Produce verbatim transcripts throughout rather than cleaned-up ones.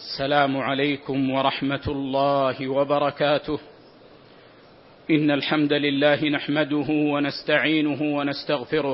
السلام عليكم ورحمة الله وبركاته. إن الحمد لله نحمده ونستعينه ونستغفره،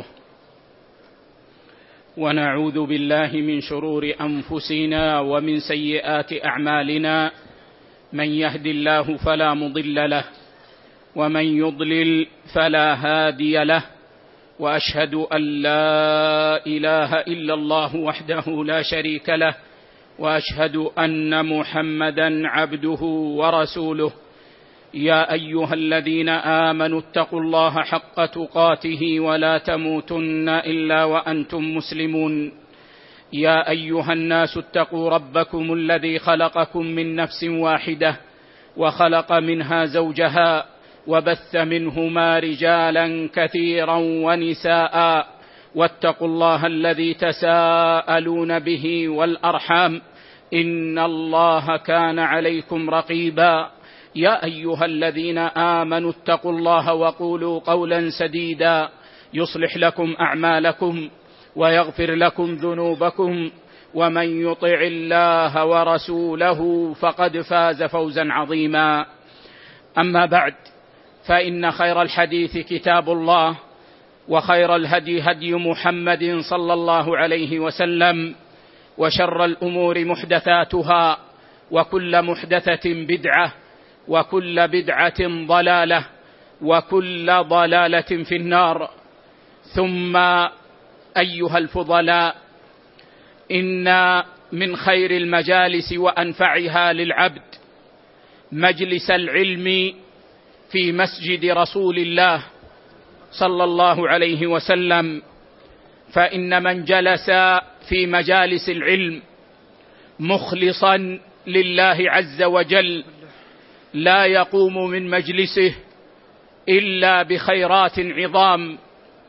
ونعوذ بالله من شرور أنفسنا ومن سيئات أعمالنا. من يهد الله فلا مضل له، ومن يضلل فلا هادي له، وأشهد أن لا إله إلا الله وحده لا شريك له، وأشهد أن محمدًا عبده ورسوله. يا أيها الذين آمنوا اتقوا الله حق تقاته ولا تموتن إلا وأنتم مسلمون. يا أيها الناس اتقوا ربكم الذي خلقكم من نفس واحدة، وخلق منها زوجها، وبث منهما رجالا كثيرا ونساء، واتقوا الله الذي تساءلون به والأرحام، إن الله كان عليكم رقيبا. يا أيها الذين آمنوا اتقوا الله وقولوا قولا سديدا يصلح لكم أعمالكم ويغفر لكم ذنوبكم، ومن يطع الله ورسوله فقد فاز فوزا عظيما. أما بعد، فإن خير الحديث كتاب الله، وخير الهدي هدي محمد صلى الله عليه وسلم، وشر الأمور محدثاتها، وكل محدثة بدعة، وكل بدعة ضلالة، وكل ضلالة في النار. ثم أيها الفضلاء، إن من خير المجالس وأنفعها للعبد مجلس العلم في مسجد رسول الله صلى الله عليه وسلم. فإن من جلس في مجالس العلم مخلصا لله عز وجل لا يقوم من مجلسه إلا بخيرات عظام،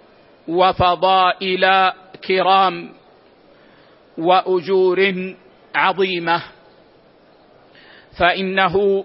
وفضائل كرام، وأجور عظيمة. فإنه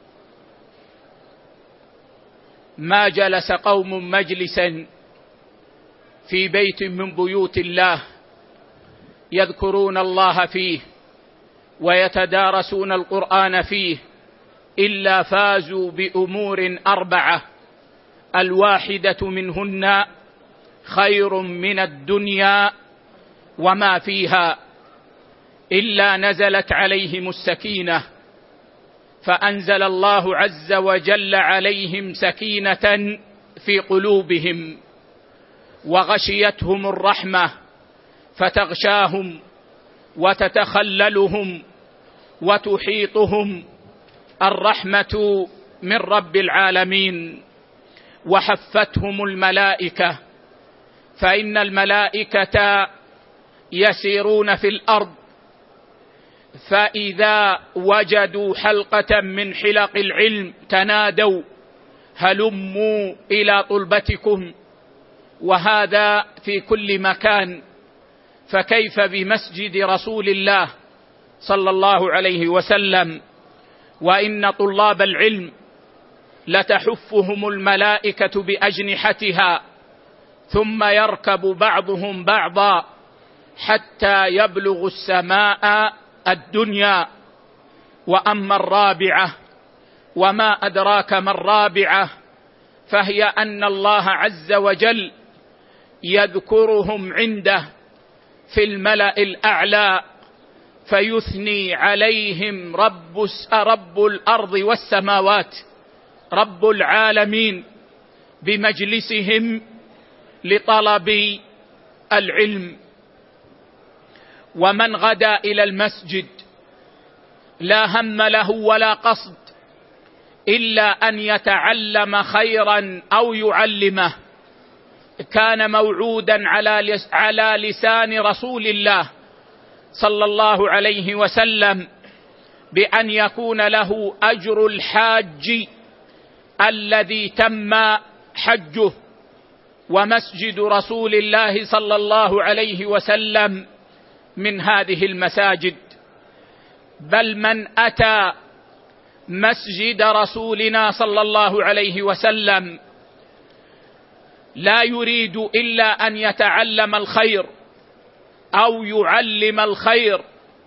ما جلس قوم مجلسا في بيت من بيوت الله يذكرون الله فيه ويتدارسون القرآن فيه إلا فازوا بأمور أربعة، الواحدة منهن خير من الدنيا وما فيها، إلا نزلت عليهم السكينة، فأنزل الله عز وجل عليهم سكينة في قلوبهم، وغشيتهم الرحمة فتغشاهم وتتخللهم وتحيطهم الرحمة من رب العالمين، وحفتهم الملائكة، فإن الملائكة يسيرون في الأرض، فإذا وجدوا حلقة من حلق العلم تنادوا هلموا إلى طلبتكم، وهذا في كل مكان. فكيف بمسجد رسول الله صلى الله عليه وسلم، وإن طلاب العلم لتحفهم الملائكة بأجنحتها، ثم يركب بعضهم بعضا حتى يبلغ السماء الدنيا. وأما الرابعة، وما أدراك ما الرابعة، فهي أن الله عز وجل يذكرهم عنده في الملأ الأعلى، فيثني عليهم رب رب الأرض والسماوات، رب العالمين، بمجلسهم لطلب العلم. ومن غدا إلى المسجد لا هم له ولا قصد إلا أن يتعلم خيرا أو يعلمه، كان موعودا على لسان رسول الله صلى الله عليه وسلم بأن يكون له أجر الحاج الذي تم حجه. ومسجد رسول الله صلى الله عليه وسلم من هذه المساجد، بل من أتى مسجد رسولنا صلى الله عليه وسلم لا يريد إلا أن يتعلم الخير أو يعلم الخير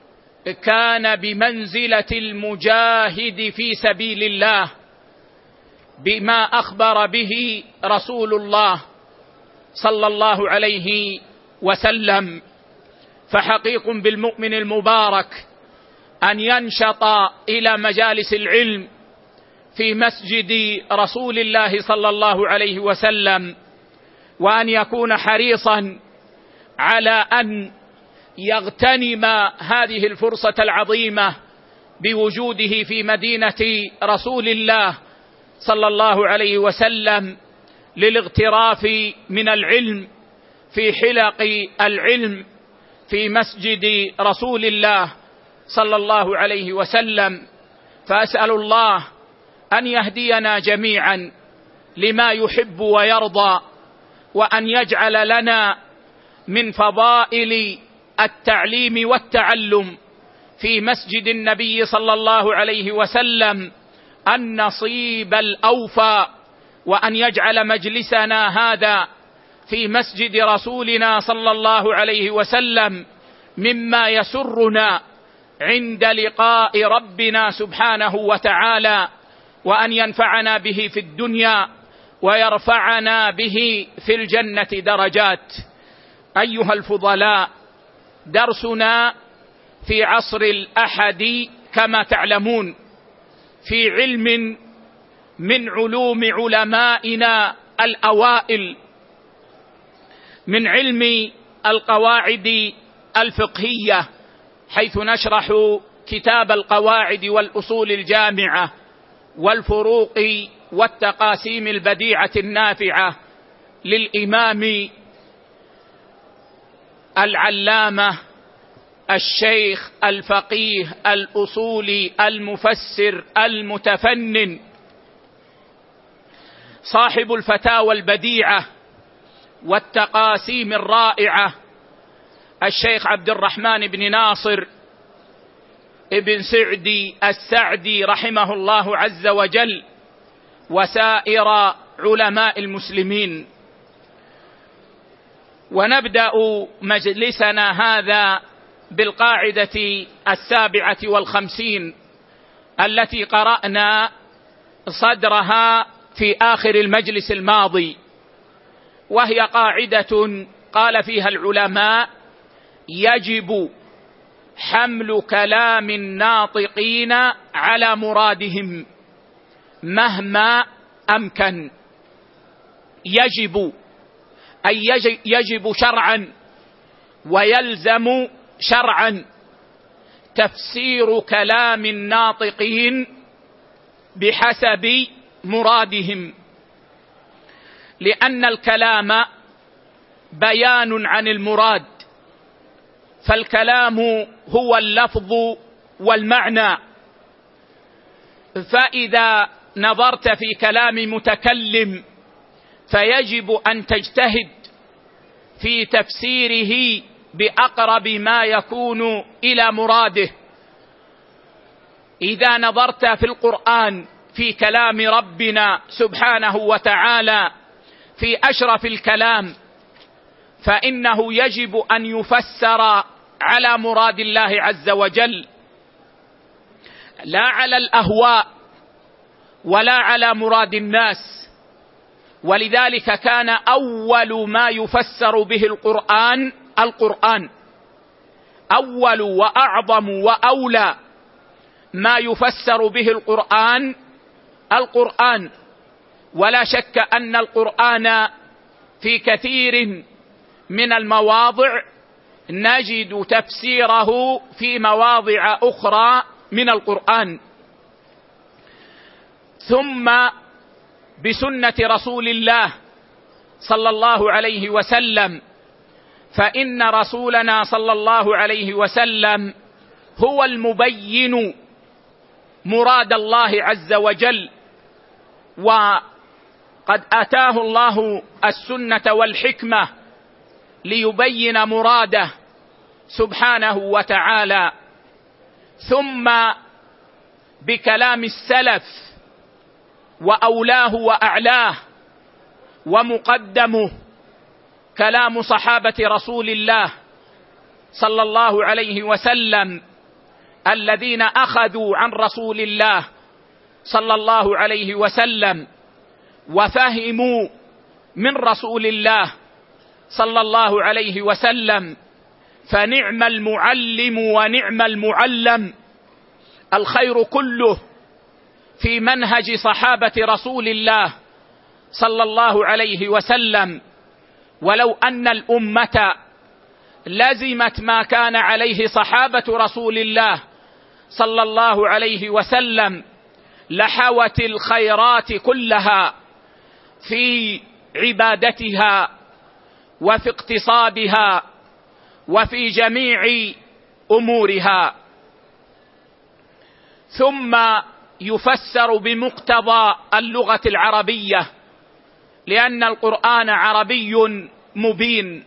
كان بمنزلة المجاهد في سبيل الله بما أخبر به رسول الله صلى الله عليه وسلم. فحقيق بالمؤمن المبارك أن ينشط إلى مجالس العلم في مسجد رسول الله صلى الله عليه وسلم، وأن يكون حريصا على أن يغتنم هذه الفرصة العظيمة بوجوده في مدينة رسول الله صلى الله عليه وسلم للاغتراف من العلم في حلق العلم في مسجد رسول الله صلى الله عليه وسلم. فأسأل الله أن يهدينا جميعا لما يحب ويرضى، وأن يجعل لنا من فضائل التعليم والتعلم في مسجد النبي صلى الله عليه وسلم النصيب الأوفى، وأن يجعل مجلسنا هذا في مسجد رسولنا صلى الله عليه وسلم مما يسرنا عند لقاء ربنا سبحانه وتعالى، وأن ينفعنا به في الدنيا ويرفعنا به في الجنة درجات. أيها الفضلاء، درسنا في عصر الأحد كما تعلمون في علم من علوم علمائنا الأوائل، من علم القواعد الفقهية، حيث نشرح كتاب القواعد والأصول الجامعة والفروق والتقاسيم البديعة النافعة للإمام العلامة الشيخ الفقيه الأصولي المفسر المتفنن صاحب الفتاوى البديعة والتقاسيم الرائعة الشيخ عبد الرحمن بن ناصر ابن سعدي السعدي رحمه الله عز وجل، وسائر علماء المسلمين. ونبدأ مجلسنا هذا بالقاعدة السابعة والخمسين التي قرأنا صدرها في آخر المجلس الماضي، وهي قاعدة قال فيها العلماء: يجب حمل كلام الناطقين على مرادهم مهما أمكن. يجب أي يجب شرعا ويلزم شرعا تفسير كلام الناطقين بحسب مرادهم، لأن الكلام بيان عن المراد، فالكلام هو اللفظ والمعنى. فإذا نظرت في كلام متكلم فيجب أن تجتهد في تفسيره بأقرب ما يكون إلى مراده. إذا نظرت في القرآن في كلام ربنا سبحانه وتعالى في أشرف الكلام فإنه يجب أن يفسر على مراد الله عز وجل، لا على الأهواء ولا على مراد الناس. ولذلك كان أول ما يفسر به القرآن القرآن، أول وأعظم وأولى ما يفسر به القرآن القرآن. ولا شك أن القرآن في كثير من المواضع نجد تفسيره في مواضع أخرى من القرآن. ثم بسنة رسول الله صلى الله عليه وسلم، فإن رسولنا صلى الله عليه وسلم هو المبين مراد الله عز وجل، وقد آتاه الله السنة والحكمة ليبين مراده سبحانه وتعالى. ثم بكلام السلف وأولاه وأعلاه ومقدمه كلام صحابة رسول الله صلى الله عليه وسلم الذين أخذوا عن رسول الله صلى الله عليه وسلم وفهموا من رسول الله صلى الله عليه وسلم، فنعم المعلم ونعم المعلم. الخير كله في منهج صحابة رسول الله صلى الله عليه وسلم. ولو أن الأمة لزمت ما كان عليه صحابة رسول الله صلى الله عليه وسلم لحوت الخيرات كلها في عبادتها وفي اقتصادها وفي جميع أمورها. ثم يفسر بمقتضى اللغة العربية، لأن القرآن عربي مبين.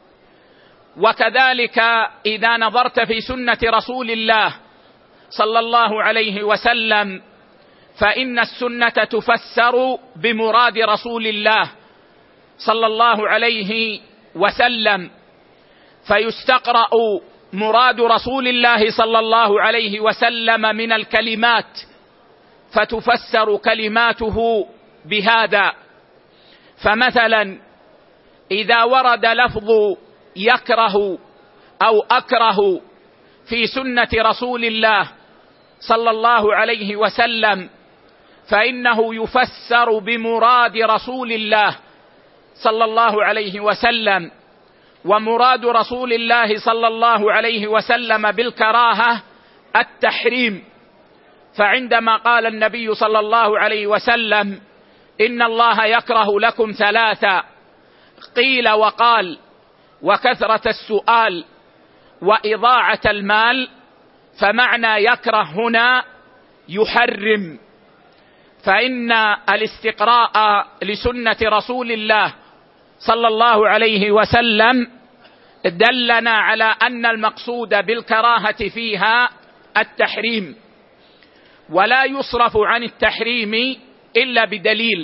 وكذلك إذا نظرت في سنة رسول الله صلى الله عليه وسلم فإن السنة تفسر بمراد رسول الله صلى الله عليه وسلم، فيستقرأ مراد رسول الله صلى الله عليه وسلم من الكلمات، فتفسر كلماته بهذا. فمثلا إذا ورد لفظ يكره أو أكره في سنة رسول الله صلى الله عليه وسلم فإنه يفسر بمراد رسول الله صلى الله عليه وسلم. ومراد رسول الله صلى الله عليه وسلم بالكراهة التحريم، فعندما قال النبي صلى الله عليه وسلم إن الله يكره لكم ثلاثة، قيل وقال وكثرة السؤال وإضاعة المال، فمعنى يكره هنا يحرم. فإن الاستقراء لسنة رسول الله صلى الله عليه وسلم دلنا على أن المقصود بالكراهة فيها التحريم، ولا يصرف عن التحريم إلا بدليل.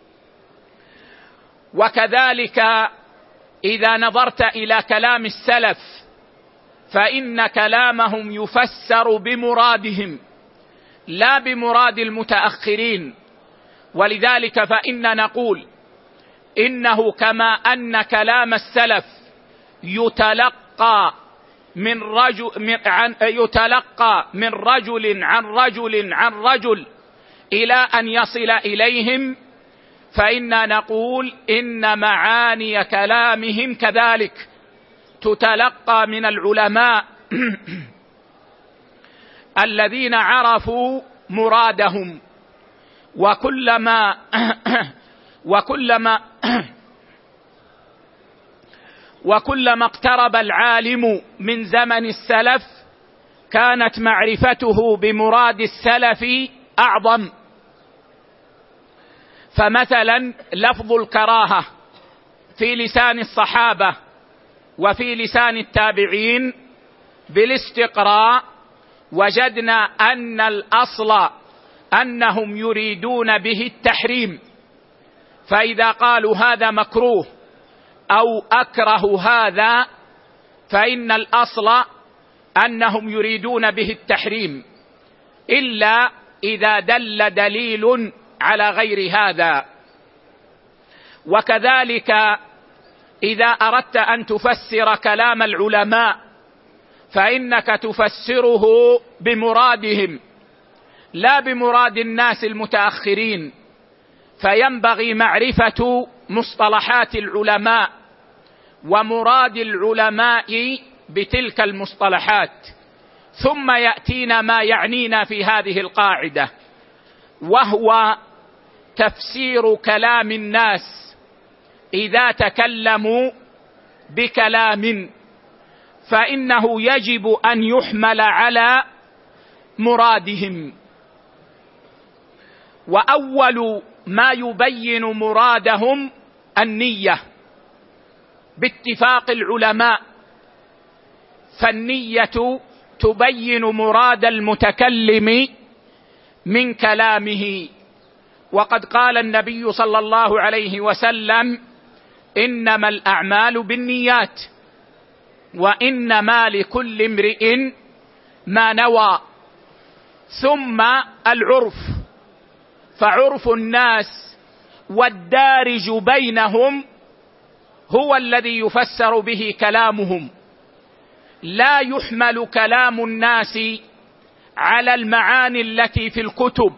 وكذلك إذا نظرت إلى كلام السلف فإن كلامهم يفسر بمرادهم لا بمراد المتأخرين. ولذلك فإن نقول إنه كما أن كلام السلف يتلقى من رجل من عن يتلقى من رجل عن رجل عن رجل إلى أن يصل إليهم، فإنا نقول إن معاني كلامهم كذلك تتلقى من العلماء الذين عرفوا مرادهم. وكلما وكلما وكلما اقترب العالم من زمن السلف كانت معرفته بمراد السلف أعظم. فمثلا لفظ الكراهة في لسان الصحابة وفي لسان التابعين بالاستقراء وجدنا أن الأصل أنهم يريدون به التحريم، فإذا قالوا هذا مكروه أو أكره هذا فإن الأصل أنهم يريدون به التحريم، إلا إذا دل دليل على غير هذا. وكذلك إذا أردت أن تفسر كلام العلماء فإنك تفسره بمرادهم لا بمراد الناس المتأخرين، فينبغي معرفة مصطلحات العلماء ومراد العلماء بتلك المصطلحات، ثم يأتينا ما يعنينا في هذه القاعدة، وهو تفسير كلام الناس إذا تكلموا بكلام فإنه يجب أن يحمل على مرادهم. وأول ما يبين مرادهم النية باتفاق العلماء، فالنية تبين مراد المتكلم من كلامه. وقد قال النبي صلى الله عليه وسلم إنما الأعمال بالنيات وإنما لكل امرئ ما نوى. ثم العرف، فعرف الناس والدارج بينهم هو الذي يفسر به كلامهم. لا يحمل كلام الناس على المعاني التي في الكتب،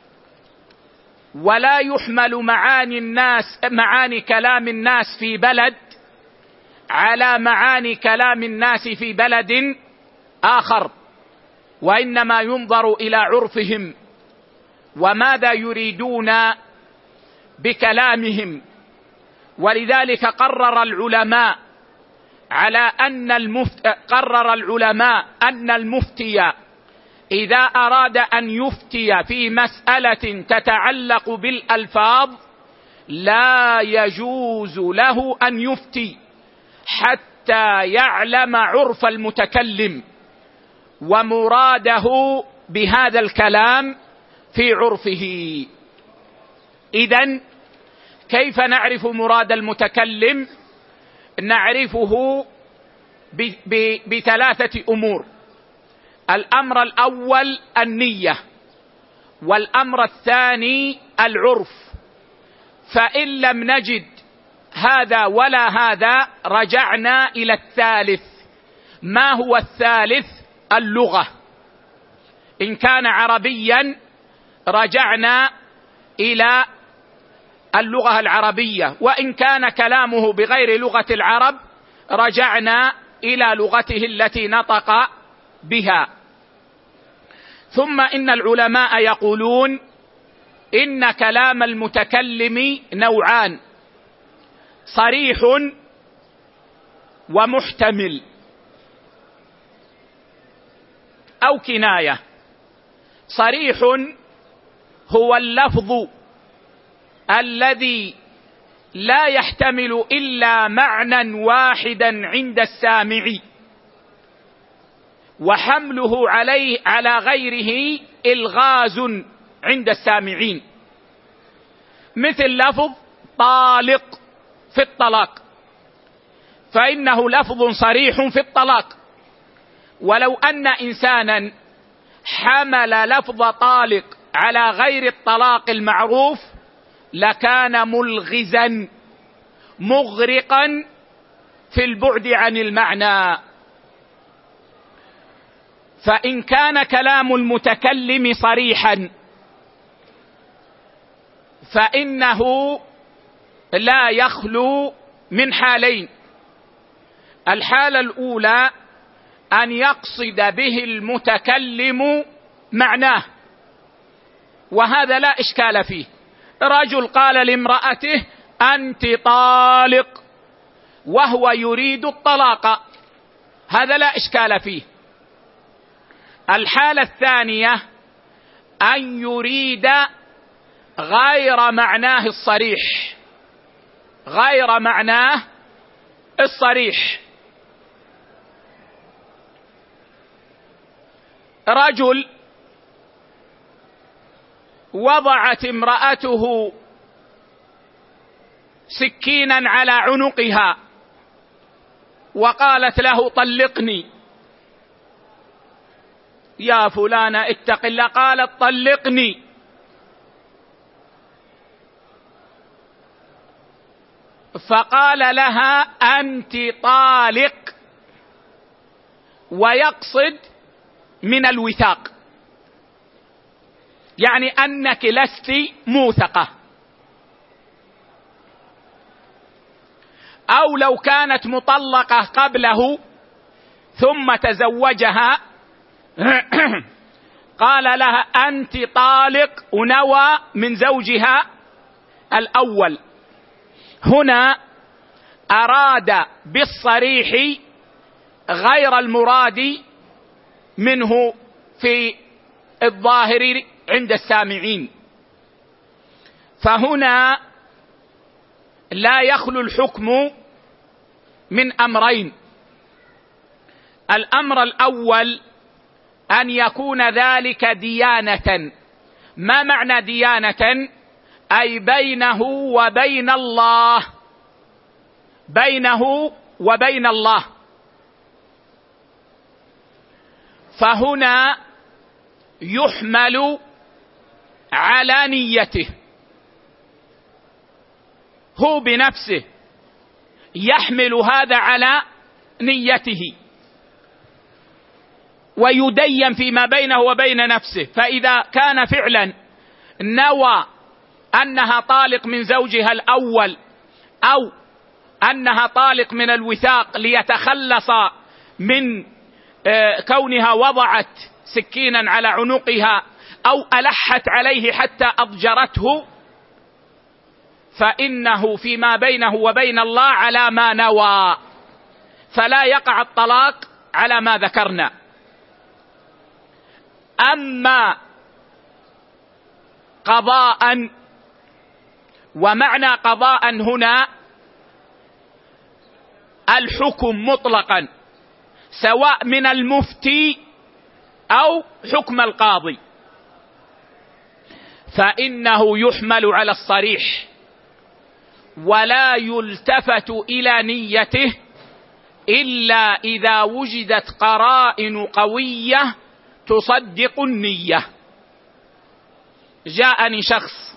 ولا يحمل معاني الناس معاني كلام الناس في بلد على معاني كلام الناس في بلد آخر، وإنما ينظر إلى عرفهم وماذا يريدون بكلامهم. ولذلك قرر العلماء على أن المفتي قرر العلماء أن المفتي إذا أراد أن يفتي في مسألة تتعلق بالألفاظ لا يجوز له أن يفتي حتى يعلم عرف المتكلم ومراده بهذا الكلام في عرفه. إذن كيف نعرف مراد المتكلم؟ نعرفه بثلاثة أمور. الأمر الأول النية، والأمر الثاني العرف. فإن لم نجد هذا ولا هذا رجعنا إلى الثالث. ما هو الثالث؟ اللغة. إن كان عربيا رجعنا إلى اللغة العربية، وإن كان كلامه بغير لغة العرب رجعنا إلى لغته التي نطق بها. ثم إن العلماء يقولون إن كلام المتكلم نوعان: صريح ومحتمل أو كناية. صريح هو اللفظ الذي لا يحتمل إلا معنى واحدا عند السامع، وحمله عليه على غيره إلغاز عند السامعين، مثل لفظ طالق في الطلاق، فإنه لفظ صريح في الطلاق. ولو أن إنسانا حمل لفظ طالق على غير الطلاق المعروف لكان ملغزا مغرقا في البعد عن المعنى. فإن كان كلام المتكلم صريحا فإنه لا يخلو من حالين: الحالة الأولى أن يقصد به المتكلم معناه، وهذا لا إشكال فيه. رجل قال لامرأته أنت طالق وهو يريد الطلاق، هذا لا إشكال فيه. الحالة الثانية أن يريد غير معناه الصريح، غير معناه الصريح. رجل وضعت امرأته سكينا على عنقها وقالت له طلقني. يا فلانة اتق الله، قالت طلقني. فقال لها أنت طالق، ويقصد من الوثاق، يعني أنك لست موثقة. أو لو كانت مطلقة قبله ثم تزوجها قال لها أنت طالق ونوى من زوجها الأول. هنا أراد بالصريح غير المراد منه في الظاهر عند السامعين. فهنا لا يخلو الحكم من أمرين: الأمر الأول أن يكون ذلك ديانة. ما معنى ديانة؟ أي بينه وبين الله، بينه وبين الله. فهنا يحمل على نيته، هو بنفسه يحمل هذا على نيته ويدين فيما بينه وبين نفسه. فإذا كان فعلا نوى أنها طالق من زوجها الأول أو أنها طالق من الوثاق ليتخلص من كونها وضعت سكينا على عنقها أو ألحت عليه حتى أضجرته، فإنه فيما بينه وبين الله على ما نوى، فلا يقع الطلاق على ما ذكرنا. أما قضاء، ومعنى قضاء هنا الحكم مطلقا سواء من المفتي أو حكم القاضي، فإنه يحمل على الصريح ولا يلتفت إلى نيته إلا إذا وجدت قرائن قوية تصدق النية. جاءني شخص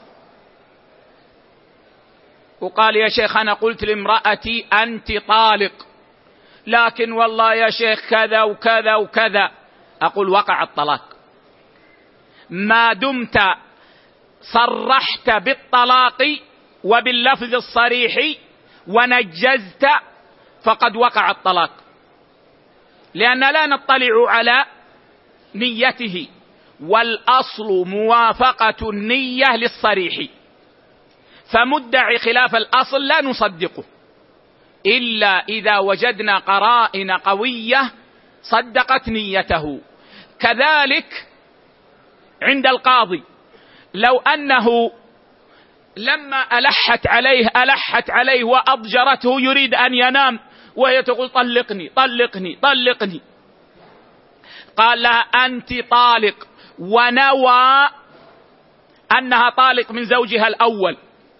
وقال: يا شيخ أنا قلت لامرأتي أنت طالق، لكن والله يا شيخ كذا وكذا وكذا. أقول: وقع الطلاق ما دمت صرحت بالطلاق وباللفظ الصريح ونجزت، فقد وقع الطلاق، لأن لا نطلع على نيته، والأصل موافقة النية للصريح، فمدعي خلاف الأصل لا نصدقه إلا إذا وجدنا قرائن قوية صدقت نيته. كذلك عند القاضي، لو أنه لما ألحت عليه ألحت عليه وأضجرته يريد أن ينام وهي تقول: طلقني طلقني طلقني، قال لها: أنت طالق، ونوى أنها طالق من زوجها الأول،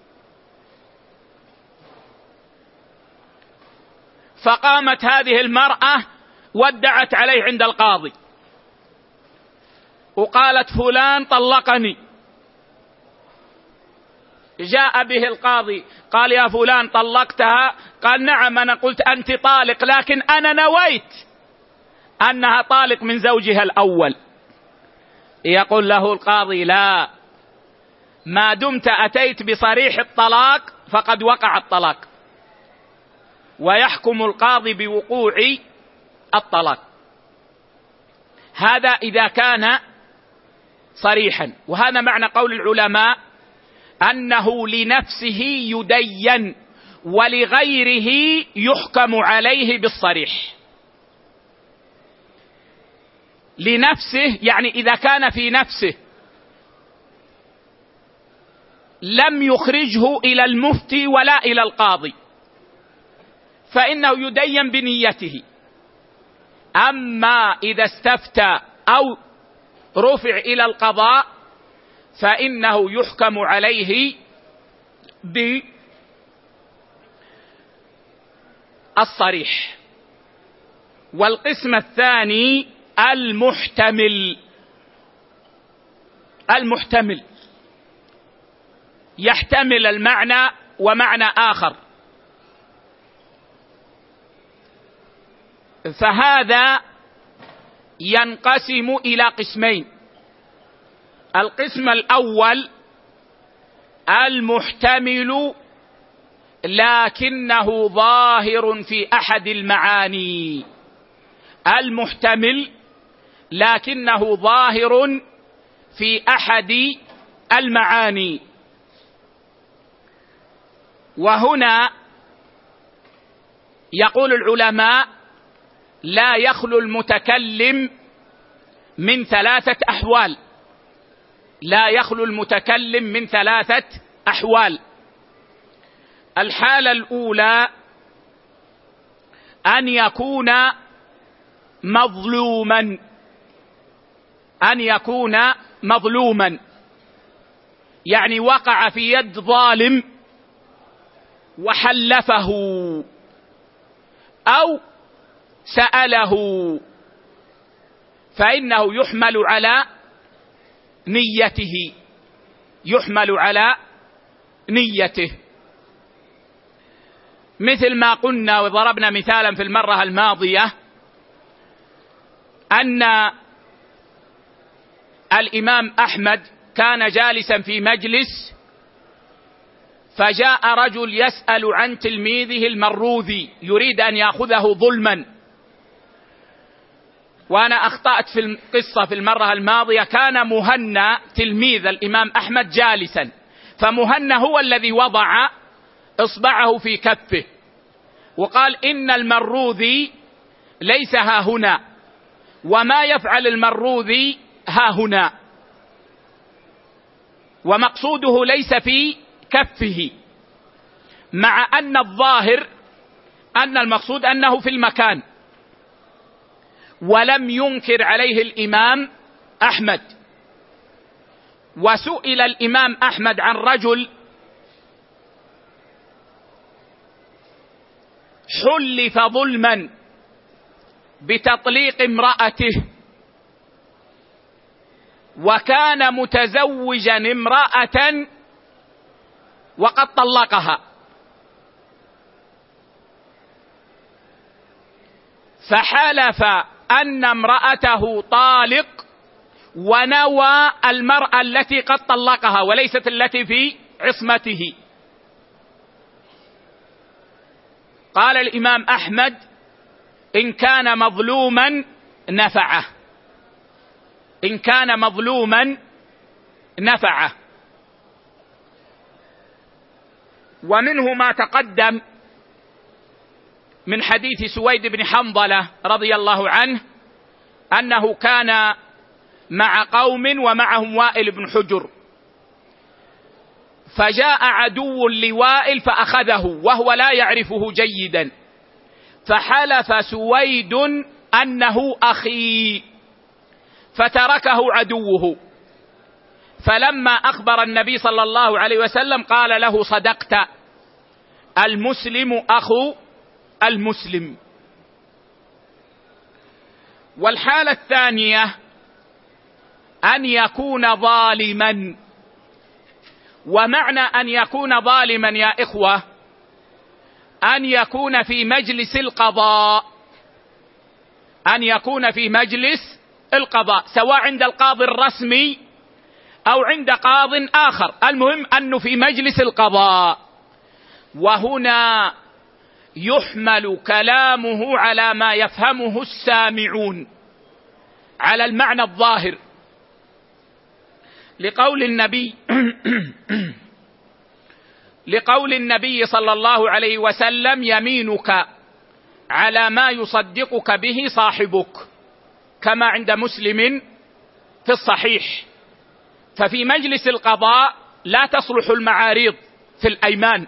فقامت هذه المرأة وادعت عليه عند القاضي وقالت: فلان طلقني. جاء به القاضي قال: يا فلان طلقتها؟ قال: نعم أنا قلت أنت طالق، لكن أنا نويت أنها طالق من زوجها الأول. يقول له القاضي: لا، ما دمت أتيت بصريح الطلاق فقد وقع الطلاق، ويحكم القاضي بوقوع الطلاق. هذا إذا كان صريحا. وهذا معنى قول العلماء أنه لنفسه يدين ولغيره يحكم عليه بالصريح. لنفسه يعني إذا كان في نفسه لم يخرجه إلى المفتي ولا إلى القاضي فإنه يدين بنيته. أما إذا استفتى أو رفع إلى القضاء فإنه يحكم عليه بالصريح. والقسم الثاني المحتمل. المحتمل يحتمل المعنى ومعنى آخر، فهذا ينقسم إلى قسمين. القسم الأول المحتمل لكنه ظاهر في أحد المعاني. المحتمل لكنه ظاهر في أحد المعاني. وهنا يقول العلماء: لا يخلو المتكلم من ثلاثة أحوال. لا يخلو المتكلم من ثلاثة أحوال. الحالة الأولى أن يكون مظلوما. أن يكون مظلوما يعني وقع في يد ظالم وحلفه أو سأله فإنه يحمل على نيته، يحمل على نيته، مثل ما قلنا وضربنا مثالا في المرة الماضية أن الإمام أحمد كان جالسا في مجلس، فجاء رجل يسأل عن تلميذه المروذي يريد أن يأخذه ظلما. وأنا أخطأت في القصة في المرة الماضية، كان مهنا تلميذ الإمام أحمد جالسا، فمهنا هو الذي وضع إصبعه في كفه وقال إن المروذي ليس ها هنا، وما يفعل المروذي ها هنا، ومقصوده ليس في كفه، مع أن الظاهر أن المقصود أنه في المكان. ولم ينكر عليه الإمام أحمد. وسئل الإمام أحمد عن رجل حلف ظلما بتطليق امرأته، وكان متزوجا امرأة وقد طلقها، فحلف أن امرأته طالق ونوى المرأة التي قد طلقها وليست التي في عصمته. قال الإمام أحمد إن كان مظلوما نفعه، إن كان مظلوما نفعه. ومنه ما تقدم من حديث سويد بن حنظلة رضي الله عنه أنه كان مع قوم ومعهم وائل بن حجر، فجاء عدو لوائل فأخذه وهو لا يعرفه جيدا، فحلف سويد أنه أخي، فتركه عدوه. فلما أخبر النبي صلى الله عليه وسلم قال له صدقت، المسلم أخو المسلم. والحالة الثانية أن يكون ظالما. ومعنى أن يكون ظالما يا إخوة أن يكون في مجلس القضاء، أن يكون في مجلس القضاء، سواء عند القاضي الرسمي أو عند قاض آخر، المهم أنه في مجلس القضاء. وهنا يحمل كلامه على ما يفهمه السامعون، على المعنى الظاهر، لقول النبي لقول النبي صلى الله عليه وسلم يمينك على ما يصدقك به صاحبك، كما عند مسلم في الصحيح. ففي مجلس القضاء لا تصلح المعاريض في الأيمان،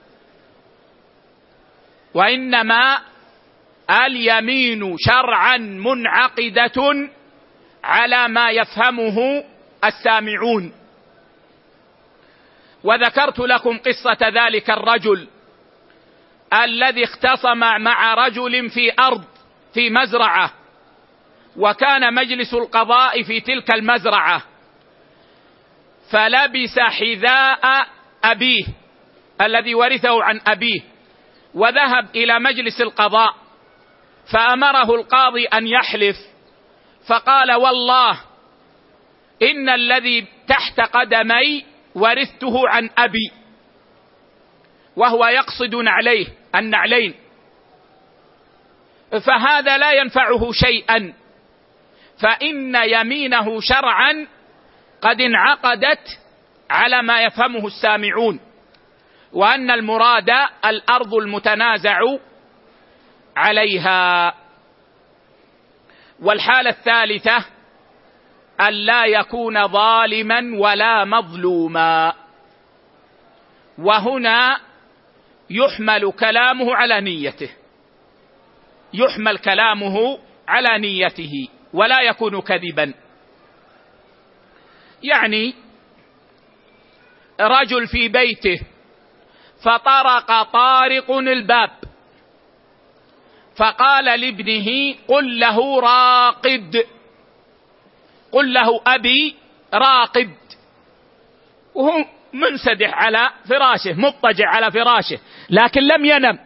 وإنما اليمين شرعا منعقدة على ما يفهمه السامعون. وذكرت لكم قصة ذلك الرجل الذي اختصم مع رجل في أرض في مزرعة، وكان مجلس القضاء في تلك المزرعة، فلبس حذاء أبيه الذي ورثه عن أبيه وذهب إلى مجلس القضاء، فأمره القاضي أن يحلف، فقال والله إن الذي تحت قدمي ورثته عن أبي، وهو يقصد عليه النعلين، فهذا لا ينفعه شيئا، فإن يمينه شرعا قد انعقدت على ما يفهمه السامعون، وأن المراد الأرض المتنازع عليها. والحالة الثالثة أن لا يكون ظالما ولا مظلوما، وهنا يحمل كلامه على نيته، يحمل كلامه على نيته ولا يكون كذبا. يعني رجل في بيته فطرق طارق الباب، فقال لابنه قل له راقد، قل له أبي راقد، وهو منسدح على فراشه، مضطجع على فراشه، لكن لم ينم.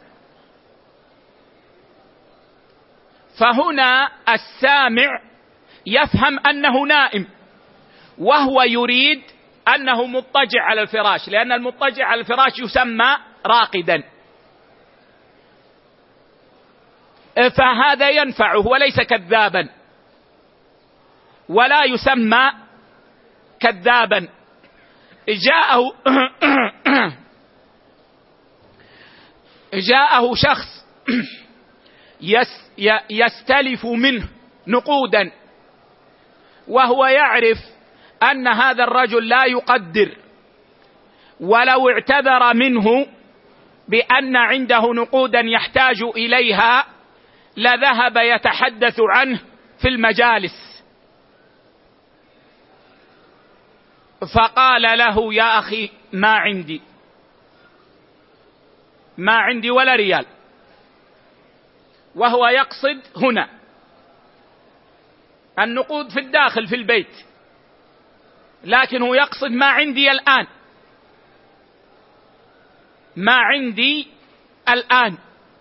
فهنا السامع يفهم أنه نائم، وهو يريد أنه مضطجع على الفراش، لأن المضطجع على الفراش يسمى راقدا، فهذا ينفعه وليس كذابا، ولا يسمى كذابا. جاءه جاءه شخص يستلف منه نقودا، وهو يعرف أن هذا الرجل لا يقدر، ولو اعتذر منه بأن عنده نقودا يحتاج إليها لذهب يتحدث عنه في المجالس. فقال له: يا أخي ما عندي ما عندي ولا ريال، وهو يقصد هنا النقود في الداخل في البيت، لكنه يقصد ما عندي الآن، ما عندي الآن.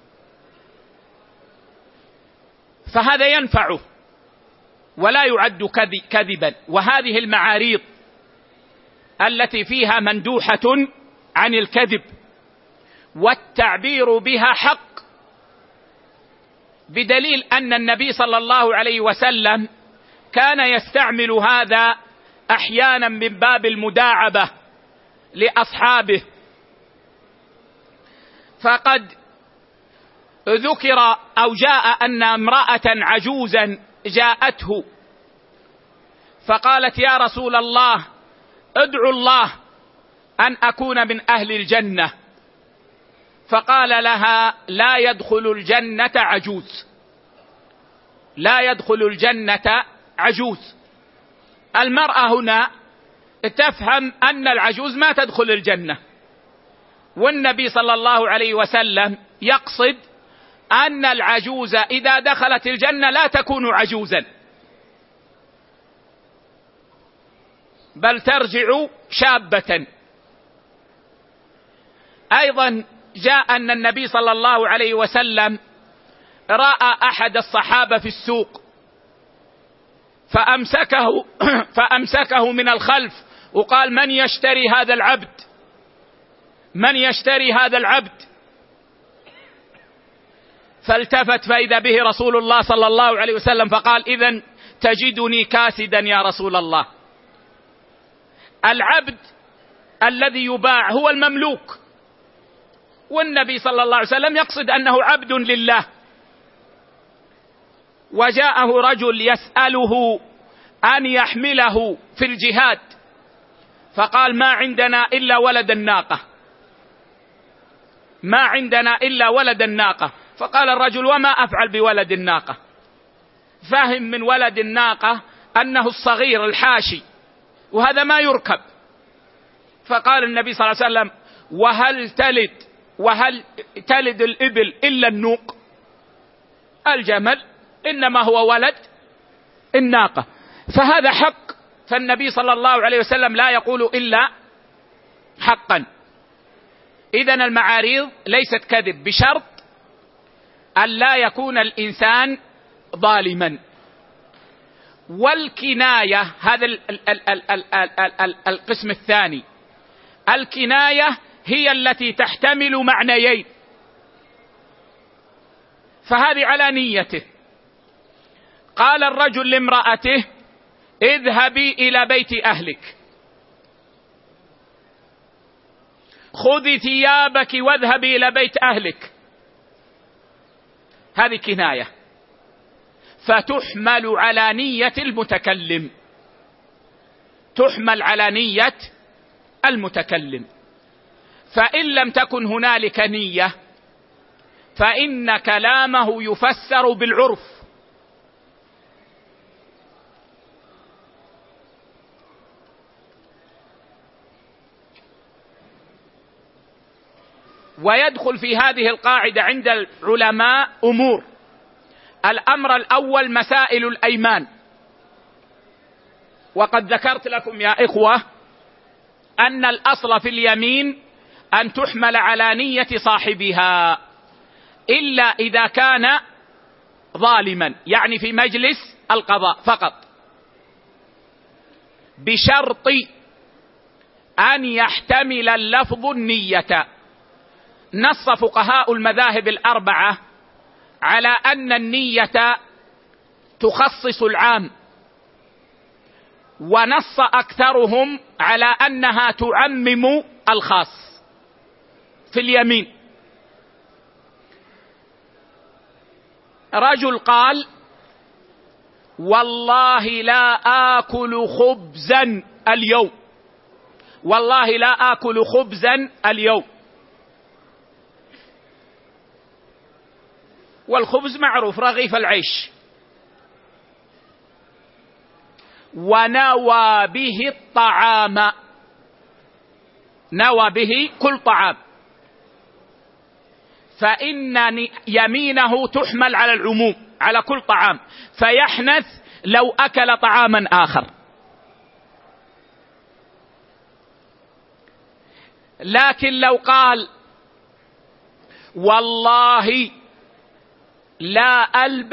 فهذا ينفعه ولا يعد كذبا. وهذه المعاريض التي فيها مندوحة عن الكذب والتعبير بها حق، بدليل أن النبي صلى الله عليه وسلم كان يستعمل هذا أحيانا من باب المداعبة لأصحابه. فقد ذكر أو جاء أن امرأة عجوزا جاءته فقالت: يا رسول الله ادعو الله أن أكون من أهل الجنة. فقال لها: لا يدخل الجنة عجوز، لا يدخل الجنة عجوز. المرأة هنا تفهم أن العجوز ما تدخل الجنة، والنبي صلى الله عليه وسلم يقصد أن العجوز إذا دخلت الجنة لا تكون عجوزا، بل ترجع شابة. أيضا جاء أن النبي صلى الله عليه وسلم رأى أحد الصحابة في السوق فأمسكه فأمسكه من الخلف وقال: من يشتري هذا العبد؟ من يشتري هذا العبد؟ فالتفت فإذا به رسول الله صلى الله عليه وسلم فقال: إذن تجدني كاسدا يا رسول الله. العبد الذي يباع هو المملوك، والنبي صلى الله عليه وسلم يقصد أنه عبد لله. وجاءه رجل يسأله أن يحمله في الجهاد، فقال: ما عندنا إلا ولد الناقة، ما عندنا إلا ولد الناقة. فقال الرجل: وما أفعل بولد الناقة؟ فهم من ولد الناقة أنه الصغير الحاشي، وهذا ما يركب. فقال النبي صلى الله عليه وسلم: وهل تلد وهل تلد الإبل إلا النوق؟ الجمل إنما هو ولد الناقة. فهذا حق، فالنبي صلى الله عليه وسلم لا يقول إلا حقا. إذن المعاريض ليست كذب، بشرط أن لا يكون الإنسان ظالما. والكناية هذا القسم الثاني، الكناية هي التي تحتمل معنيين، فهذه على نيته. قال الرجل لامرأته: اذهبي إلى بيت أهلك، خذي ثيابك واذهبي إلى بيت أهلك. هذه كناية، فتحمل على نية المتكلم، تحمل على نية المتكلم. فإن لم تكن هنالك نية فإن كلامه يفسر بالعرف. ويدخل في هذه القاعدة عند العلماء أمور. الأمر الأول مسائل الأيمان، وقد ذكرت لكم يا إخوة أن الأصل في اليمين أن تحمل على نية صاحبها، إلا إذا كان ظالما، يعني في مجلس القضاء فقط، بشرط أن يحتمل اللفظ النية. نص فقهاء المذاهب الأربعة على أن النية تخصص العام، ونص أكثرهم على أنها تعمم الخاص في اليمين. رجل قال: والله لا آكل خبزا اليوم، والله لا آكل خبزا اليوم. والخبز معروف رغيف العيش. ونوى به الطعام، نوى به كل طعام، فإن يمينه تحمل على العموم، على كل طعام، فيحنث لو أكل طعاما آخر. لكن لو قال: والله لا ألب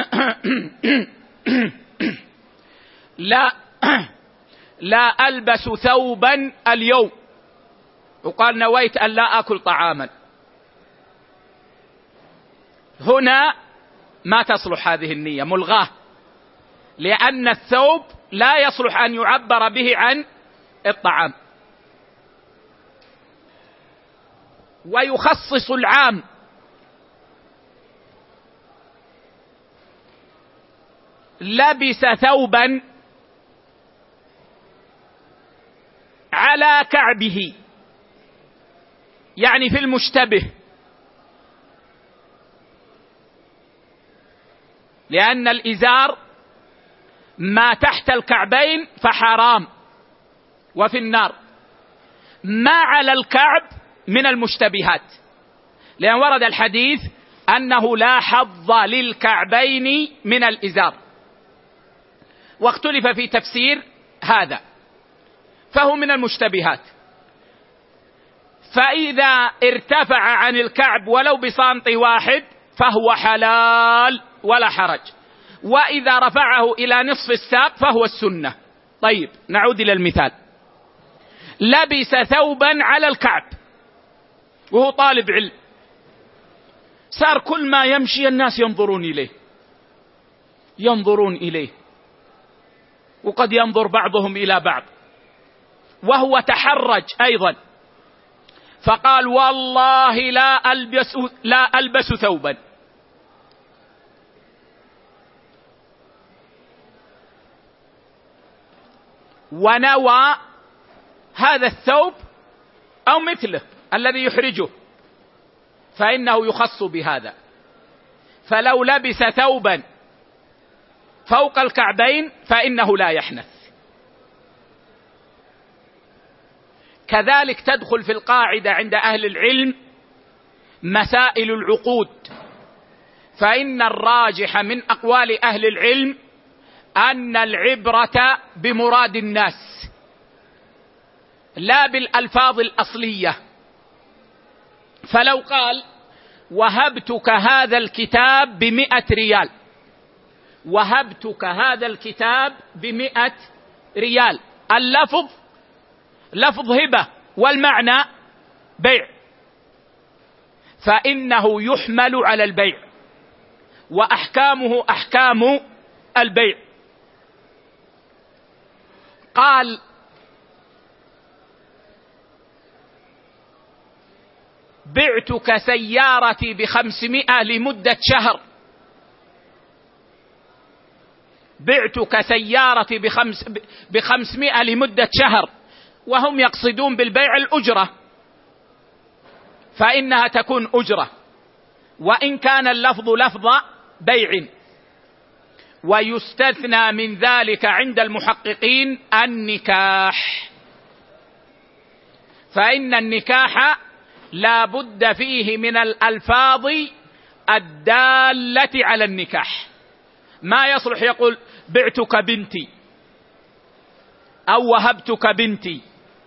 لا لا ألبس ثوبا اليوم، وقال: نويت أن لا أكل طعاما، هنا ما تصلح هذه النية، ملغاة، لأن الثوب لا يصلح أن يعبر به عن الطعام. ويخصص العام، لبس ثوبا على كعبه، يعني في المشتبه، لأن الإزار ما تحت الكعبين فحرام وفي النار، ما على الكعب من المشتبهات، لأن ورد الحديث أنه لا حظ للكعبين من الإزار، واختلف في تفسير هذا، فهو من المشتبهات. فإذا ارتفع عن الكعب ولو بسنتي واحد فهو حلال ولا حرج، وإذا رفعه إلى نصف الساق فهو السنة. طيب، نعود إلى المثال. لبس ثوبا على الكعب وهو طالب علم، صار كل ما يمشي الناس ينظرون إليه ينظرون إليه وقد ينظر بعضهم إلى بعض، وهو تحرج أيضا، فقال: والله لا ألبس لا ألبس ثوبا. ونوى هذا الثوب أو مثله الذي يحرجه، فإنه يخص بهذا. فلو لبس ثوبا فوق الكعبين فإنه لا يحنث. كذلك تدخل في القاعدة عند أهل العلم مسائل العقود، فإن الراجح من أقوال أهل العلم أن العبرة بمراد الناس لا بالألفاظ الأصلية. فلو قال: وهبتك هذا الكتاب بمئة ريال، وهبتك هذا الكتاب بمئة ريال، اللفظ لفظ هبة والمعنى بيع، فإنه يحمل على البيع، وأحكامه أحكام البيع. قال: بعتك سيارتي بخمسمائة لمدة شهر، بعتك سيارتي بخمس بخمسمائة لمدة شهر، وهم يقصدون بالبيع الأجرة، فإنها تكون أجرة، وإن كان اللفظ لفظ بيع. ويستثنى من ذلك عند المحققين النكاح، فإن النكاح لا بد فيه من الألفاظ الدالة على النكاح. ما يصلح يقول: بعتك بنتي، أو وهبتك بنتي.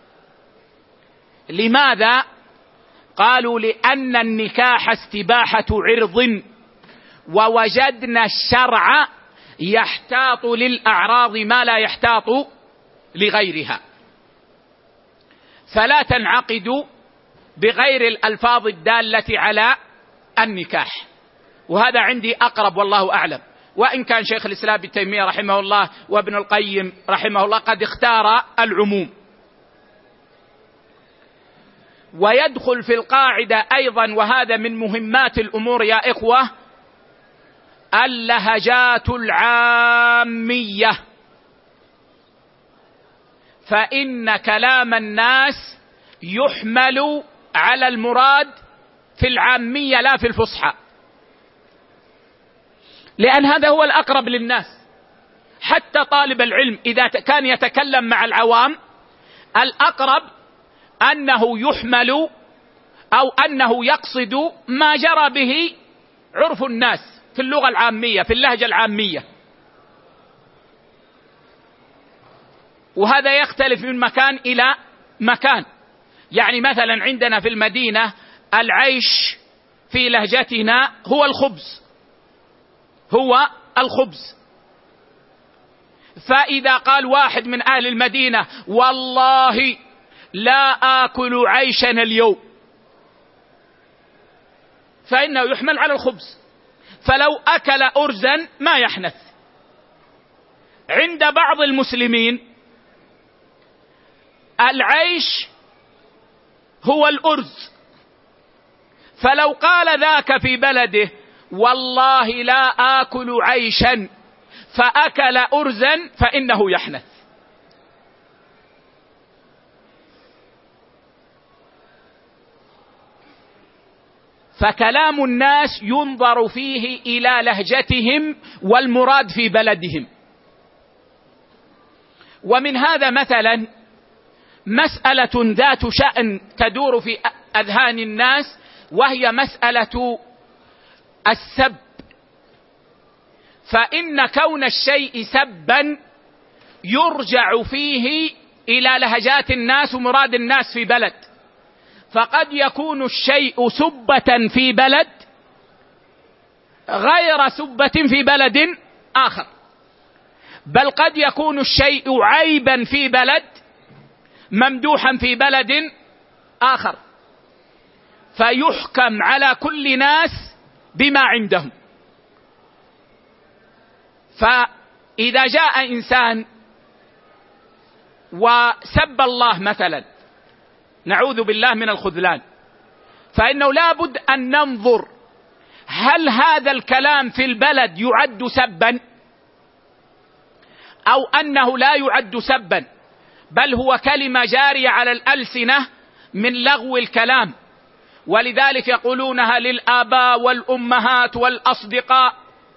لماذا؟ قالوا لأن النكاح استباحة عرض، ووجدنا الشرع يحتاط للأعراض ما لا يحتاط لغيرها، فلا تنعقد بغير الألفاظ الدالة على النكاح. وهذا عندي أقرب والله أعلم، وإن كان شيخ الإسلام ابن تيمية رحمه الله وابن القيم رحمه الله قد اختار العموم. ويدخل في القاعدة أيضا، وهذا من مهمات الأمور يا إخوة، اللهجات العامية، فإن كلام الناس يحمل على المراد في العامية لا في الفصحى، لأن هذا هو الأقرب للناس. حتى طالب العلم إذا كان يتكلم مع العوام الأقرب أنه يحمل أو أنه يقصد ما جرى به عرف الناس في اللغة العامية، في اللهجة العامية. وهذا يختلف من مكان إلى مكان. يعني مثلا عندنا في المدينة العيش في لهجتنا هو الخبز، هو الخبز. فإذا قال واحد من أهل المدينة والله لا آكل عيشنا اليوم، فإنه يحمل على الخبز، فلو أكل أرزا ما يحنث. عند بعض المسلمين العيش هو الأرز، فلو قال ذاك في بلده والله لا آكل عيشا فأكل أرزا فإنه يحنث. فكلام الناس ينظر فيه إلى لهجتهم والمراد في بلدهم. ومن هذا مثلا مسألة ذات شأن تدور في أذهان الناس، وهي مسألة السب. فإن كون الشيء سبا يرجع فيه إلى لهجات الناس ومراد الناس في بلد، فقد يكون الشيء سبة في بلد غير سبة في بلد آخر، بل قد يكون الشيء عيبا في بلد ممدوحا في بلد آخر، فيحكم على كل ناس بما عندهم. فإذا جاء إنسان وسب الله مثلا، نعوذ بالله من الخذلان، فإنه لا بد أن ننظر هل هذا الكلام في البلد يعد سبا أو أنه لا يعد سبا، بل هو كلمة جارية على الألسنة من لغو الكلام، ولذلك يقولونها للآباء والأمهات والأصدقاء.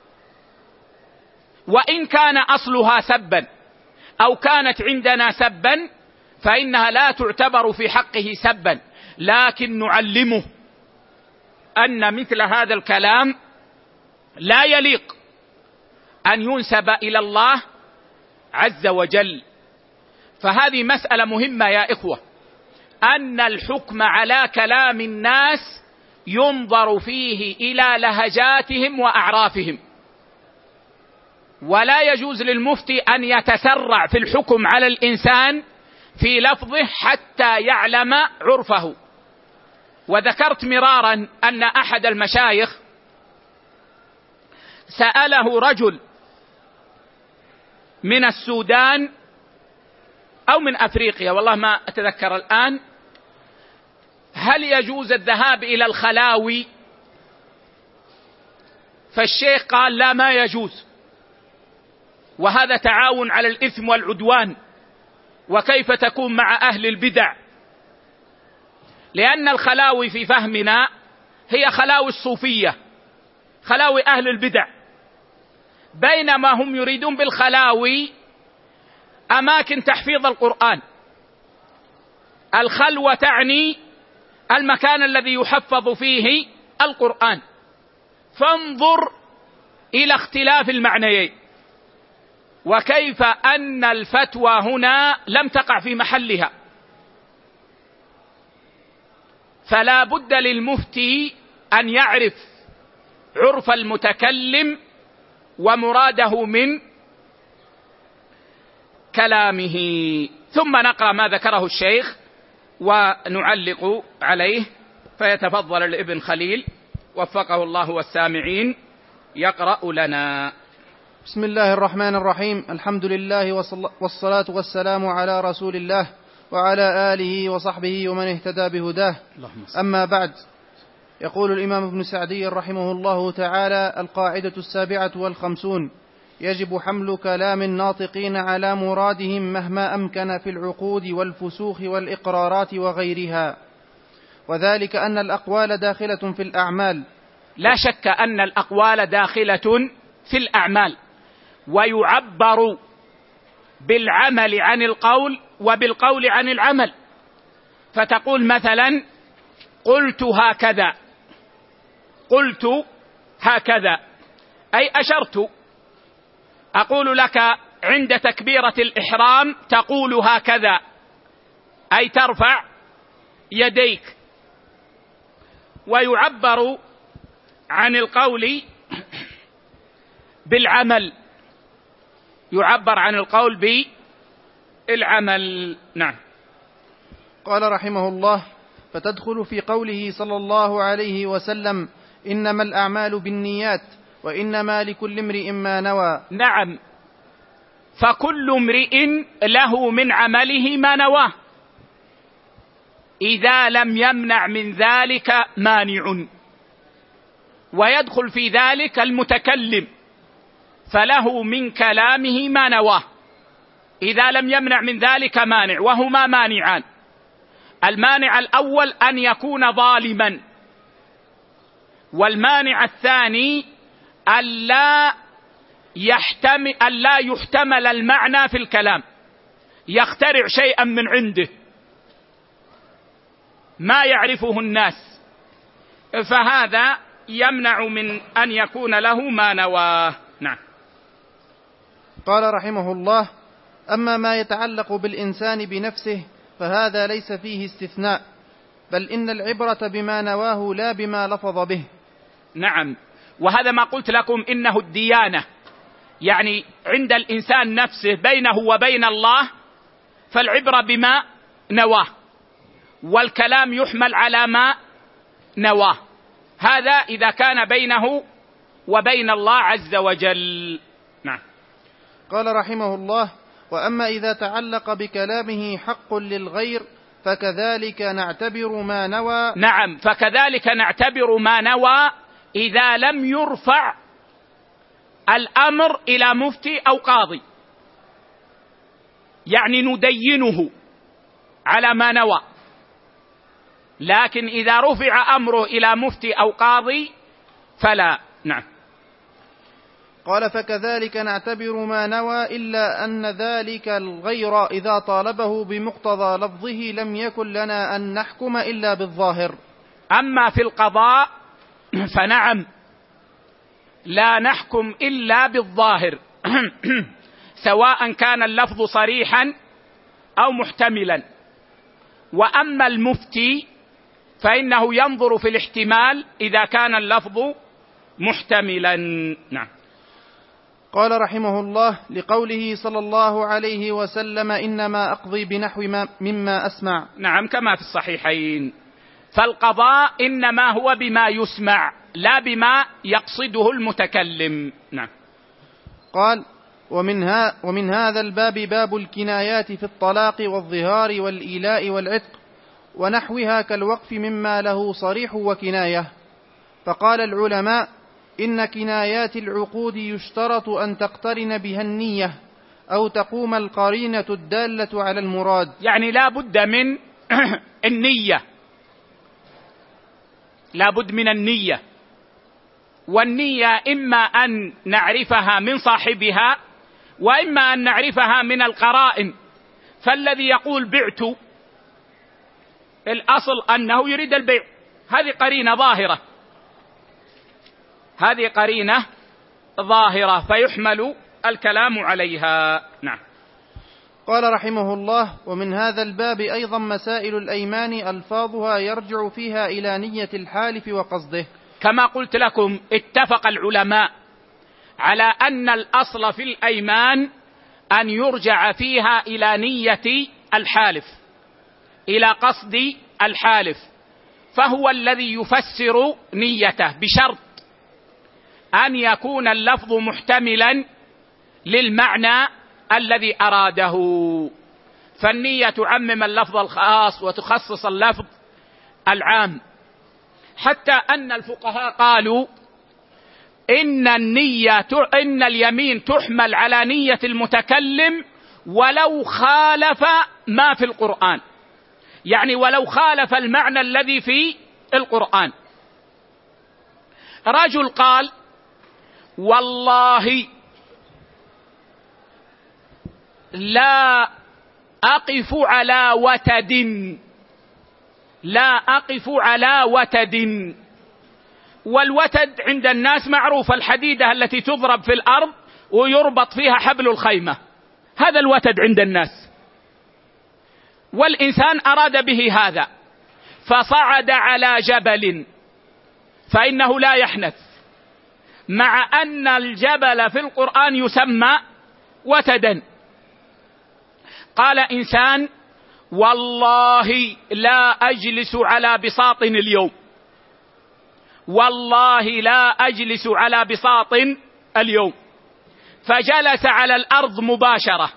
وإن كان أصلها سبا أو كانت عندنا سبا فإنها لا تعتبر في حقه سبا، لكن نعلمه أن مثل هذا الكلام لا يليق أن ينسب إلى الله عز وجل. فهذه مسألة مهمة يا إخوة، أن الحكم على كلام الناس ينظر فيه إلى لهجاتهم وأعرافهم، ولا يجوز للمفتي أن يتسرع في الحكم على الإنسان في لفظه حتى يعلم عرفه. وذكرت مرارا أن أحد المشايخ سأله رجل من السودان أو من أفريقيا، والله ما أتذكر الآن، هل يجوز الذهاب إلى الخلاوي؟ فالشيخ قال لا، ما يجوز، وهذا تعاون على الإثم والعدوان، وكيف تكون مع أهل البدع؟ لأن الخلاوي في فهمنا هي خلاوي الصوفية، خلاوي أهل البدع، بينما هم يريدون بالخلاوي أماكن تحفيظ القرآن. الخلوة تعني المكان الذي يحفظ فيه القرآن. فانظر إلى اختلاف المعنيين. وكيف أن الفتوى هنا لم تقع في محلها، فلا بد للمفتي أن يعرف عرف المتكلم ومراده من كلامه. ثم نقرأ ما ذكره الشيخ ونعلق عليه، فيتفضل الابن خليل وفقه الله والسامعين يقرأ لنا. بسم الله الرحمن الرحيم. الحمد لله والصلاة والسلام على رسول الله وعلى آله وصحبه ومن اهتدى بهداه. أما بعد، يقول الإمام ابن سعدي رحمه الله تعالى: القاعدة السابعة والخمسون: يجب حمل كلام الناطقين على مرادهم مهما أمكن في العقود والفسوخ والإقرارات وغيرها، وذلك أن الأقوال داخلة في الأعمال. لا شك أن الأقوال داخلة في الأعمال، ويعبر بالعمل عن القول وبالقول عن العمل. فتقول مثلا: قلت هكذا، قلت هكذا أي أشرت. أقول لك عند تكبيرة الإحرام تقول هكذا أي ترفع يديك. ويعبر عن القول بالعمل، يعبر عن القول بالعمل. نعم. قال رحمه الله: فتدخل في قوله صلى الله عليه وسلم: إنما الأعمال بالنيات وإنما لكل امرئ ما نوى. نعم، فكل امرئ له من عمله ما نواه، إذا لم يمنع من ذلك مانع. ويدخل في ذلك المتكلم، فله من كلامه ما نواه إذا لم يمنع من ذلك مانع، وهما مانعان: المانع الأول أن يكون ظالما، والمانع الثاني ألا يحتمل, ألا يحتمل المعنى في الكلام، يخترع شيئا من عنده ما يعرفه الناس، فهذا يمنع من أن يكون له ما نواه. نعم. قال رحمه الله: أما ما يتعلق بالإنسان بنفسه فهذا ليس فيه استثناء، بل إن العبرة بما نواه لا بما لفظ به. نعم، وهذا ما قلت لكم إنه الديانة، يعني عند الإنسان نفسه بينه وبين الله فالعبرة بما نواه، والكلام يحمل على ما نواه. هذا إذا كان بينه وبين الله عز وجل. نعم. قال رحمه الله: وأما إذا تعلق بكلامه حق للغير فكذلك نعتبر ما نوى. نعم، فكذلك نعتبر ما نوى إذا لم يرفع الأمر إلى مفتي أو قاضي، يعني ندينه على ما نوى. لكن إذا رفع أمره إلى مفتي أو قاضي فلا. نعم. قال: فكذلك نعتبر ما نوى، إلا أن ذلك الغير إذا طالبه بمقتضى لفظه لم يكن لنا أن نحكم إلا بالظاهر. أما في القضاء فنعم، لا نحكم إلا بالظاهر سواء كان اللفظ صريحا أو محتملا. وأما المفتي فإنه ينظر في الاحتمال إذا كان اللفظ محتملا. نعم. قال رحمه الله: لقوله صلى الله عليه وسلم: إنما أقضي بنحو ما مما أسمع. نعم، كما في الصحيحين. فالقضاء إنما هو بما يسمع لا بما يقصده المتكلم. نعم. قال: ومن, ها ومن هذا الباب باب الكنايات في الطلاق والظهار والإيلاء والعتق ونحوها كالوقف مما له صريح وكناية. فقال العلماء: إن كنايات العقود يشترط أن تقترن بها النية أو تقوم القرينة الدالة على المراد. يعني لا بد من النية، لا بد من النية. والنية إما أن نعرفها من صاحبها وإما أن نعرفها من القرائن. فالذي يقول بعت، الأصل أنه يريد البيع، هذه قرينة ظاهرة، هذه قرينة ظاهرة فيحمل الكلام عليها. نعم. قال رحمه الله: ومن هذا الباب أيضا مسائل الأيمان ألفاظها يرجع فيها إلى نية الحالف وقصده. كما قلت لكم، اتفق العلماء على أن الأصل في الأيمان أن يرجع فيها إلى نية الحالف، إلى قصد الحالف، فهو الذي يفسر نيته، بشرط أن يكون اللفظ محتملا للمعنى الذي أراده. فالنية تعمم اللفظ الخاص وتخصص اللفظ العام، حتى أن الفقهاء قالوا إن النية إن اليمين تحمل على نية المتكلم ولو خالف ما في القرآن، يعني ولو خالف المعنى الذي في القرآن. رجل قال: والله لا أقف على وتد، لا أقف على وتد. والوتد عند الناس معروف، الحديدة التي تضرب في الأرض ويربط فيها حبل الخيمة، هذا الوتد عند الناس. والإنسان أراد به هذا فصعد على جبل، فإنه لا يحنث، مع أن الجبل في القرآن يسمى وتدا. قال إنسان: والله لا أجلس على بساط اليوم، والله لا أجلس على بساط اليوم، فجلس على الأرض مباشرة،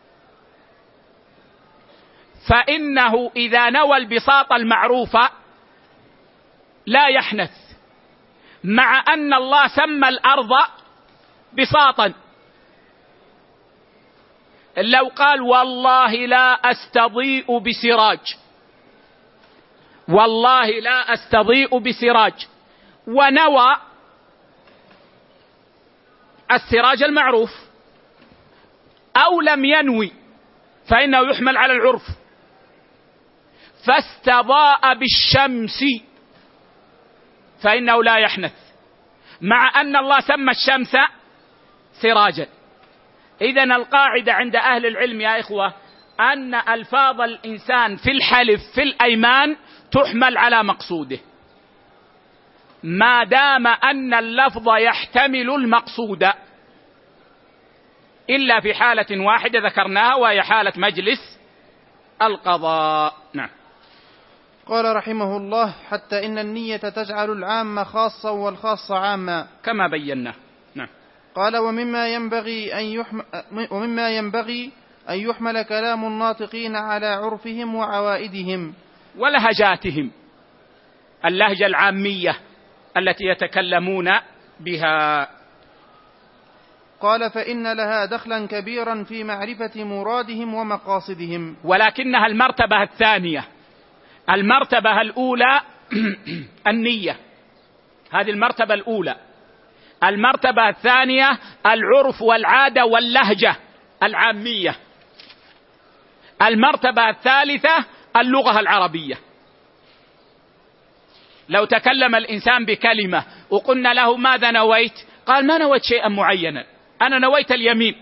فإنه إذا نوى البساط المعروف لا يحنث، مع أن الله سمى الأرض بساطا. لو قال: والله لا أستضيء بسراج، والله لا أستضيء بسراج، ونوى السراج المعروف، أو لم ينوي، فإنه يحمل على العرف، فاستضاء بالشمس، فإنه لا يحنث، مع أن الله سمى الشمس سراجا. إذن القاعدة عند أهل العلم يا إخوة أن ألفاظ الإنسان في الحلف في الأيمان تحمل على مقصوده، ما دام أن اللفظ يحتمل المقصود، إلا في حالة واحدة ذكرناها، وهي حالة مجلس القضاء. نعم. قال رحمه الله: حتى إن النية تجعل العام خاصا والخاص عاما، كما بينا. نعم. قال: ومما ينبغي أن يحمل ومما ينبغي أن يحمل كلام الناطقين على عرفهم وعوائدهم ولهجاتهم، اللهجة العامية التي يتكلمون بها. قال: فإن لها دخلا كبيرا في معرفة مرادهم ومقاصدهم، ولكنها المرتبة الثانية. المرتبة الأولى النية، هذه المرتبة الأولى. المرتبة الثانية العرف والعادة واللهجة العامية. المرتبة الثالثة اللغة العربية. لو تكلم الإنسان بكلمة وقلنا له: ماذا نويت؟ قال: ما نويت شيئا معينا، أنا نويت اليمين.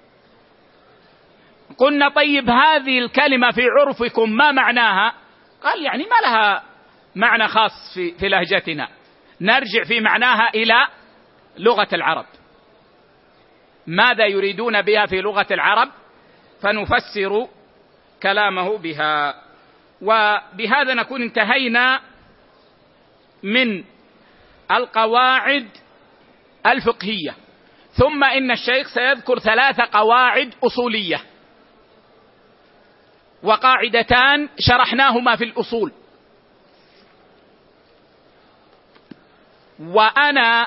قلنا: طيب هذه الكلمة في عرفكم ما معناها؟ قال: يعني ما لها معنى خاص في, في لهجتنا، نرجع في معناها إلى لغة العرب، ماذا يريدون بها في لغة العرب فنفسر كلامه بها. وبهذا نكون انتهينا من القواعد الفقهية. ثم إن الشيخ سيذكر ثلاث قواعد أصولية، وقاعدتان شرحناهما في الأصول. وأنا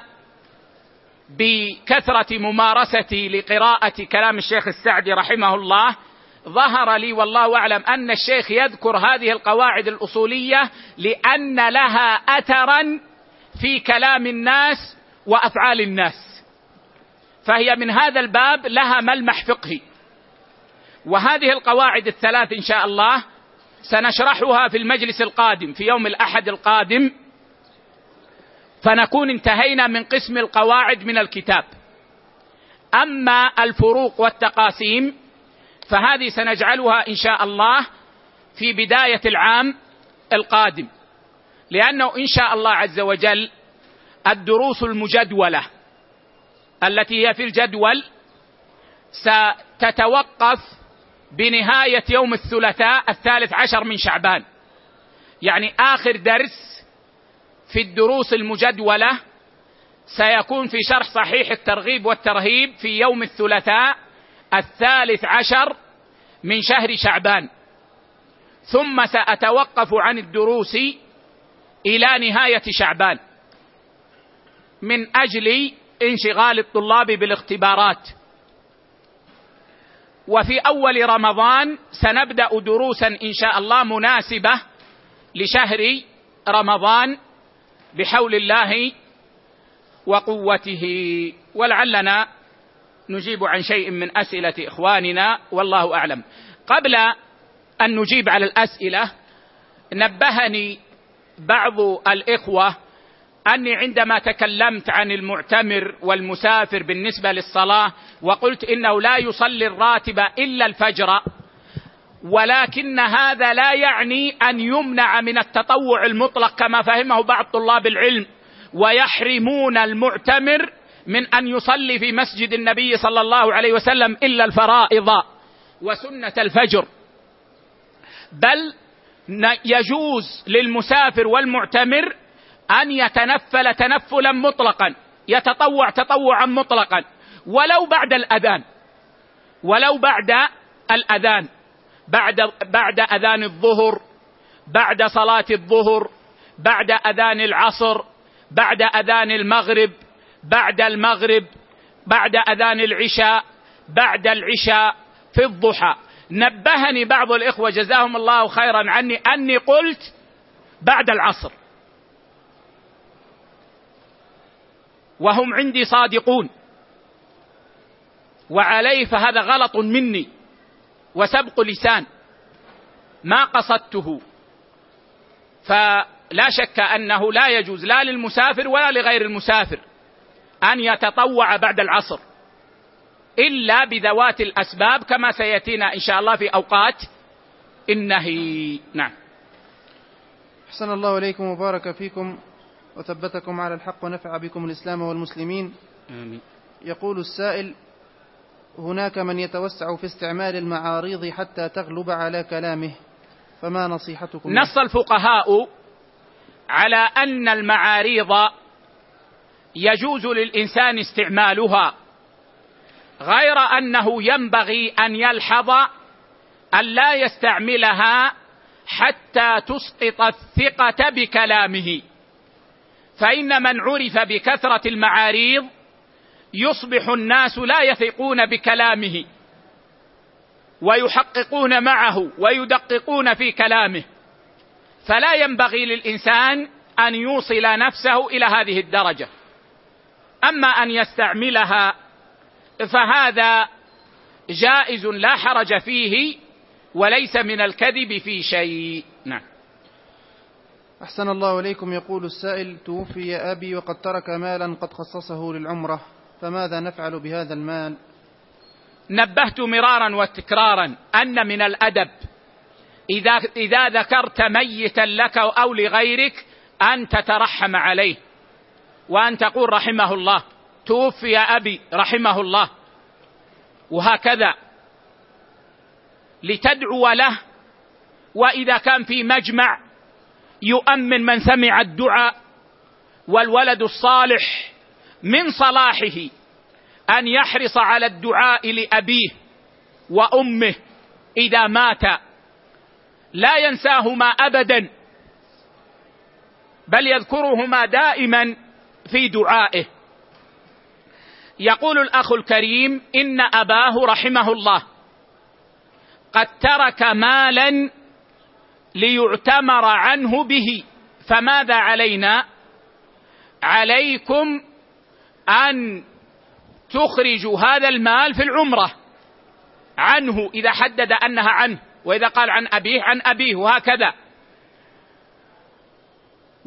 بكثرة ممارستي لقراءة كلام الشيخ السعدي رحمه الله ظهر لي والله أعلم أن الشيخ يذكر هذه القواعد الأصولية لأن لها أثرا في كلام الناس وأفعال الناس، فهي من هذا الباب لها ملمح فقهي. وهذه القواعد الثلاث إن شاء الله سنشرحها في المجلس القادم في يوم الأحد القادم، فنكون انتهينا من قسم القواعد من الكتاب. أما الفروق والتقاسيم فهذه سنجعلها إن شاء الله في بداية العام القادم، لأنه إن شاء الله عز وجل الدروس المجدولة التي هي في الجدول ستتوقف بنهاية يوم الثلاثاء الثالث عشر من شعبان، يعني آخر درس في الدروس المجدولة سيكون في شرح صحيح الترغيب والترهيب في يوم الثلاثاء الثالث عشر من شهر شعبان، ثم سأتوقف عن الدروس إلى نهاية شعبان من أجل انشغال الطلاب بالاختبارات. وفي أول رمضان سنبدأ دروسا إن شاء الله مناسبة لشهر رمضان بحول الله وقوته، ولعلنا نجيب عن شيء من أسئلة إخواننا والله أعلم. قبل أن نجيب على الأسئلة نبهني بعض الإخوة أني عندما تكلمت عن المعتمر والمسافر بالنسبة للصلاة وقلت إنه لا يصلي الراتب إلا الفجر، ولكن هذا لا يعني أن يمنع من التطوع المطلق كما فهمه بعض طلاب العلم ويحرمون المعتمر من أن يصلي في مسجد النبي صلى الله عليه وسلم إلا الفرائض وسنة الفجر، بل يجوز للمسافر والمعتمر أن يتنفل تنفلا مطلقا، يتطوع تطوعا مطلقا ولو بعد الأذان، ولو بعد الأذان بعد بعد أذان الظهر، بعد صلاة الظهر، بعد أذان العصر، بعد أذان المغرب، بعد المغرب، بعد أذان العشاء، بعد العشاء، في الضحى. نبهني بعض الإخوة جزاهم الله خيرا عني أني قلت بعد العصر، وهم عندي صادقون وعليه فهذا غلط مني وسبق لسان ما قصدته، فلا شك أنه لا يجوز لا للمسافر ولا لغير المسافر أن يتطوع بعد العصر إلا بذوات الأسباب كما سيأتينا إن شاء الله في أوقات النهي. نعم. أحسن الله إليكم وبارك فيكم وثبتكم على الحق ونفع بكم الإسلام والمسلمين. آمين. يقول السائل: هناك من يتوسع في استعمال المعاريض حتى تغلب على كلامه، فما نصيحتكم؟ نص الفقهاء على أن المعاريض يجوز للإنسان استعمالها، غير أنه ينبغي أن يلحظ أن لا يستعملها حتى تسقط الثقة بكلامه، فإن من عرف بكثرة المعاريض يصبح الناس لا يثقون بكلامه ويحققون معه ويدققون في كلامه، فلا ينبغي للإنسان أن يوصل نفسه إلى هذه الدرجة. أما أن يستعملها فهذا جائز لا حرج فيه وليس من الكذب في شيء. نعم. أحسن الله إليكم. يقول السائل: توفي أبي وقد ترك مالا قد خصصه للعمرة، فماذا نفعل بهذا المال؟ نبهت مرارا وتكرارا أن من الأدب إذا, إذا ذكرت ميتا لك أو لغيرك أن تترحم عليه وأن تقول رحمه الله، توفي أبي رحمه الله، وهكذا لتدعو له، وإذا كان في مجمع يؤمن من سمع الدعاء. والولد الصالح من صلاحه أن يحرص على الدعاء لأبيه وأمه إذا مات، لا ينساهما أبدا بل يذكرهما دائما في دعائه. يقول الأخ الكريم: إن أباه رحمه الله قد ترك مالا ليعتمر عنه به، فماذا علينا؟ عليكم أن تخرجوا هذا المال في العمرة عنه إذا حدد أنها عنه، وإذا قال عن أبيه عن أبيه، وهكذا،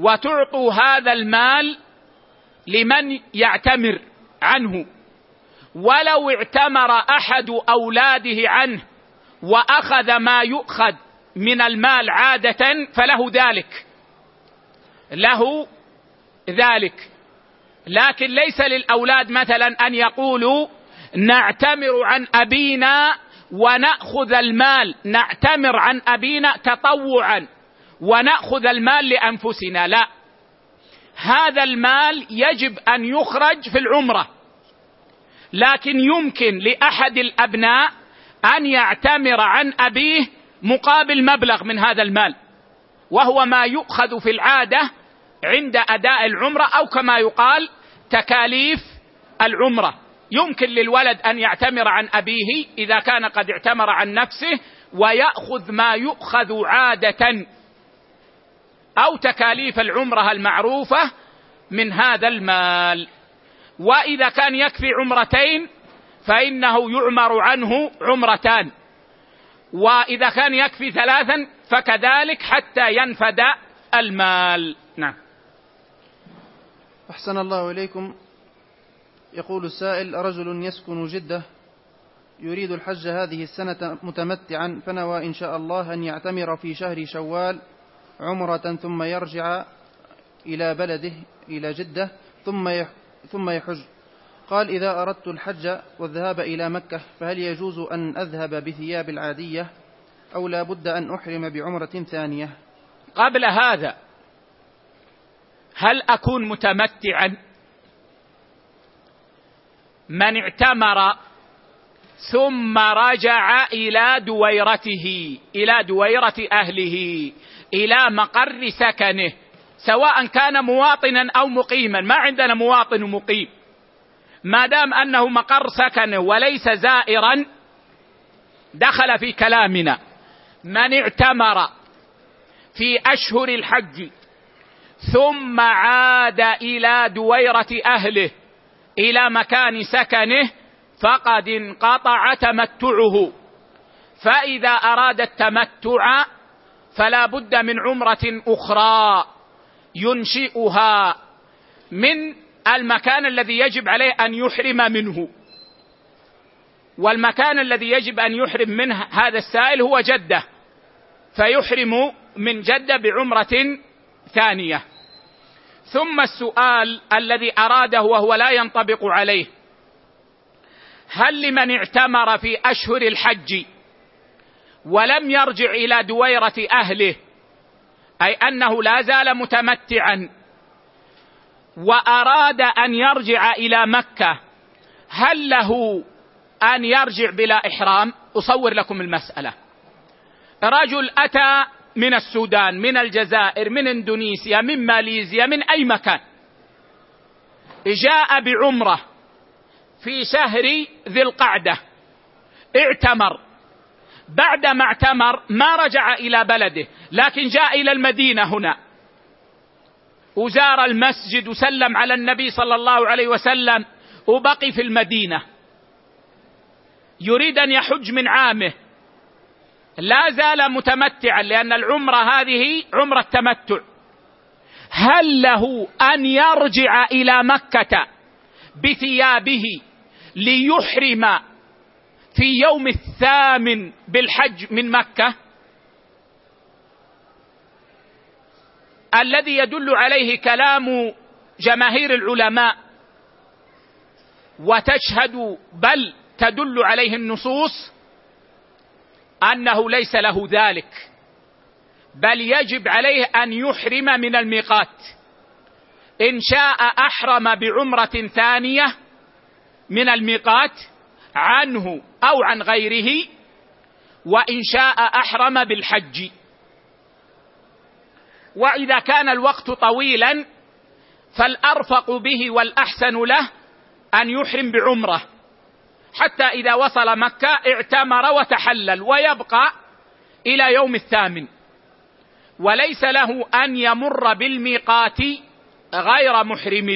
وتعطوا هذا المال لمن يعتمر عنه، ولو اعتمر أحد أولاده عنه وأخذ ما يؤخذ من المال عادة فله ذلك، له ذلك، لكن ليس للأولاد مثلا أن يقولوا نعتمر عن أبينا ونأخذ المال، نعتمر عن أبينا تطوعا ونأخذ المال لأنفسنا، لا، هذا المال يجب أن يخرج في العمرة، لكن يمكن لأحد الأبناء أن يعتمر عن أبيه مقابل مبلغ من هذا المال، وهو ما يؤخذ في العادة عند أداء العمرة، أو كما يقال تكاليف العمرة. يمكن للولد أن يعتمر عن أبيه إذا كان قد اعتمر عن نفسه ويأخذ ما يؤخذ عادة أو تكاليف العمرة المعروفة من هذا المال. وإذا كان يكفي عمرتين فإنه يعمر عنه عمرتان، وإذا كان يكفي ثلاثا فكذلك حتى ينفد المال. نعم. أحسن الله إليكم. يقول السائل: رجل يسكن جدة يريد الحج هذه السنة متمتعا، فنوى إن شاء الله أن يعتمر في شهر شوال عمرة ثم يرجع إلى بلده إلى جدة ثم ثم يحج. قال: إذا أردت الحج والذهاب إلى مكة فهل يجوز أن أذهب بثياب العادية أو لا بد أن أحرم بعمرة ثانية؟ قبل هذا، هل أكون متمتعا؟ من اعتمر ثم رجع إلى دويرته، إلى دويرة أهله، إلى مقر سكنه، سواء كان مواطنا أو مقيما، ما عندنا مواطن ومقيم، ما دام أنه مقر سكنه وليس زائرا دخل في كلامنا. من اعتمر في أشهر الحج ثم عاد إلى دويرة أهله إلى مكان سكنه فقد انقطع تمتعه، فإذا أراد التمتع فلا بد من عمرة أخرى ينشئها من المكان الذي يجب عليه أن يحرم منه. والمكان الذي يجب أن يحرم منه هذا السائل هو جدة، فيحرم من جدة بعمرة ثانية. ثم السؤال الذي أراده وهو لا ينطبق عليه: هل لمن اعتمر في أشهر الحج ولم يرجع إلى دويرة أهله، أي أنه لا زال متمتعا وأراد أن يرجع إلى مكة، هل له أن يرجع بلا إحرام؟ أصور لكم المسألة. رجل أتى من السودان، من الجزائر، من إندونيسيا، من ماليزيا، من أي مكان، جاء بعمرة في شهر ذي القعدة، اعتمر، بعدما اعتمر ما رجع إلى بلده، لكن جاء إلى المدينة هنا وزار المسجد وسلم على النبي صلى الله عليه وسلم وبقي في المدينة، يريد أن يحج من عامه، لا زال متمتعا لأن العمرة هذه عمرة تمتع، هل له أن يرجع إلى مكة بثيابه ليحرم في يوم الثامن بالحج من مكة؟ الذي يدل عليه كلام جماهير العلماء وتشهد بل تدل عليه النصوص أنه ليس له ذلك، بل يجب عليه أن يحرم من الميقات. إن شاء أحرم بعمرة ثانية من الميقات عنه أو عن غيره، وإن شاء أحرم بالحج. وإذا كان الوقت طويلا فالأرفق به والأحسن له أن يحرم بعمرة حتى إذا وصل مكة اعتمر وتحلل ويبقى إلى يوم الثامن، وليس له أن يمر بالميقات غير محرم.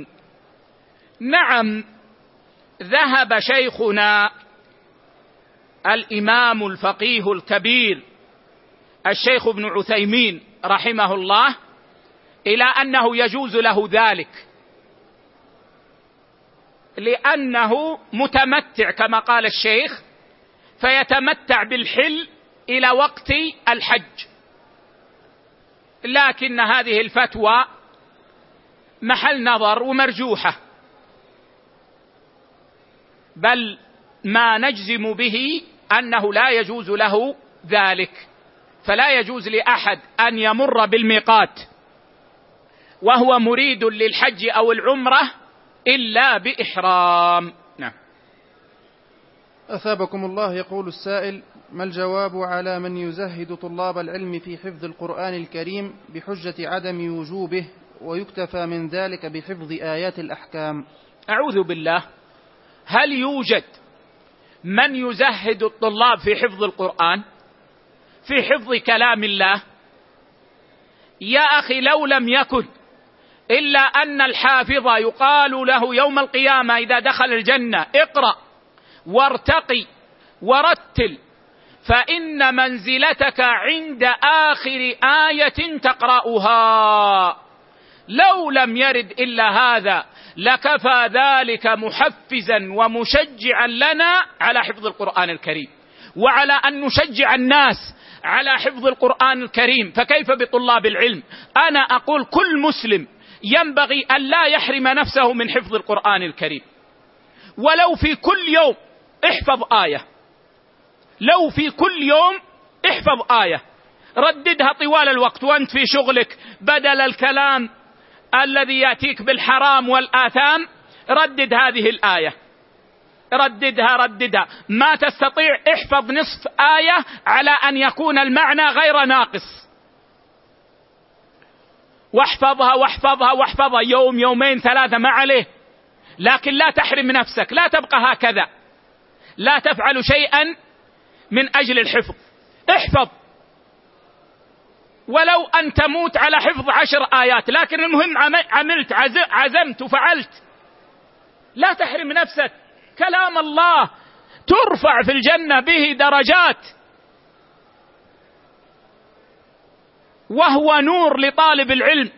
نعم، ذهب شيخنا الإمام الفقيه الكبير الشيخ ابن عثيمين رحمه الله إلى أنه يجوز له ذلك، لأنه متمتع كما قال الشيخ، فيتمتع بالحل إلى وقت الحج. لكن هذه الفتوى محل نظر ومرجوحة، بل ما نجزم به أنه لا يجوز له ذلك. فلا يجوز لأحد أن يمر بالميقات وهو مريد للحج أو العمرة إلا بإحرام. نعم. أثابكم الله. يقول السائل: ما الجواب على من يزهد طلاب العلم في حفظ القرآن الكريم بحجة عدم وجوبه ويكتفى من ذلك بحفظ آيات الأحكام؟ أعوذ بالله، هل يوجد من يزهد الطلاب في حفظ القرآن، في حفظ كلام الله؟ يا أخي، لو لم يكن إلا أن الحافظ يقال له يوم القيامة إذا دخل الجنة: اقرأ وارتقي ورتل، فإن منزلتك عند آخر آية تقرأها. لو لم يرد إلا هذا لكفى ذلك محفزا ومشجعا لنا على حفظ القرآن الكريم، وعلى أن نشجع الناس على حفظ القرآن الكريم. فكيف بطلاب العلم؟ أنا أقول كل مسلم ينبغي أن لا يحرم نفسه من حفظ القرآن الكريم، ولو في كل يوم احفظ آية، لو في كل يوم احفظ آية، رددها طوال الوقت وأنت في شغلك، بدل الكلام الذي يأتيك بالحرام والآثام ردد هذه الآية، رددها رددها. ما تستطيع احفظ نصف آية على أن يكون المعنى غير ناقص، واحفظها واحفظها واحفظها يوم يومين ثلاثة ما عليه، لكن لا تحرم نفسك، لا تبقى هكذا، لا تفعل شيئا من أجل الحفظ. احفظ ولو أن تموت على حفظ عشر آيات، لكن المهم عملت عزمت وفعلت. لا تحرم نفسك، كلام الله ترفع في الجنة به درجات، وهو نور لطالب العلم.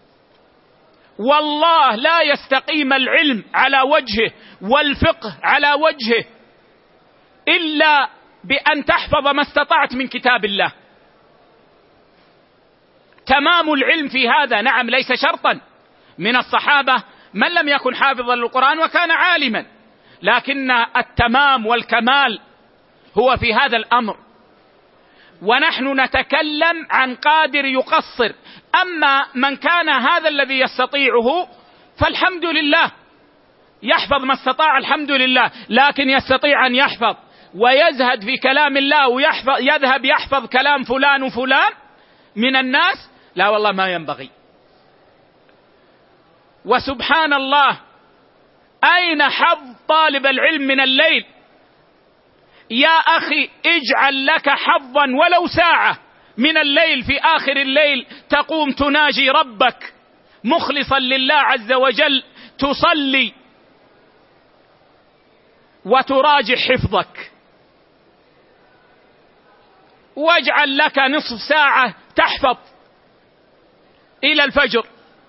والله لا يستقيم العلم على وجهه والفقه على وجهه إلا بأن تحفظ ما استطعت من كتاب الله. تمام العلم في هذا نعم ليس شرطا، من الصحابة من لم يكن حافظا للقرآن وكان عالما، لكن التمام والكمال هو في هذا الأمر. ونحن نتكلم عن قادر يقصر، أما من كان هذا الذي يستطيعه فالحمد لله، يحفظ ما استطاع الحمد لله، لكن يستطيع أن يحفظ ويزهد في كلام الله ويحفظ يذهب يحفظ كلام فلان وفلان من الناس، لا والله ما ينبغي. وسبحان الله، أين حظ طالب العلم من الليل؟ يا أخي اجعل لك حظا ولو ساعة من الليل، في آخر الليل تقوم تناجي ربك مخلصا لله عز وجل، تصلي وتراجع حفظك. واجعل لك نصف ساعة تحفظ إلى الفجر.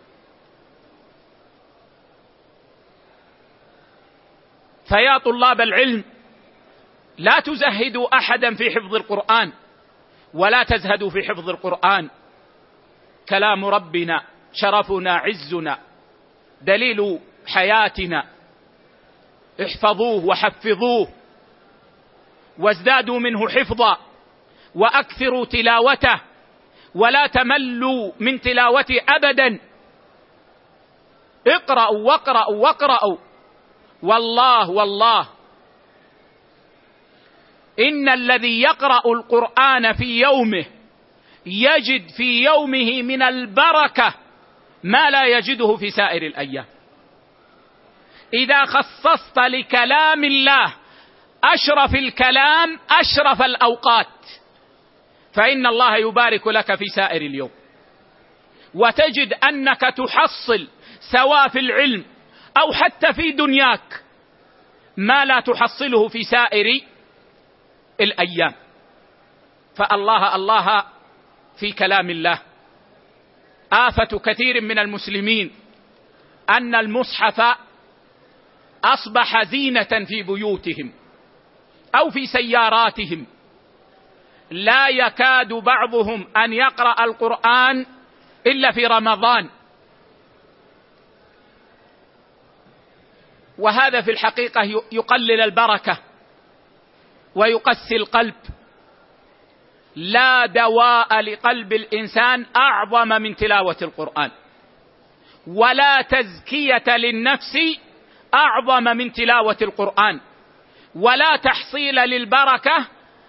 فيا طلاب العلم، لا تزهدوا أحدا في حفظ القرآن، ولا تزهدوا في حفظ القرآن. كلام ربنا شرفنا عزنا دليل حياتنا، احفظوه وحفظوه وازدادوا منه حفظا وأكثروا تلاوته، ولا تملوا من تلاوته أبدا. اقرأوا واقرأوا واقرأوا. والله والله إن الذي يقرأ القرآن في يومه يجد في يومه من البركة ما لا يجده في سائر الأيام. إذا خصصت لكلام الله أشرف الكلام أشرف الأوقات، فإن الله يبارك لك في سائر اليوم، وتجد أنك تحصل سواء في العلم أو حتى في دنياك ما لا تحصله في سائر الأيام. فالله الله في كلام الله. آفة كثير من المسلمين أن المصحف أصبح زينة في بيوتهم أو في سياراتهم، لا يكاد بعضهم أن يقرأ القرآن إلا في رمضان، وهذا في الحقيقة يقلل البركة ويقسي القلب. لا دواء لقلب الإنسان أعظم من تلاوة القرآن، ولا تزكية للنفس أعظم من تلاوة القرآن، ولا تحصيل للبركة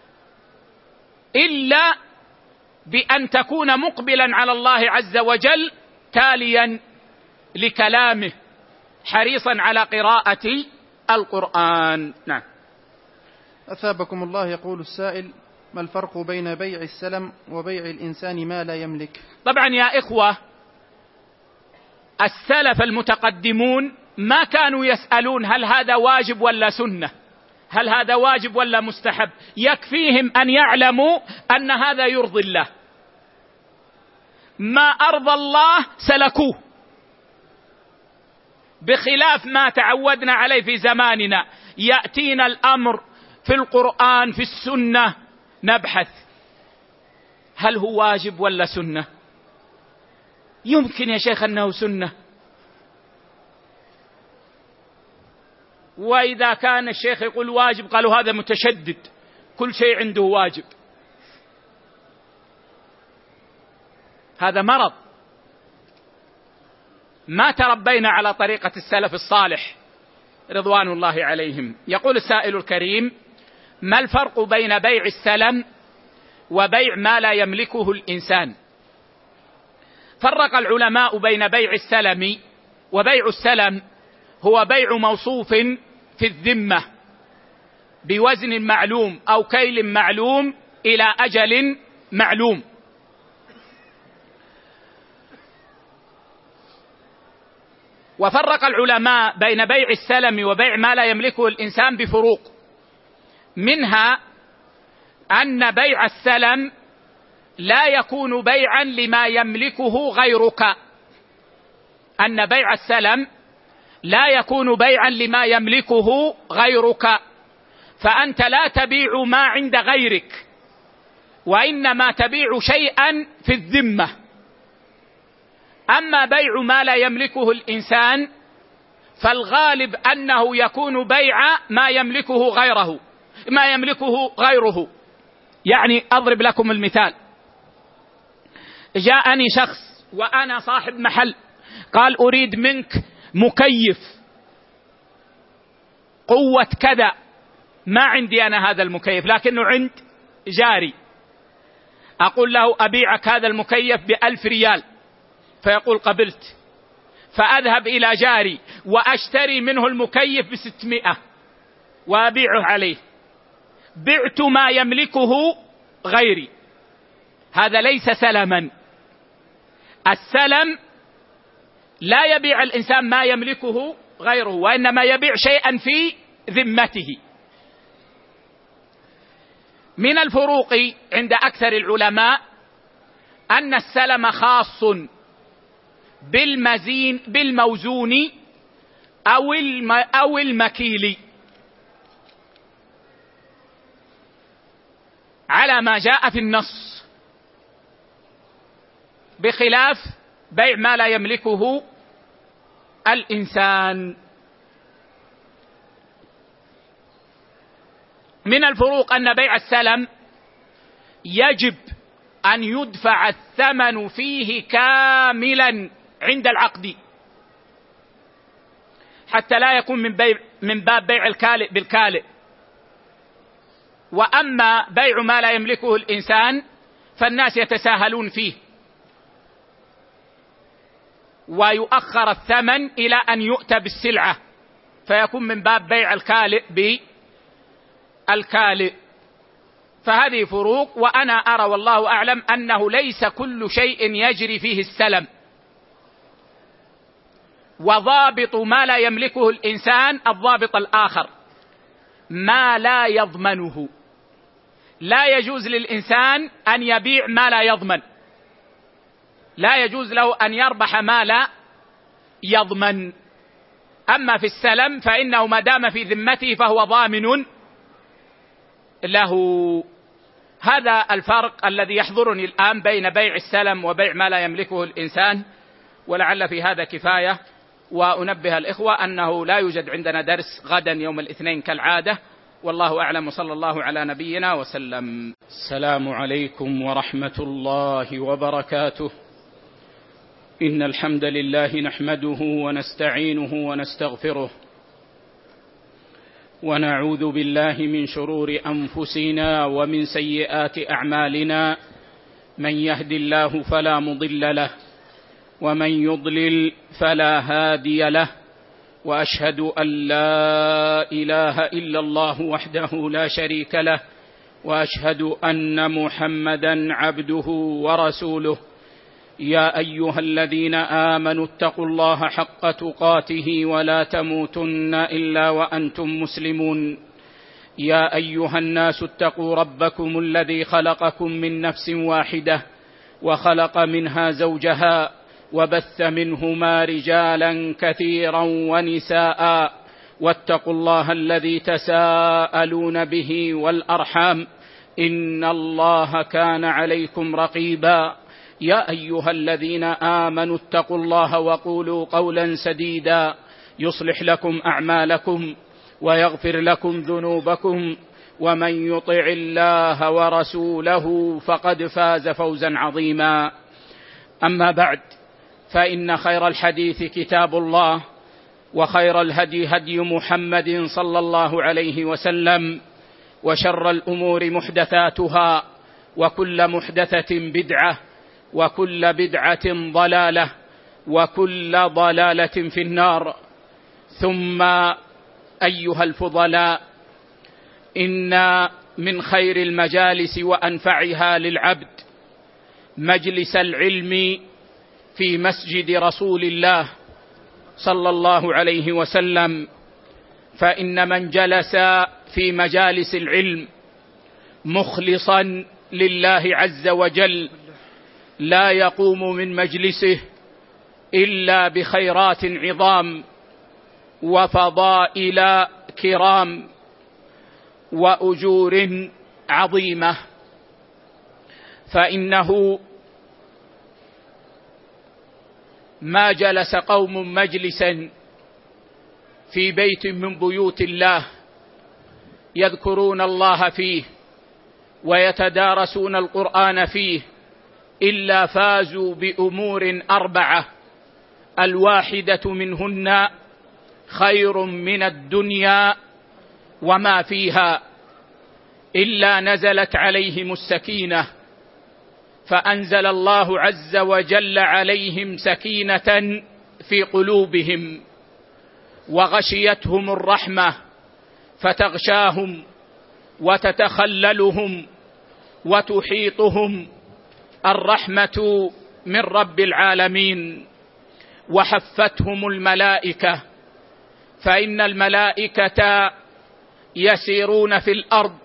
إلا بأن تكون مقبلا على الله عز وجل، تاليا لكلامه، حريصا على قراءة القرآن. نعم. أثابكم الله. يقول السائل: ما الفرق بين بيع السلم وبيع الإنسان ما لا يملك؟ طبعا يا إخوة، السلف المتقدمون ما كانوا يسألون هل هذا واجب ولا سنة، هل هذا واجب ولا مستحب، يكفيهم أن يعلموا أن هذا يرضي الله، ما أرضى الله سلكوه، بخلاف ما تعودنا عليه في زماننا. يأتينا الأمر في القرآن في السنة، نبحث هل هو واجب ولا سنة. يمكن يا شيخ أنه سنة، وإذا كان الشيخ يقول واجب قالوا هذا متشدد، كل شيء عنده واجب. هذا مرض، ما تربينا على طريقة السلف الصالح رضوان الله عليهم. يقول السائل الكريم: ما الفرق بين بيع السلم وبيع ما لا يملكه الإنسان؟ فرق العلماء بين بيع السلم، وبيع السلم هو بيع موصوف في الذمة بوزن معلوم أو كيل معلوم إلى أجل معلوم. وفرق العلماء بين بيع السلم وبيع ما لا يملكه الإنسان بفروق، منها أن بيع السلم لا يكون بيعا لما يملكه غيرك، أن بيع السلم لا يكون بيعا لما يملكه غيرك، فأنت لا تبيع ما عند غيرك، وإنما تبيع شيئا في الذمة. أما بيع ما لا يملكه الإنسان فالغالب أنه يكون بيع ما يملكه غيره ما يملكه غيره. يعني أضرب لكم المثال: جاءني شخص وأنا صاحب محل، قال أريد منك مكيف قوة كذا، ما عندي أنا هذا المكيف لكنه عند جاري، أقول له أبيعك هذا المكيف بألف ريال، فيقول قبلت، فأذهب إلى جاري وأشتري منه المكيف بستمائة وأبيعه عليه، بعت ما يملكه غيري، هذا ليس سلما. السلم لا يبيع الإنسان ما يملكه غيره، وإنما يبيع شيئا في ذمته. من الفروق عند أكثر العلماء أن السلم خاص بالمزين بالموزون أو الم أو المكيل على ما جاء في النص، بخلاف بيع ما لا يملكه الإنسان. من الفروق أن بيع السلم يجب أن يدفع الثمن فيه كاملا عند العقد، حتى لا يكون من, بيع من باب بيع الكالئ بالكالئ. وأما بيع ما لا يملكه الإنسان فالناس يتساهلون فيه، ويؤخر الثمن إلى أن يؤتى بالسلعة، فيكون من باب بيع الكالئ بالكالئ. فهذه فروق، وأنا أرى والله أعلم أنه ليس كل شيء يجري فيه السلم. وضابط ما لا يملكه الإنسان الضابط الآخر: ما لا يضمنه. لا يجوز للإنسان أن يبيع ما لا يضمن، لا يجوز له أن يربح ما لا يضمن. أما في السلم فإنه ما دام في ذمته فهو ضامن له. هذا الفرق الذي يحضرني الآن بين بيع السلم وبيع ما لا يملكه الإنسان، ولعل في هذا كفاية. وأنبه الإخوة أنه لا يوجد عندنا درس غدا يوم الاثنين كالعادة، والله أعلم، وصلى الله على نبينا وسلم. السلام عليكم ورحمة الله وبركاته. إن الحمد لله نحمده ونستعينه ونستغفره، ونعوذ بالله من شرور أنفسنا ومن سيئات أعمالنا. من يهد الله فلا مضل له، ومن يضلل فلا هادي له، وأشهد أن لا إله إلا الله وحده لا شريك له، وأشهد أن محمدا عبده ورسوله. يا أيها الذين آمنوا اتقوا الله حق تقاته ولا تموتن إلا وأنتم مسلمون. يا أيها الناس اتقوا ربكم الذي خلقكم من نفس واحدة وخلق منها زوجها وبث منهما رجالا كثيرا ونساء، واتقوا الله الذي تساءلون به والأرحام إن الله كان عليكم رقيبا. يا أيها الذين آمنوا اتقوا الله وقولوا قولا سديدا يصلح لكم أعمالكم ويغفر لكم ذنوبكم، ومن يطع الله ورسوله فقد فاز فوزا عظيما. أما بعد، فإن خير الحديث كتاب الله، وخير الهدي هدي محمد صلى الله عليه وسلم، وشر الأمور محدثاتها، وكل محدثة بدعة، وكل بدعة ضلالة، وكل ضلالة في النار. ثم أيها الفضلاء، إن من خير المجالس وأنفعها للعبد مجلس العلم في مسجد رسول الله صلى الله عليه وسلم. فإن من جلس في مجالس العلم مخلصا لله عز وجل لا يقوم من مجلسه إلا بخيرات عظام وفضائل كرام وأجور عظيمة. فإنه ما جلس قوم مجلسا في بيت من بيوت الله يذكرون الله فيه ويتدارسون القرآن فيه إلا فازوا بأمور أربعة، الواحدة منهن خير من الدنيا وما فيها، إلا نزلت عليهم السكينة، فأنزل الله عز وجل عليهم سكينة في قلوبهم، وغشيتهم الرحمة فتغشاهم وتتخللهم وتحيطهم الرحمة من رب العالمين، وحفتهم الملائكة، فإن الملائكة يسيرون في الأرض،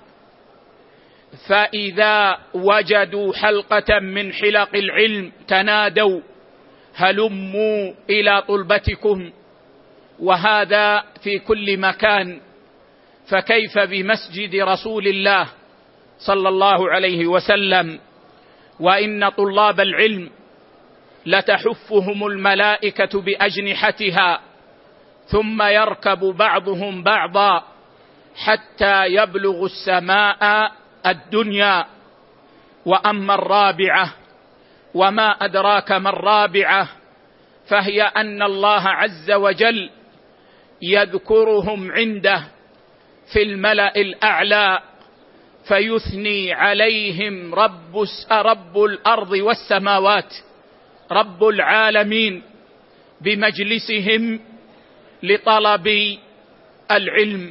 فإذا وجدوا حلقة من حلق العلم تنادوا هلموا إلى طلبتكم، وهذا في كل مكان. فكيف بمسجد رسول الله صلى الله عليه وسلم، وإن طلاب العلم لتحفهم الملائكة بأجنحتها، ثم يركب بعضهم بعضا حتى يبلغ السماء الدنيا. وأما الرابعة، وما أدراك ما الرابعة، فهي أن الله عز وجل يذكرهم عنده في الملأ الأعلى فيثني عليهم رب, رب الأرض والسماوات، رب العالمين، بمجلسهم لطلب العلم.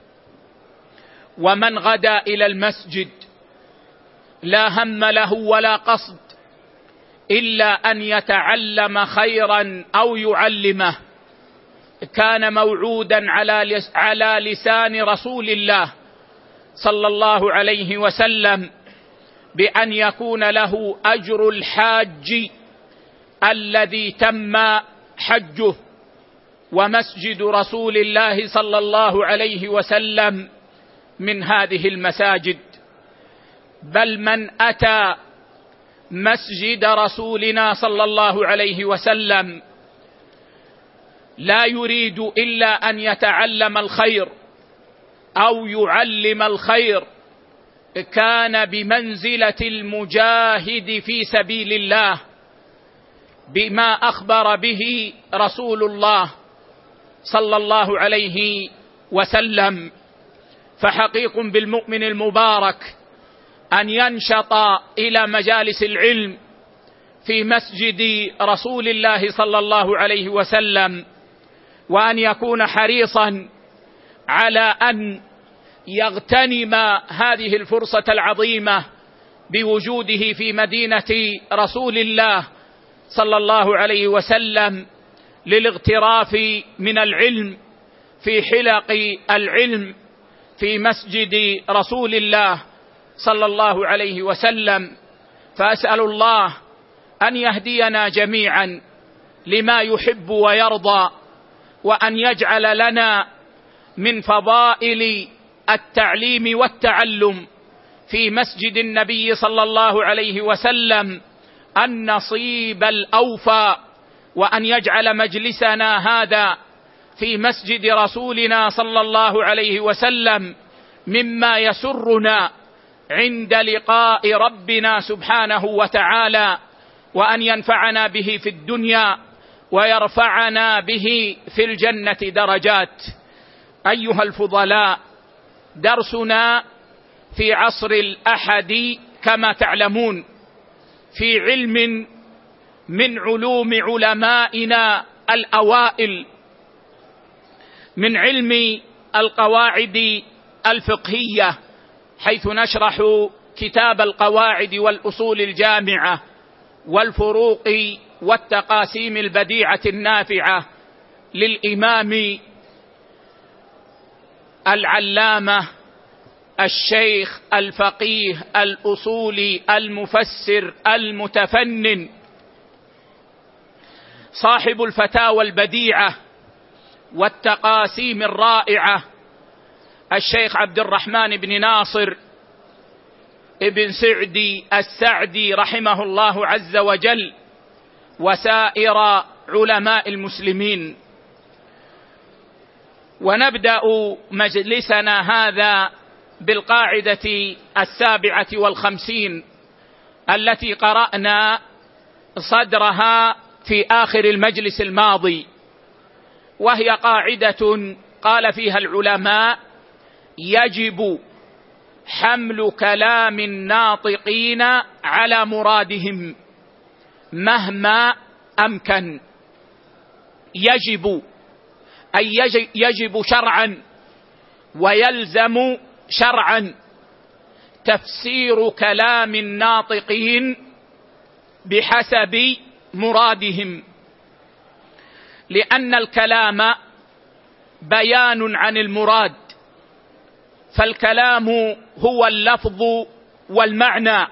ومن غدا إلى المسجد لا هم له ولا قصد إلا أن يتعلم خيرا أو يعلمه، كان موعودا على لسان رسول الله صلى الله عليه وسلم بأن يكون له أجر الحاج الذي تم حجه، ومسجد رسول الله صلى الله عليه وسلم من هذه المساجد، بل من أتى مسجد رسولنا صلى الله عليه وسلم لا يريد إلا أن يتعلم الخير أو يعلم الخير كان بمنزلة المجاهد في سبيل الله بما أخبر به رسول الله صلى الله عليه وسلم. فحقيق بالمؤمن المبارك أن ينشط إلى مجالس العلم في مسجد رسول الله صلى الله عليه وسلم، وأن يكون حريصا على أن يغتنم هذه الفرصة العظيمة بوجوده في مدينة رسول الله صلى الله عليه وسلم للاغتراف من العلم في حلق العلم في مسجد رسول الله صلى الله عليه وسلم. فأسأل الله أن يهدينا جميعا لما يحب ويرضى، وأن يجعل لنا من فضائل التعليم والتعلم في مسجد النبي صلى الله عليه وسلم النصيب الأوفى، وأن يجعل مجلسنا هذا في مسجد رسولنا صلى الله عليه وسلم مما يسرنا عند لقاء ربنا سبحانه وتعالى، وأن ينفعنا به في الدنيا ويرفعنا به في الجنة درجات. أيها الفضلاء، درسنا في عصر الأحد كما تعلمون في علم من علوم علمائنا الأوائل، من علم القواعد الفقهية، حيث نشرح كتاب القواعد والأصول الجامعة والفروق والتقاسيم البديعة النافعة للإمام العلامة الشيخ الفقيه الأصولي المفسر المتفنن صاحب الفتاوى البديعة والتقاسيم الرائعة الشيخ عبد الرحمن بن ناصر ابن سعدي السعدي رحمه الله عز وجل، وسائر علماء المسلمين. ونبدأ مجلسنا هذا بالقاعدة السابعة والخمسين التي قرأنا صدرها في آخر المجلس الماضي، وهي قاعدة قال فيها العلماء: يجب حمل كلام الناطقين على مرادهم مهما أمكن. يجب أي يجب شرعا ويلزم شرعا تفسير كلام الناطقين بحسب مرادهم، لأن الكلام بيان عن المراد، فالكلام هو اللفظ والمعنى.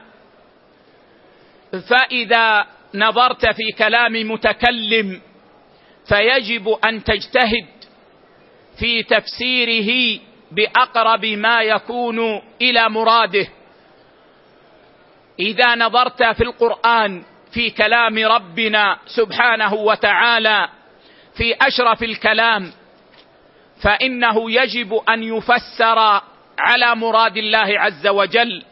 فإذا نظرت في كلام متكلم فيجب أن تجتهد في تفسيره بأقرب ما يكون إلى مراده. إذا نظرت في القرآن في كلام ربنا سبحانه وتعالى في أشرف الكلام فإنه يجب أن يفسر على مراد الله عز وجل،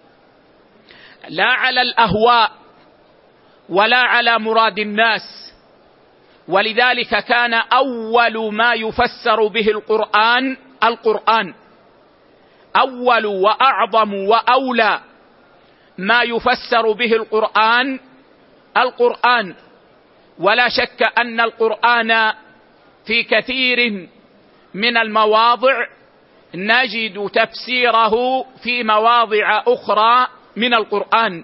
لا على الأهواء ولا على مراد الناس. ولذلك كان أول ما يفسر به القرآن القرآن، أول وأعظم وأولى ما يفسر به القرآن القرآن. ولا شك أن القرآن في كثير من المواضع نجد تفسيره في مواضع أخرى من القرآن.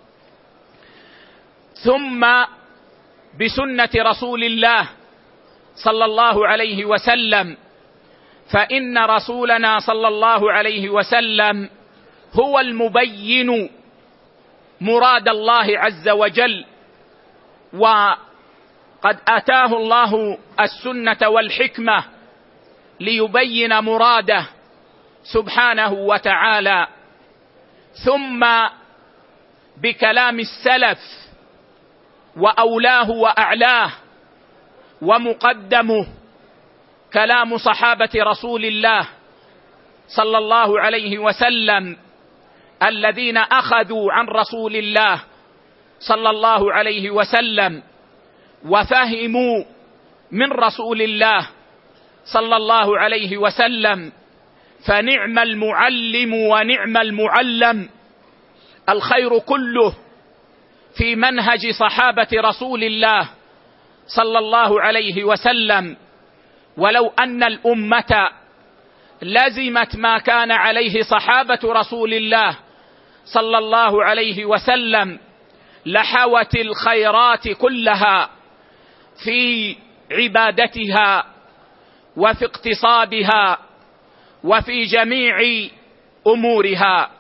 ثم بسنة رسول الله صلى الله عليه وسلم، فإن رسولنا صلى الله عليه وسلم هو المبين مراد الله عز وجل قد آتاه الله السنة والحكمة ليبين مراده سبحانه وتعالى، ثم بكلام السلف وأولاه وأعلاه ومقدمه كلام صحابة رسول الله صلى الله عليه وسلم الذين أخذوا عن رسول الله صلى الله عليه وسلم وفهموا من رسول الله صلى الله عليه وسلم، فنعم المعلم ونعم المعلم. الخير كله في منهج صحابة رسول الله صلى الله عليه وسلم. ولو أن الأمة لزمت ما كان عليه صحابة رسول الله صلى الله عليه وسلم لحوت الخيرات كلها في عبادتها وفي اقتصادها وفي جميع أمورها.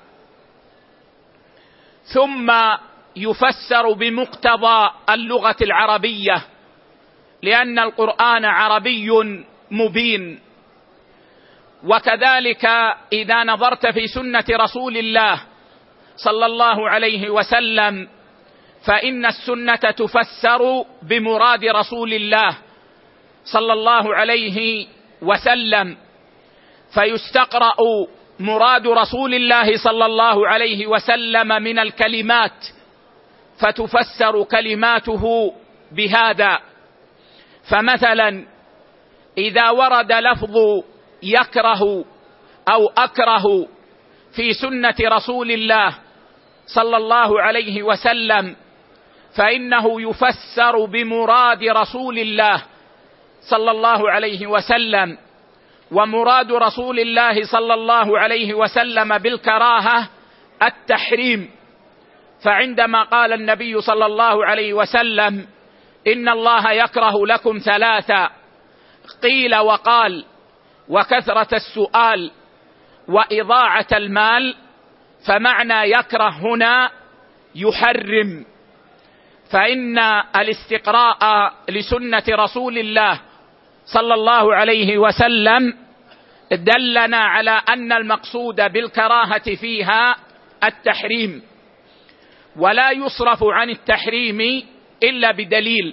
ثم يفسر بمقتضى اللغة العربية، لأن القرآن عربي مبين. وكذلك إذا نظرت في سنة رسول الله صلى الله عليه وسلم فإن السنة تفسر بمراد رسول الله صلى الله عليه وسلم، فيستقرأ مراد رسول الله صلى الله عليه وسلم من الكلمات فتفسر كلماته بهذا. فمثلا إذا ورد لفظ يكره أو أكره في سنة رسول الله صلى الله عليه وسلم فإنه يفسر بمراد رسول الله صلى الله عليه وسلم. ومراد رسول الله صلى الله عليه وسلم بالكراهة التحريم، فعندما قال النبي صلى الله عليه وسلم إن الله يكره لكم ثلاثة، قيل وقال وكثرة السؤال وإضاعة المال، فمعنى يكره هنا يحرم. فإن الاستقراء لسنة رسول الله صلى الله عليه وسلم دلنا على أن المقصود بالكراهة فيها التحريم، ولا يصرف عن التحريم إلا بدليل.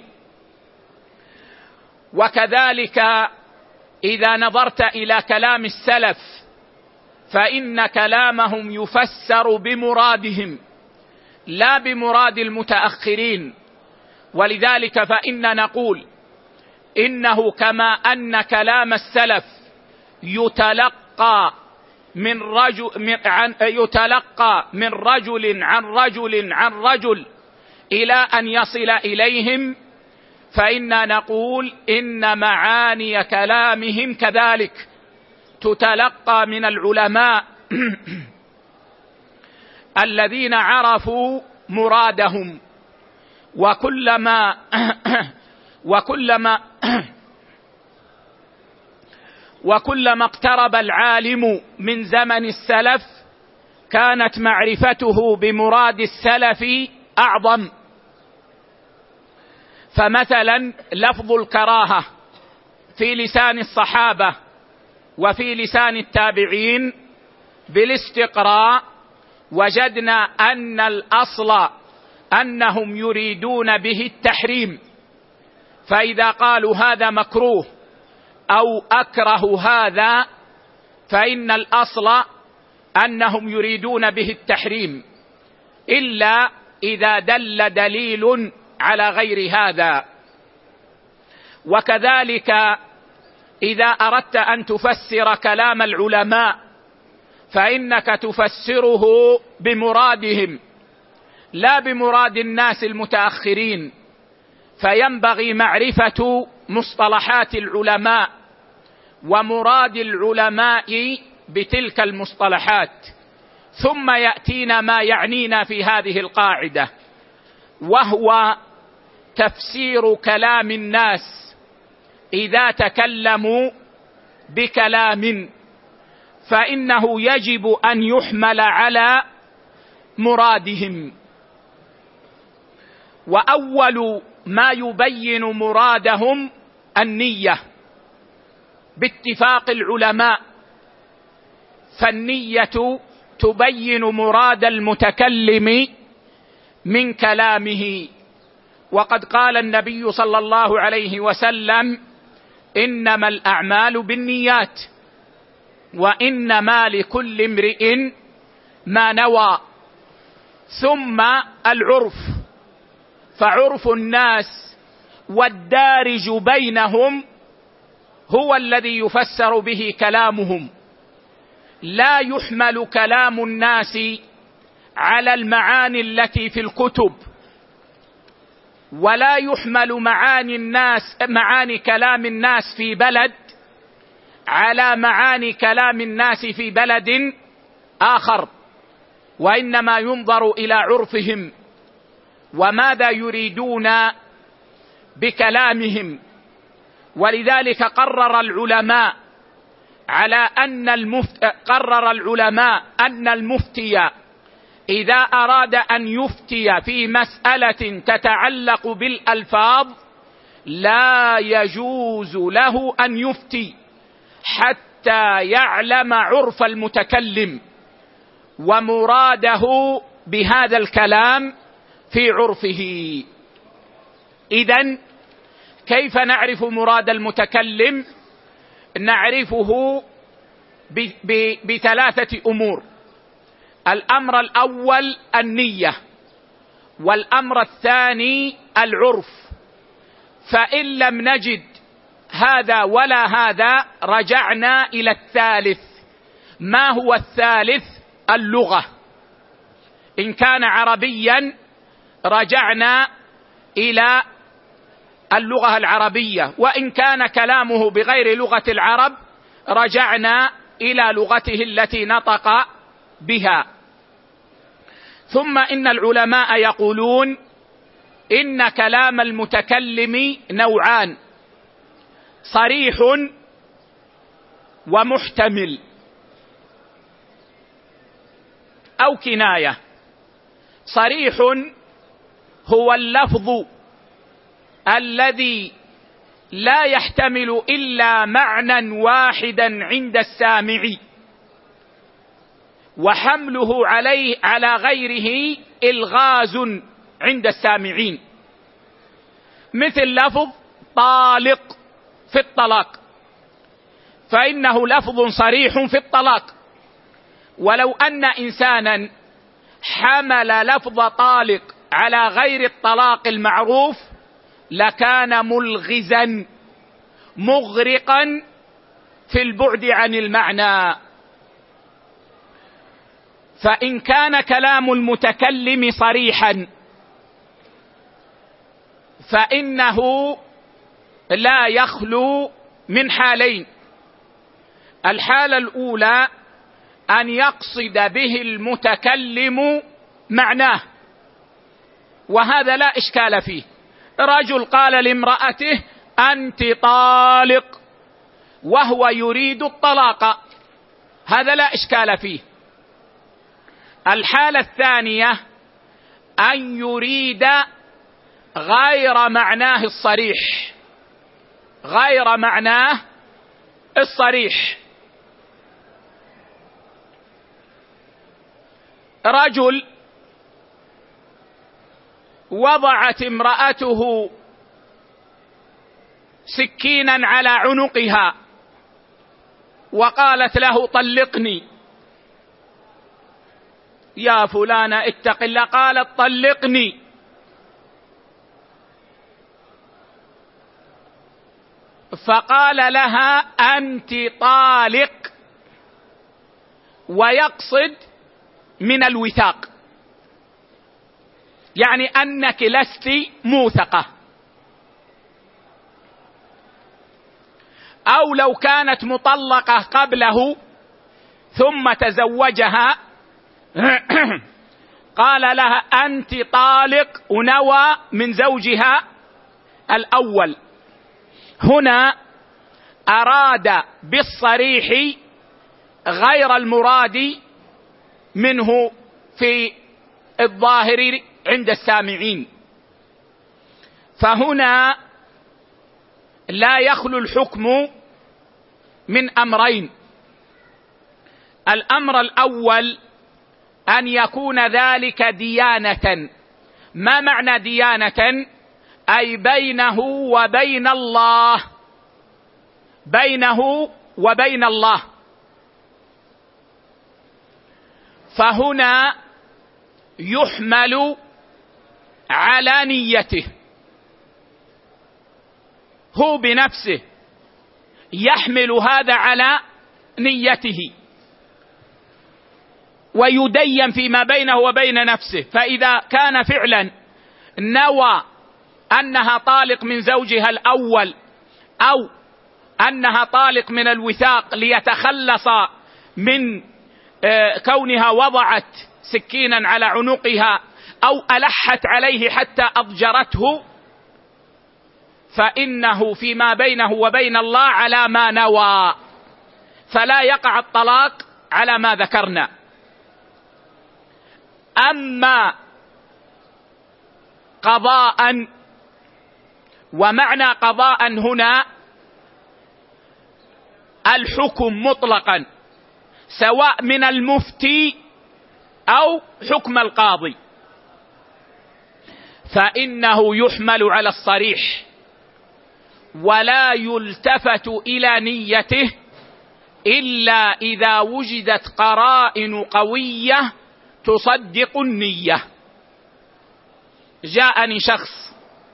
وكذلك إذا نظرت إلى كلام السلف فإن كلامهم يفسر بمرادهم لا بمراد المتأخرين. ولذلك فإن نقول إنه كما أن كلام السلف يتلقى من رجل من عن يتلقى من رجل عن رجل عن رجل إلى أن يصل إليهم، فإنا نقول إن معاني كلامهم كذلك تتلقى من العلماء الذين عرفوا مرادهم. وكلما وكلما وكلما اقترب العالم من زمن السلف كانت معرفته بمراد السلف أعظم. فمثلا لفظ الكراهة في لسان الصحابة وفي لسان التابعين بالاستقراء وجدنا أن الأصل أنهم يريدون به التحريم، فإذا قالوا هذا مكروه أو أكره هذا فإن الأصل أنهم يريدون به التحريم، إلا إذا دل دليل على غير هذا. وكذلك إذا أردت أن تفسر كلام العلماء فإنك تفسره بمرادهم لا بمراد الناس المتأخرين، فينبغي معرفة مصطلحات العلماء ومراد العلماء بتلك المصطلحات، ثم يأتينا ما يعنينا في هذه القاعدة، وهو تفسير كلام الناس إذا تكلموا بكلام فإنه يجب أن يحمل على مرادهم. وأول ما يبين مرادهم النية باتفاق العلماء، فالنية تبين مراد المتكلم من كلامه. وقد قال النبي صلى الله عليه وسلم: إنما الأعمال بالنيات وإنما لكل امرئ ما نوى. ثم العرف، فعرف الناس والدارج بينهم هو الذي يفسر به كلامهم. لا يحمل كلام الناس على المعاني التي في الكتب، ولا يحمل معاني الناس معاني كلام الناس في بلد على معاني كلام الناس في بلد آخر، وإنما ينظر إلى عرفهم وماذا يريدون بكلامهم. ولذلك قرر العلماء على أن المفت... قرر العلماء أن المفتي إذا أراد أن يفتي في مسألة تتعلق بالألفاظ لا يجوز له أن يفتي حتى يعلم عرف المتكلم ومراده بهذا الكلام في عرفه. إذن كيف نعرف مراد المتكلم؟ نعرفه ب... ب... بثلاثة أمور. الأمر الأول النية، والأمر الثاني العرف. فإن لم نجد هذا ولا هذا رجعنا إلى الثالث. ما هو الثالث؟ اللغة. إن كان عربيا رجعنا إلى اللغة العربية، وإن كان كلامه بغير لغة العرب رجعنا إلى لغته التي نطق بها. ثم إن العلماء يقولون إن كلام المتكلم نوعان: صريح ومحتمل أو كناية. صريح هو اللفظ الذي لا يحتمل إلا معنى واحدا عند السامع، وحمله عليه على غيره إلغاز عند السامعين، مثل لفظ طالق في الطلاق، فإنه لفظ صريح في الطلاق. ولو أن إنسانا حمل لفظ طالق على غير الطلاق المعروف لكان ملغزا مغرقا في البعد عن المعنى. فإن كان كلام المتكلم صريحا فإنه لا يخلو من حالين: الحالة الأولى أن يقصد به المتكلم معناه، وهذا لا إشكال فيه. رجل قال لامرأته أنت طالق وهو يريد الطلاق، هذا لا إشكال فيه. الحالة الثانية أن يريد غير معناه الصريح، غير معناه الصريح. رجل وضعت امرأته سكينا على عنقها وقالت له طلقني. يا فلانة اتق الله، قالت طلقني. فقال لها أنت طالق، ويقصد من الوثاق، يعني أنك لست موثقة. أو لو كانت مطلقة قبله ثم تزوجها قال لها أنت طالق ونوى من زوجها الأول. هنا أراد بالصريح غير المراد منه في الظاهر عند السامعين. فهنا لا يخلو الحكم من أمرين. الأمر الأول أن يكون ذلك ديانة. ما معنى ديانة؟ أي بينه وبين الله، بينه وبين الله. فهنا يحمل على نيته، هو بنفسه يحمل هذا على نيته ويدين فيما بينه وبين نفسه. فإذا كان فعلا نوى أنها طالق من زوجها الأول أو أنها طالق من الوثاق ليتخلص من كونها وضعت سكينا على عنقها أو ألحت عليه حتى أضجرته، فإنه فيما بينه وبين الله على ما نوى، فلا يقع الطلاق على ما ذكرنا. أما قضاء، ومعنى قضاء هنا الحكم مطلقا سواء من المفتي أو حكم القاضي، فإنه يحمل على الصريح ولا يلتفت إلى نيته إلا إذا وجدت قرائن قوية تصدق النية. جاءني شخص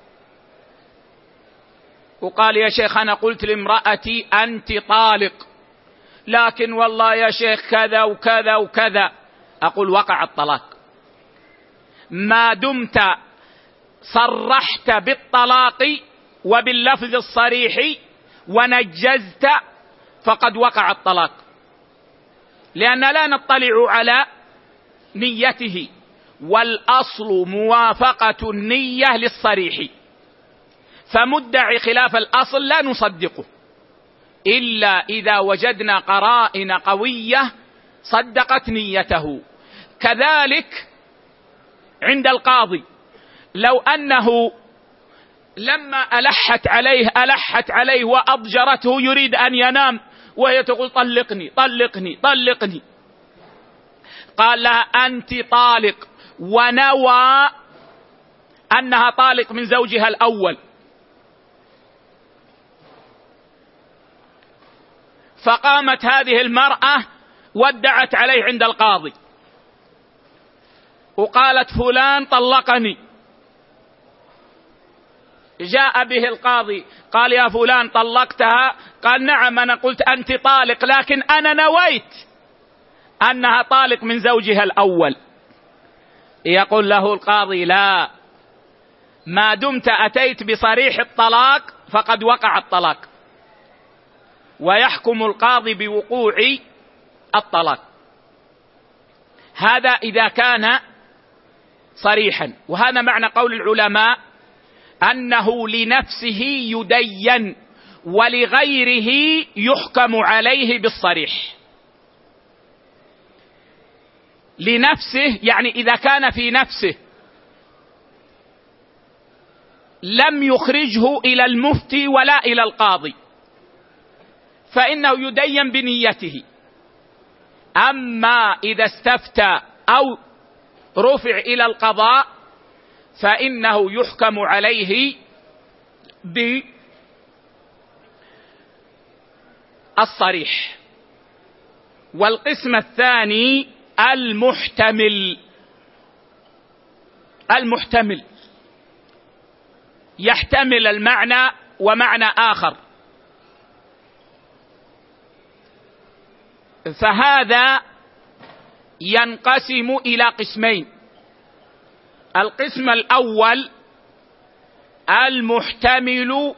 وقال: يا شيخ أنا قلت لامرأتي أنت طالق، لكن والله يا شيخ كذا وكذا وكذا. أقول: وقع الطلاق ما دمت صرحت بالطلاق وباللفظ الصريح ونجزت، فقد وقع الطلاق، لأن لا نطلع على نيته، والأصل موافقة النية للصريح، فمدعي خلاف الأصل لا نصدقه إلا إذا وجدنا قرائن قوية صدقت نيته. كذلك عند القاضي، لو أنه لما ألحت عليه ألحت عليه وأضجرته يريد أن ينام وهي تقول: طلقني طلقني طلقني، قال لها: أنت طالق، ونوى أنها طالق من زوجها الأول، فقامت هذه المرأة وادعت عليه عند القاضي وقالت: فلان طلقني. جاء به القاضي قال: يا فلان طلقتها؟ قال: نعم أنا قلت أنت طالق، لكن أنا نويت أنها طالق من زوجها الأول. يقول له القاضي: لا، ما دمت أتيت بصريح الطلاق فقد وقع الطلاق، ويحكم القاضي بوقوع الطلاق. هذا إذا كان صريحا. وهذا معنى قول العلماء أنه لنفسه يدين ولغيره يحكم عليه بالصريح. لنفسه يعني إذا كان في نفسه لم يخرجه إلى المفتي ولا إلى القاضي فإنه يدين بنيته. أما إذا استفتى أو رفع إلى القضاء فإنه يحكم عليه بالصريح. والقسم الثاني المحتمل. المحتمل يحتمل المعنى ومعنى آخر، فهذا ينقسم إلى قسمين. القسم الأول المحتمل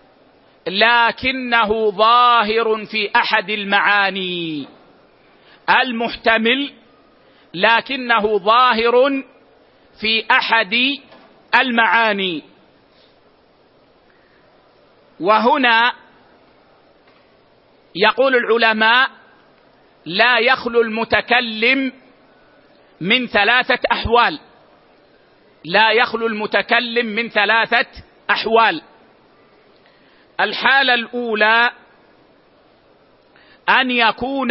لكنه ظاهر في أحد المعاني. المحتمل لكنه ظاهر في أحد المعاني. وهنا يقول العلماء: لا يخلو المتكلم من ثلاثة أحوال. لا يخلو المتكلم من ثلاثة أحوال. الحالة الأولى أن يكون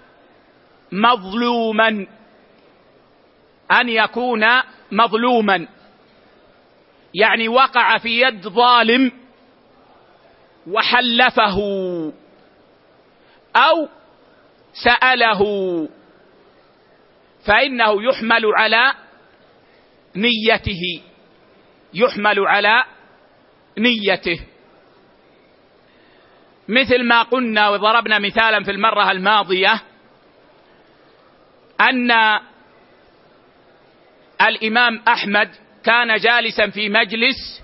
مظلوما، أن يكون مظلوما يعني وقع في يد ظالم وحلفه أو سأله، فإنه يحمل على نيته، يحمل على نيته، مثل ما قلنا وضربنا مثالا في المرة الماضية أن الإمام أحمد كان جالسا في مجلس،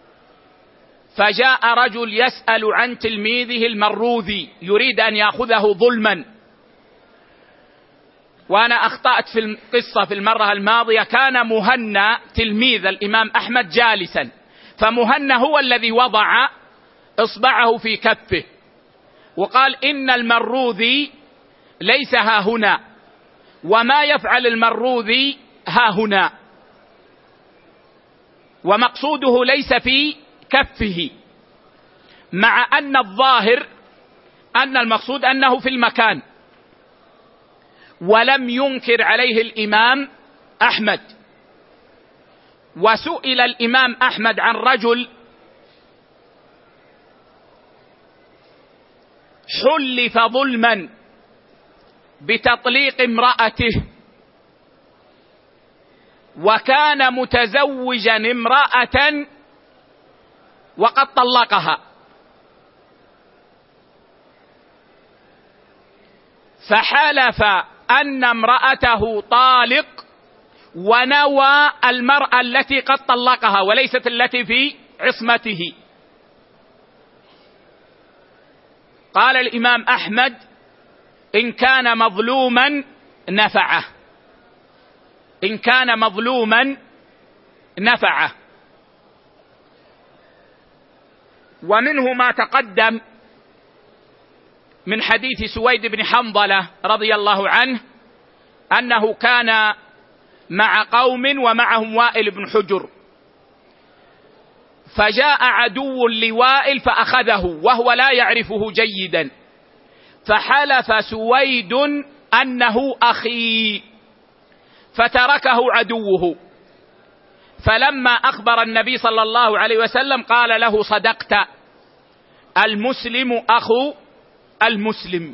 فجاء رجل يسأل عن تلميذه المروذي يريد أن يأخذه ظلما. وأنا أخطأت في القصة في المرة الماضية، كان مهنا تلميذ الإمام أحمد جالسا، فمهنا هو الذي وضع إصبعه في كفه وقال إن المروذي ليس ها هنا، وما يفعل المروذي ها هنا، ومقصوده ليس في كفه، مع أن الظاهر أن المقصود أنه في المكان. ولم ينكر عليه الإمام أحمد. وسئل الإمام أحمد عن رجل حلف ظلما بتطليق امرأته، وكان متزوجا امرأة وقد طلقها، فحلف أن امرأته طالق ونوى المرأة التي قد طلقها وليست التي في عصمته. قال الإمام أحمد إن كان مظلوما نفعه، إن كان مظلوما نفعه. ومنه ما تقدم من حديث سويد بن حنظلة رضي الله عنه أنه كان مع قوم ومعهم وائل بن حجر، فجاء عدو لوائل فأخذه وهو لا يعرفه جيدا، فحلف سويد أنه أخي، فتركه عدوه. فلما أخبر النبي صلى الله عليه وسلم قال له صدقت، المسلم أخو المسلم.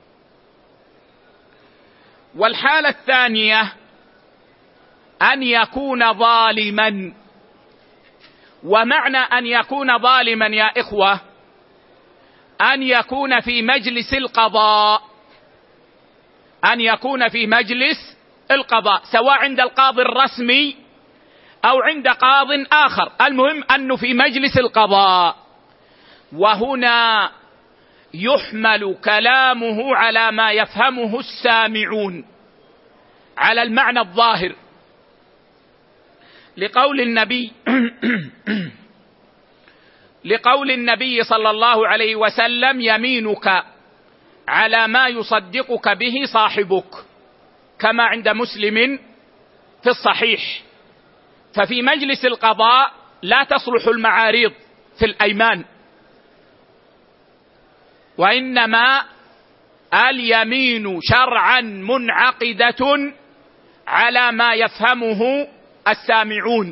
والحالة الثانية أن يكون ظالما. ومعنى أن يكون ظالما يا إخوة أن يكون في مجلس القضاء، أن يكون في مجلس القضاء، سواء عند القاضي الرسمي أو عند قاض آخر، المهم أنه في مجلس القضاء. وهنا يحمل كلامه على ما يفهمه السامعون، على المعنى الظاهر، لقول النبي لقول النبي صلى الله عليه وسلم يمينك على ما يصدقك به صاحبك، كما عند مسلم في الصحيح. ففي مجلس القضاء لا تصلح المعاريض في الأيمان، وإنما اليمين شرعا منعقدة على ما يفهمه السامعون.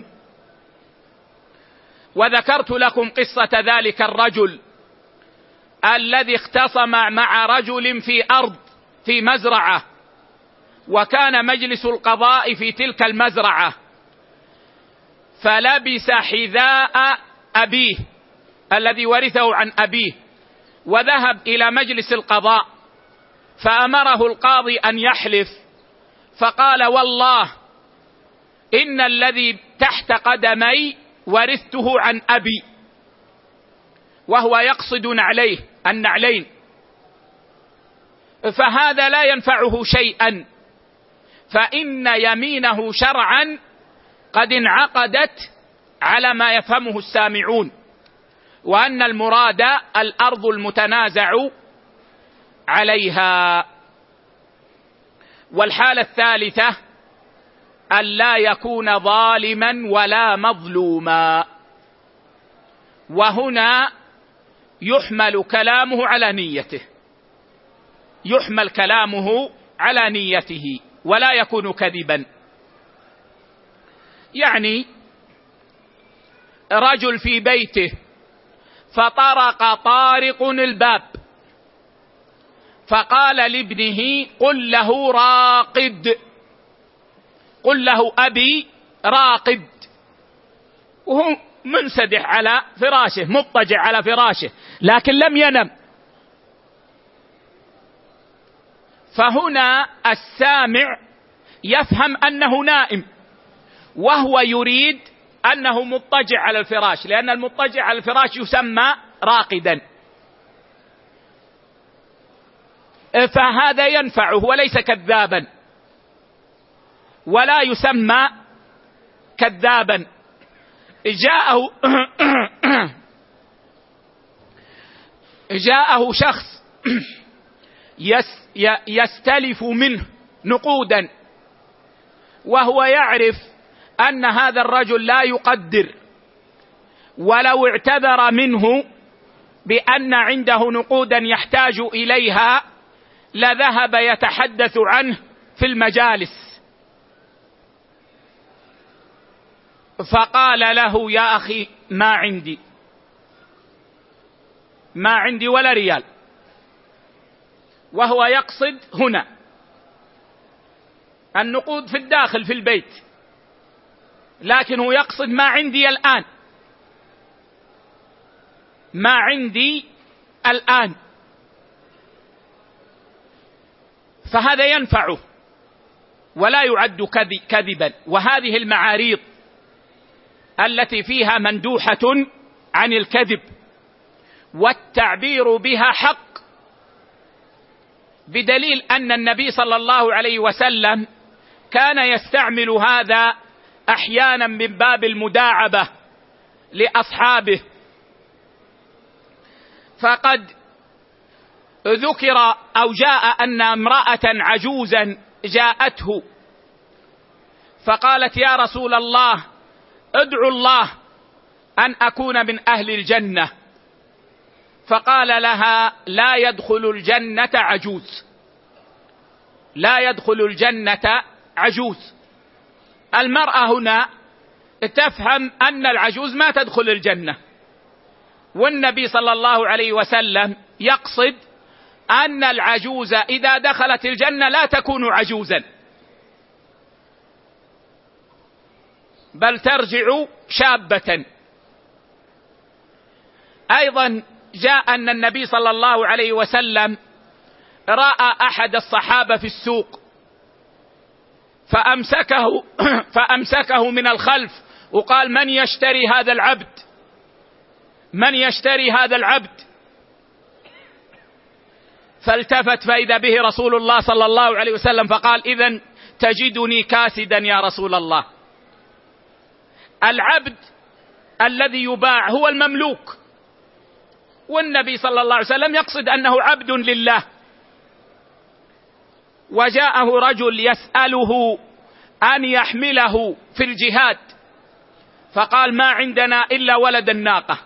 وذكرت لكم قصة ذلك الرجل الذي اختصم مع رجل في أرض في مزرعة، وكان مجلس القضاء في تلك المزرعة، فلبس حذاء أبيه الذي ورثه عن أبيه وذهب إلى مجلس القضاء، فأمره القاضي أن يحلف، فقال والله إن الذي تحت قدمي ورثته عن أبي، وهو يقصد عليه النعلين، فهذا لا ينفعه شيئا، فإن يمينه شرعا قد انعقدت على ما يفهمه السامعون، وأن المراد الأرض المتنازع عليها. والحالة الثالثة أن لا يكون ظالما ولا مظلوما، وهنا يحمل كلامه على نيته، يحمل كلامه على نيته ولا يكون كذبا. يعني رجل في بيته فطرق طارق الباب فقال لابنه قل له راقد، قل له أبي راقد، وهو منسدح على فراشه، مضطجع على فراشه لكن لم ينم. فهنا السامع يفهم أنه نائم وهو يريد أنه مضطجع على الفراش، لأن المضطجع على الفراش يسمى راقدا، فهذا ينفعه وليس كذابا ولا يسمى كذابا. جاءه جاءه شخص يستلف منه نقودا وهو يعرف أن هذا الرجل لا يقدر، ولو اعتذر منه بأن عنده نقودا يحتاج إليها لذهب يتحدث عنه في المجالس. فقال له يا أخي ما عندي ما عندي ولا ريال، وهو يقصد هنا النقود في الداخل في البيت، لكنه يقصد ما عندي الآن، ما عندي الآن. فهذا ينفعه ولا يعد كذبا. وهذه المعاريض التي فيها مندوحة عن الكذب والتعبير بها حق، بدليل أن النبي صلى الله عليه وسلم كان يستعمل هذا أحيانا من باب المداعبة لأصحابه. فقد ذكر أو جاء أن امرأة عجوزا جاءته فقالت يا رسول الله ادعو الله أن أكون من أهل الجنة، فقال لها لا يدخل الجنة عجوز، لا يدخل الجنة عجوز. المرأة هنا تفهم أن العجوز ما تدخل الجنة، والنبي صلى الله عليه وسلم يقصد أن العجوز إذا دخلت الجنة لا تكون عجوزا بل ترجع شابة. أيضا جاء أن النبي صلى الله عليه وسلم رأى أحد الصحابة في السوق فأمسكه فأمسكه من الخلف وقال من يشتري هذا العبد، من يشتري هذا العبد؟ فالتفت فإذا به رسول الله صلى الله عليه وسلم فقال إذن تجدني كاسدا يا رسول الله. العبد الذي يباع هو المملوك، والنبي صلى الله عليه وسلم يقصد أنه عبد لله. وجاءه رجل يسأله أن يحمله في الجهاد فقال ما عندنا إلا ولد الناقة،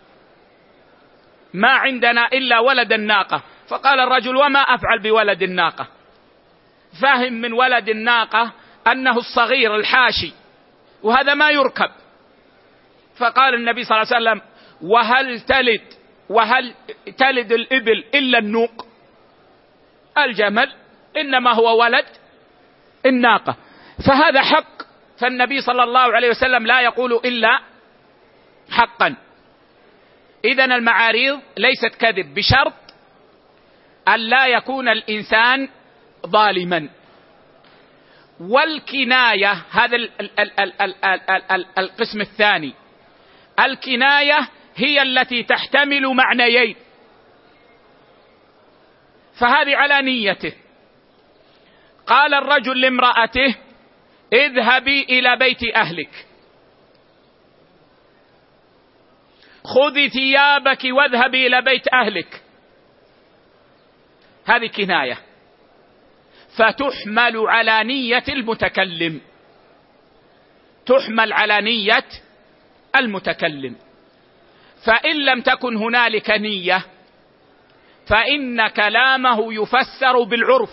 ما عندنا إلا ولد الناقة. فقال الرجل وما أفعل بولد الناقة؟ فهم من ولد الناقة أنه الصغير الحاشي وهذا ما يركب. فقال النبي صلى الله عليه وسلم وهل تلد وهل تلد الإبل إلا النوق؟ الجمل إنما هو ولد الناقة. فهذا حق، فالنبي صلى الله عليه وسلم لا يقول إلا حقا. إذن المعاريض ليست كذب بشرط أن لا يكون الإنسان ظالما. والكناية هذا القسم الثاني، الكناية هي التي تحتمل معنيين، فهذه على نيته. قال الرجل لامرأته اذهبي إلى بيت أهلك، خذي ثيابك واذهبي إلى بيت أهلك، هذه كناية فتحمل على نية المتكلم، تحمل على نية المتكلم. فإن لم تكن هنالك نية فإن كلامه يفسر بالعرف،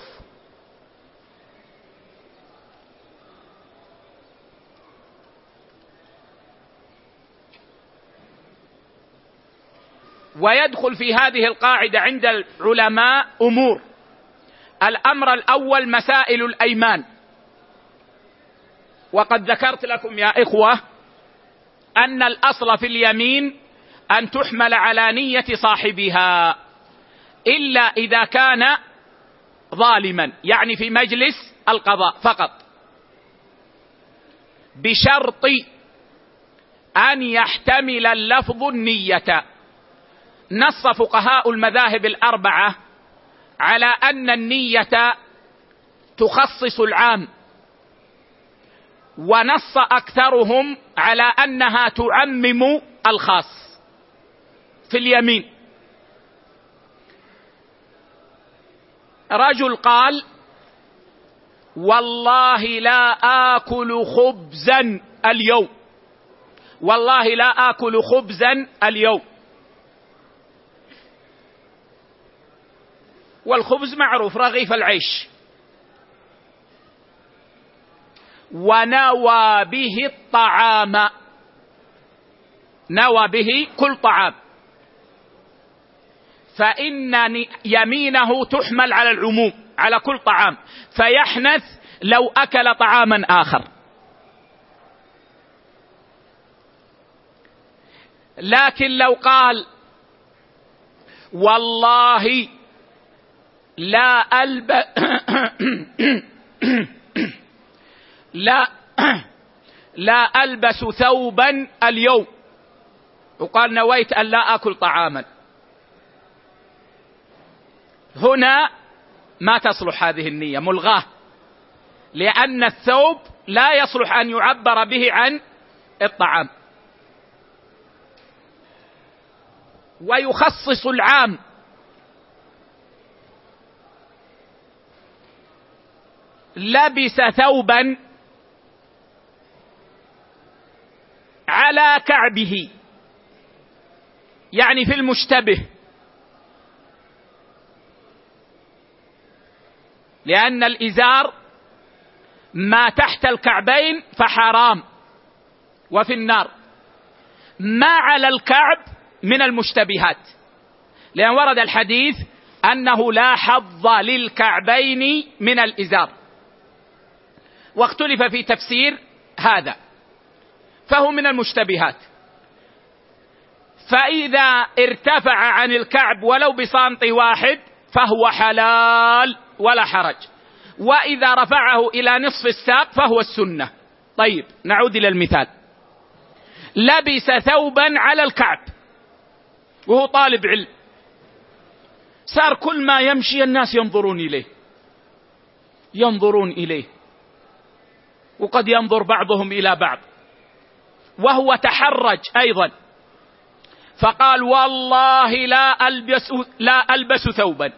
ويدخل في هذه القاعدة عند العلماء أمور. الأمر الأول مسائل الأيمان، وقد ذكرت لكم يا إخوة أن الأصل في اليمين أن تحمل على نية صاحبها، إلا إذا كان ظالما، يعني في مجلس القضاء فقط، بشرط أن يحتمل اللفظ النية. نص فقهاء المذاهب الأربعة على أن النية تخصص العام، ونص أكثرهم على أنها تعمم الخاص في اليمين. رجل قال: والله لا آكل خبزا اليوم، والله لا آكل خبزا اليوم. والخبز معروف رغيف العيش. ونوى به الطعام، نوى به كل طعام، فإن يمينه تحمل على العموم، على كل طعام، فيحنث لو أكل طعاما آخر. لكن لو قال: والله لا ألب لا لا ألبس ثوبا اليوم، وقال نويت أن لا أكل طعاما، هنا ما تصلح هذه النية، ملغاة، لأن الثوب لا يصلح أن يعبر به عن الطعام. ويخصص العام، لبس ثوبا على كعبه، يعني في المشتبه، لأن الإزار ما تحت الكعبين فحرام وفي النار، ما على الكعب من المشتبهات، لأن ورد الحديث أنه لا حظ للكعبين من الإزار، واختلف في تفسير هذا، فهو من المشتبهات. فإذا ارتفع عن الكعب ولو بسنتي واحد فهو حلال ولا حرج، وإذا رفعه إلى نصف الساق فهو السنة. طيب، نعود إلى المثال. لبس ثوبا على الكعب وهو طالب علم، صار كل ما يمشي الناس ينظرون إليه ينظرون إليه وقد ينظر بعضهم إلى بعض، وهو تحرج أيضا، فقال: والله لا ألبس لا ألبس ثوبا.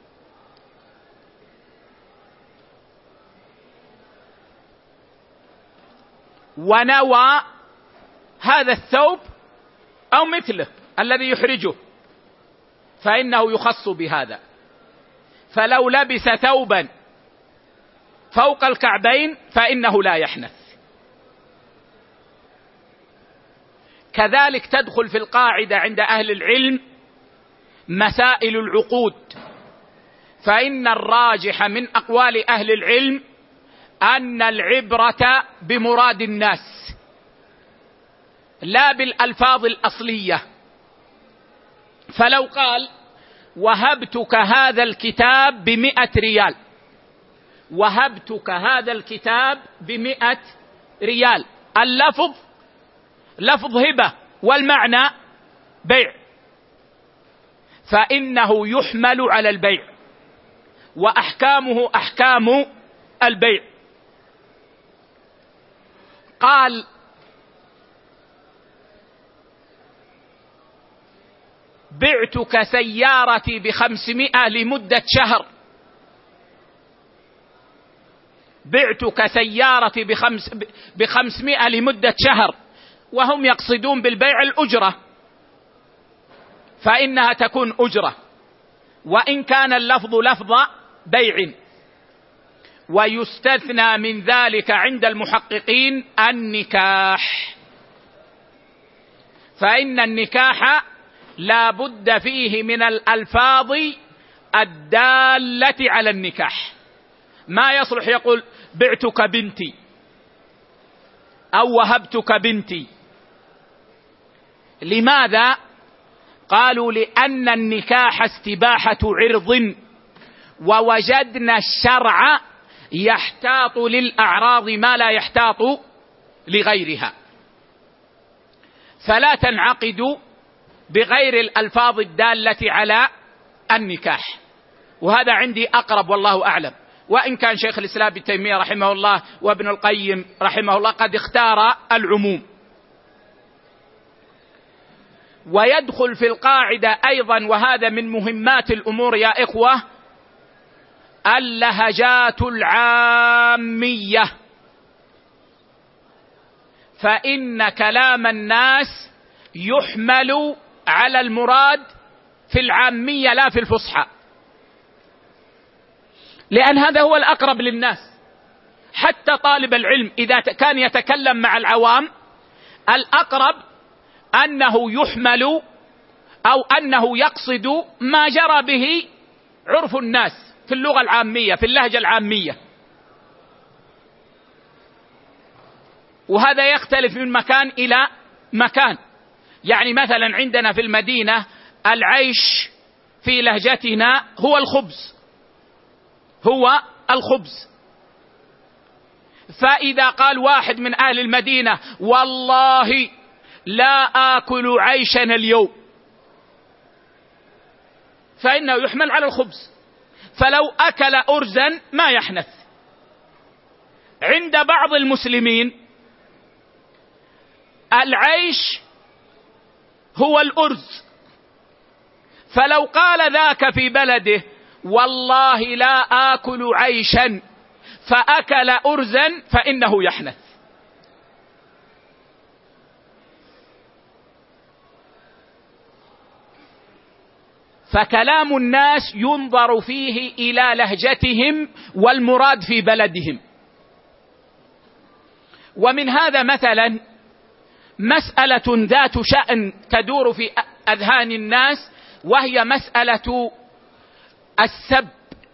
ونوى هذا الثوب أو مثله الذي يحرجه، فإنه يخص بهذا. فلو لبس ثوبا فوق الكعبين فإنه لا يحنث. كذلك تدخل في القاعدة عند أهل العلم مسائل العقود، فإن الراجح من أقوال أهل العلم أن العبرة بمراد الناس لا بالألفاظ الأصلية. فلو قال: وهبتك هذا الكتاب بمئة ريال، وهبتك هذا الكتاب بمئة ريال، اللفظ لفظ هبة والمعنى بيع، فإنه يحمل على البيع، وأحكامه أحكام البيع. قال: بعتك سيارتي بخمسمائة لمدة شهر، بعتك سيارتي بخمس بخمسمائة لمدة شهر، وهم يقصدون بالبيع الأجرة، فإنها تكون أجرة، وإن كان اللفظ لفظ بيع. ويستثنى من ذلك عند المحققين النكاح، فإن النكاح لا بد فيه من الألفاظ الدالة على النكاح. ما يصلح يقول بعتك بنتي أو وهبتك بنتي. لماذا؟ قالوا لأن النكاح استباحة عرض، ووجدنا الشرع يحتاط للأعراض ما لا يحتاط لغيرها، فلا تنعقد بغير الألفاظ الدالة على النكاح. وهذا عندي أقرب والله أعلم، وإن كان شيخ الإسلام ابن تيمية رحمه الله وابن القيم رحمه الله قد اختار العموم. ويدخل في القاعدة أيضا، وهذا من مهمات الأمور يا إخوة، اللهجات العامية، فإن كلام الناس يحمل على المراد في العامية لا في الفصحى، لأن هذا هو الأقرب للناس. حتى طالب العلم إذا كان يتكلم مع العوام الأقرب أنه يحمل أو أنه يقصد ما جرى به عرف الناس في اللغة العامية، في اللهجة العامية. وهذا يختلف من مكان إلى مكان. يعني مثلا عندنا في المدينة العيش في لهجتنا هو الخبز، هو الخبز. فإذا قال واحد من أهل المدينة والله لا آكل عيشنا اليوم، فإنه يحمل على الخبز، فلو أكل أرزا ما يحنث. عند بعض المسلمين العيش هو الأرز، فلو قال ذاك في بلده والله لا آكل عيشا فأكل أرزا فإنه يحنث. فكلام الناس ينظر فيه إلى لهجتهم والمراد في بلدهم. ومن هذا مثلا مسألة ذات شأن تدور في أذهان الناس، وهي مسألة السب.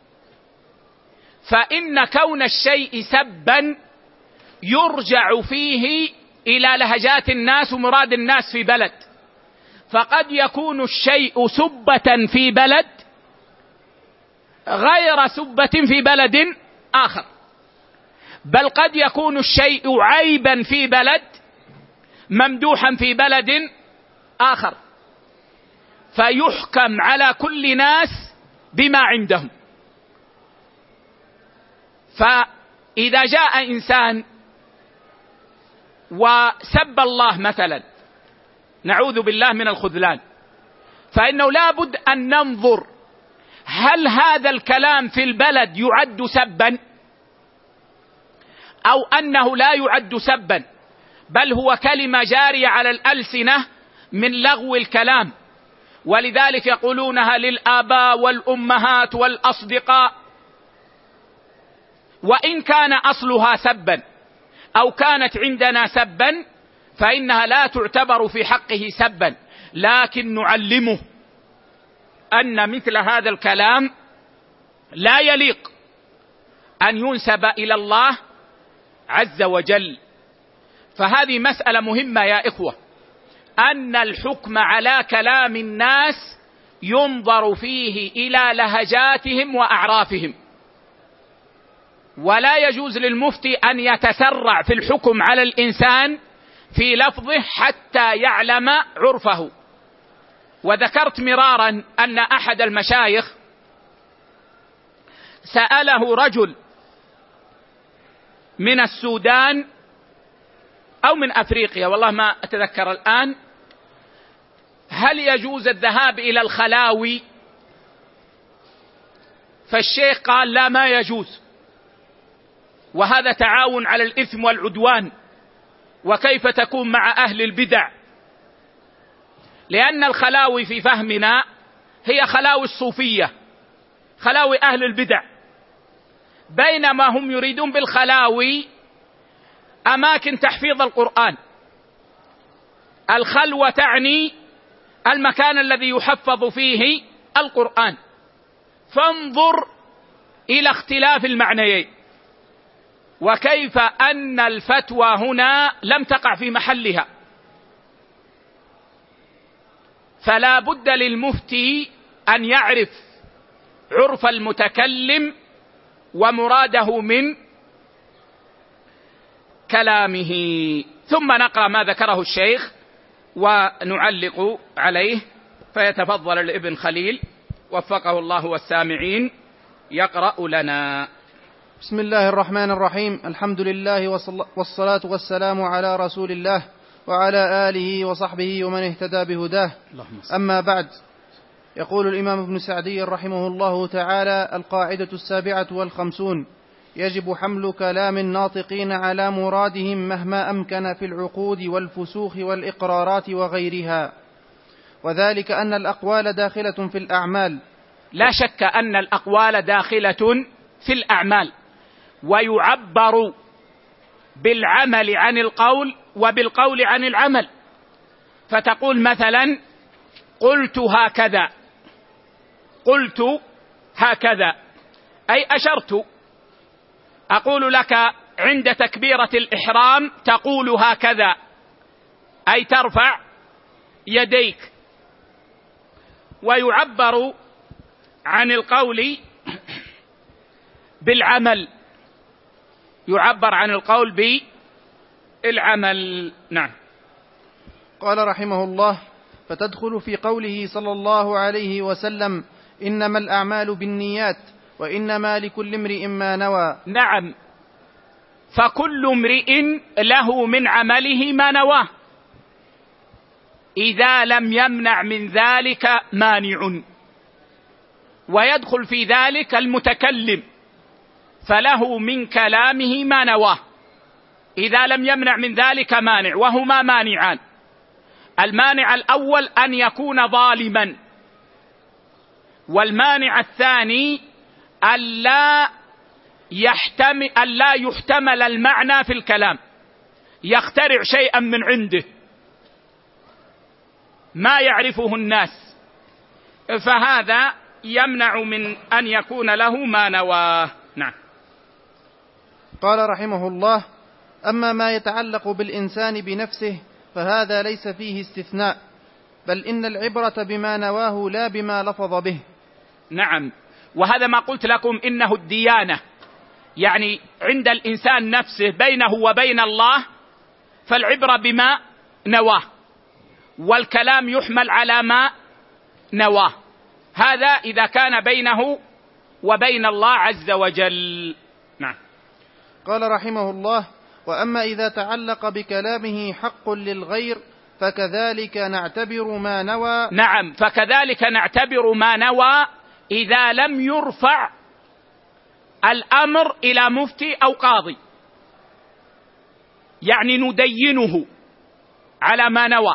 فإن كون الشيء سبا يرجع فيه إلى لهجات الناس ومراد الناس في بلد، فقد يكون الشيء سبة في بلد غير سبة في بلد آخر، بل قد يكون الشيء عيبا في بلد ممدوحا في بلد آخر، فيحكم على كل ناس بما عندهم. فإذا جاء إنسان وسب الله مثلا، نعوذ بالله من الخذلان، فإنه لا بد أن ننظر هل هذا الكلام في البلد يعد سبا أو أنه لا يعد سبا، بل هو كلمة جارية على الألسنة من لغو الكلام، ولذلك يقولونها للآباء والأمهات والأصدقاء. وإن كان أصلها سبا أو كانت عندنا سبا فإنها لا تعتبر في حقه سبا، لكن نعلمه أن مثل هذا الكلام لا يليق أن ينسب إلى الله عز وجل. فهذه مسألة مهمة يا إخوة، أن الحكم على كلام الناس ينظر فيه إلى لهجاتهم وأعرافهم، ولا يجوز للمفتي أن يتسرع في الحكم على الإنسان في لفظه حتى يعلم عرفه. وذكرت مرارا أن أحد المشايخ سأله رجل من السودان أو من أفريقيا، والله ما أتذكر الآن، هل يجوز الذهاب إلى الخلاوي؟ فالشيخ قال لا، ما يجوز، وهذا تعاون على الإثم والعدوان، وكيف تكون مع أهل البدع؟ لأن الخلاوي في فهمنا هي خلاوي الصوفية، خلاوي أهل البدع، بينما هم يريدون بالخلاوي أماكن تحفيظ القرآن. الخلوة تعني المكان الذي يحفظ فيه القرآن، فانظر إلى اختلاف المعنيين، وكيف أن الفتوى هنا لم تقع في محلها. فلا بد للمفتي أن يعرف عرف المتكلم ومراده من كلامه. ثم نقرأ ما ذكره الشيخ ونعلق عليه، فيتفضل الابن خليل وفقه الله والسامعين يقرأ لنا. بسم الله الرحمن الرحيم. الحمد لله والصلاة والسلام على رسول الله وعلى آله وصحبه ومن اهتدى بهداه. أما بعد، يقول الإمام ابن سعدي رحمه الله تعالى: القاعدة السابعة والخمسون: يجب حمل كلام الناطقين على مرادهم مهما أمكن في العقود والفسوخ والإقرارات وغيرها، وذلك أن الأقوال داخلة في الأعمال. لا شك أن الأقوال داخلة في الأعمال، ويعبر بالعمل عن القول وبالقول عن العمل. فتقول مثلا: قلت هكذا، قلت هكذا أي أشرت. أقول لك عند تكبيرة الإحرام تقول هكذا أي ترفع يديك. ويعبر عن القول بالعمل، يعبر عن القول بالعمل. نعم. قال رحمه الله: فتدخل في قوله صلى الله عليه وسلم: إنما الأعمال بالنيات وإنما لكل امرئ ما نوى. نعم، فكل امرئ له من عمله ما نواه، إذا لم يمنع من ذلك مانع. ويدخل في ذلك المتكلم، فله من كلامه ما نواه إذا لم يمنع من ذلك مانع، وهما مانعان: المانع الأول أن يكون ظالما، والمانع الثاني ألا يحتمل, ألا يحتمل المعنى في الكلام، يخترع شيئا من عنده ما يعرفه الناس، فهذا يمنع من أن يكون له ما نواه. نعم. قال رحمه الله: أما ما يتعلق بالإنسان بنفسه فهذا ليس فيه استثناء، بل إن العبرة بما نواه لا بما لفظ به. نعم، وهذا ما قلت لكم إنه الديانة، يعني عند الإنسان نفسه بينه وبين الله فالعبرة بما نواه، والكلام يحمل على ما نواه. هذا إذا كان بينه وبين الله عز وجل. نعم. قال رحمه الله: وأما إذا تعلق بكلامه حق للغير فكذلك نعتبر ما نوى. نعم، فكذلك نعتبر ما نوى إذا لم يرفع الأمر إلى مفتي أو قاضي، يعني ندينه على ما نوى.